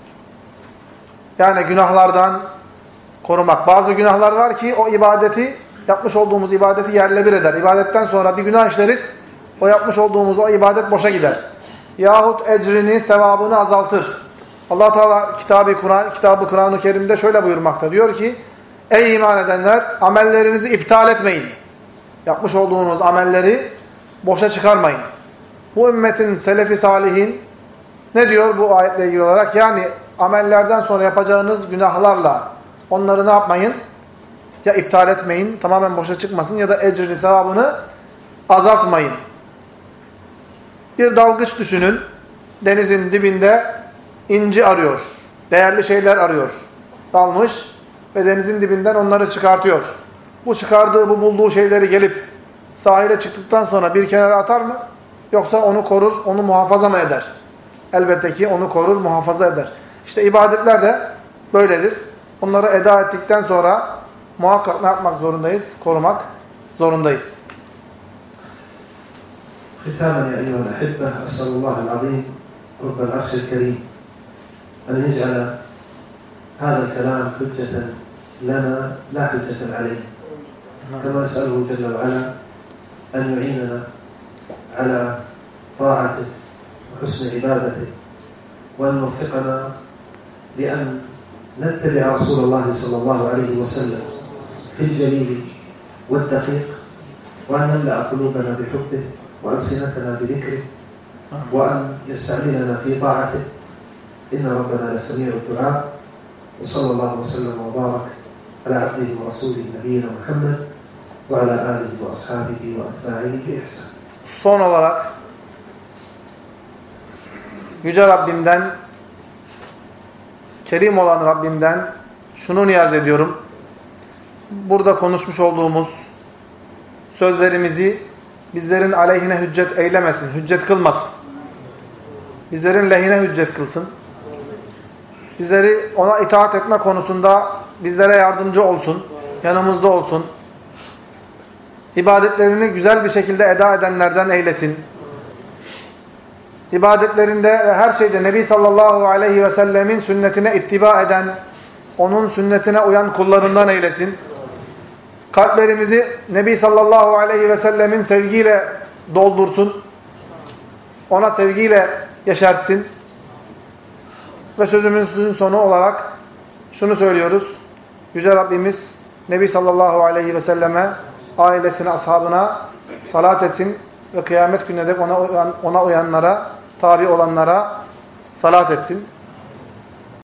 Yani günahlardan korumak. Bazı günahlar var ki o ibadeti, yapmış olduğumuz ibadeti yerle bir eder. İbadetten sonra bir günah işleriz, o yapmış olduğumuz o ibadet boşa gider. Yahut ecrini, sevabını azaltır. Allah Teala kitabı Kur'an, kitabı Kur'an-ı Kerim'de şöyle buyurmakta. Diyor ki: ey iman edenler, amellerinizi iptal etmeyin. Yapmış olduğunuz amelleri boşa çıkarmayın. Bu ümmetin selefi salihin ne diyor bu ayetle ilgili olarak? Yani amellerden sonra yapacağınız günahlarla onları ne yapmayın? Ya iptal etmeyin, tamamen boşa çıkmasın, ya da ecrini, sevabını azaltmayın. Bir dalgıç düşünün, denizin dibinde inci arıyor, değerli şeyler arıyor. Dalmış ve denizin dibinden onları çıkartıyor. Bu çıkardığı, bu bulduğu şeyleri gelip sahile çıktıktan sonra bir kenara atar mı? Yoksa onu korur, onu muhafaza mı eder? Elbette ki onu korur, muhafaza eder. İşte ibadetler de böyledir. Onları eda ettikten sonra muhakkak ne yapmak zorundayız? Korumak zorundayız. ختاما يا أيها الأحبة، أسأل الله العظيم رب العرش الكريم أن يجعل هذا الكلام حجة لنا لا حجة عليه، كما نسأله جل وعلا أن يعيننا على طاعته وحسن عبادته، وأن يوفقنا لأن نتبع رسول الله صلى الله عليه وسلم في الجليل والدقيق، وأن نملأ قلوبنا بحبه وألسنتنا بذكره، وأن يستعملنا في طاعته، إن ربنا لسميع الدعاء. وصلى الله وسلم وبارك على عبده ورسوله نبينا محمد وعلى آله وأصحابه وأتباعه بإحسان. Son olarak Yüce Rabbimden, Kerim olan Rabbimden şunu niyaz ediyorum. Burada konuşmuş olduğumuz sözlerimizi bizlerin aleyhine hüccet eylemesin, hüccet kılmasın. Bizlerin lehine hüccet kılsın. Bizleri ona itaat etme konusunda bizlere yardımcı olsun, yanımızda olsun. ibadetlerini güzel bir şekilde eda edenlerden eylesin. İbadetlerinde ve her şeyde Nebi sallallahu aleyhi ve sellemin sünnetine ittiba eden, onun sünnetine uyan kullarından eylesin. Kalplerimizi Nebi sallallahu aleyhi ve sellemin sevgiyle doldursun. Ona sevgiyle yeşersin. Ve sözümüzün sonu olarak şunu söylüyoruz. Yüce Rabbimiz Nebi sallallahu aleyhi ve selleme, ailesine, ashabına salat etsin ve kıyamet gününe dek ona, uyan, ona uyanlara, tabi olanlara salat etsin.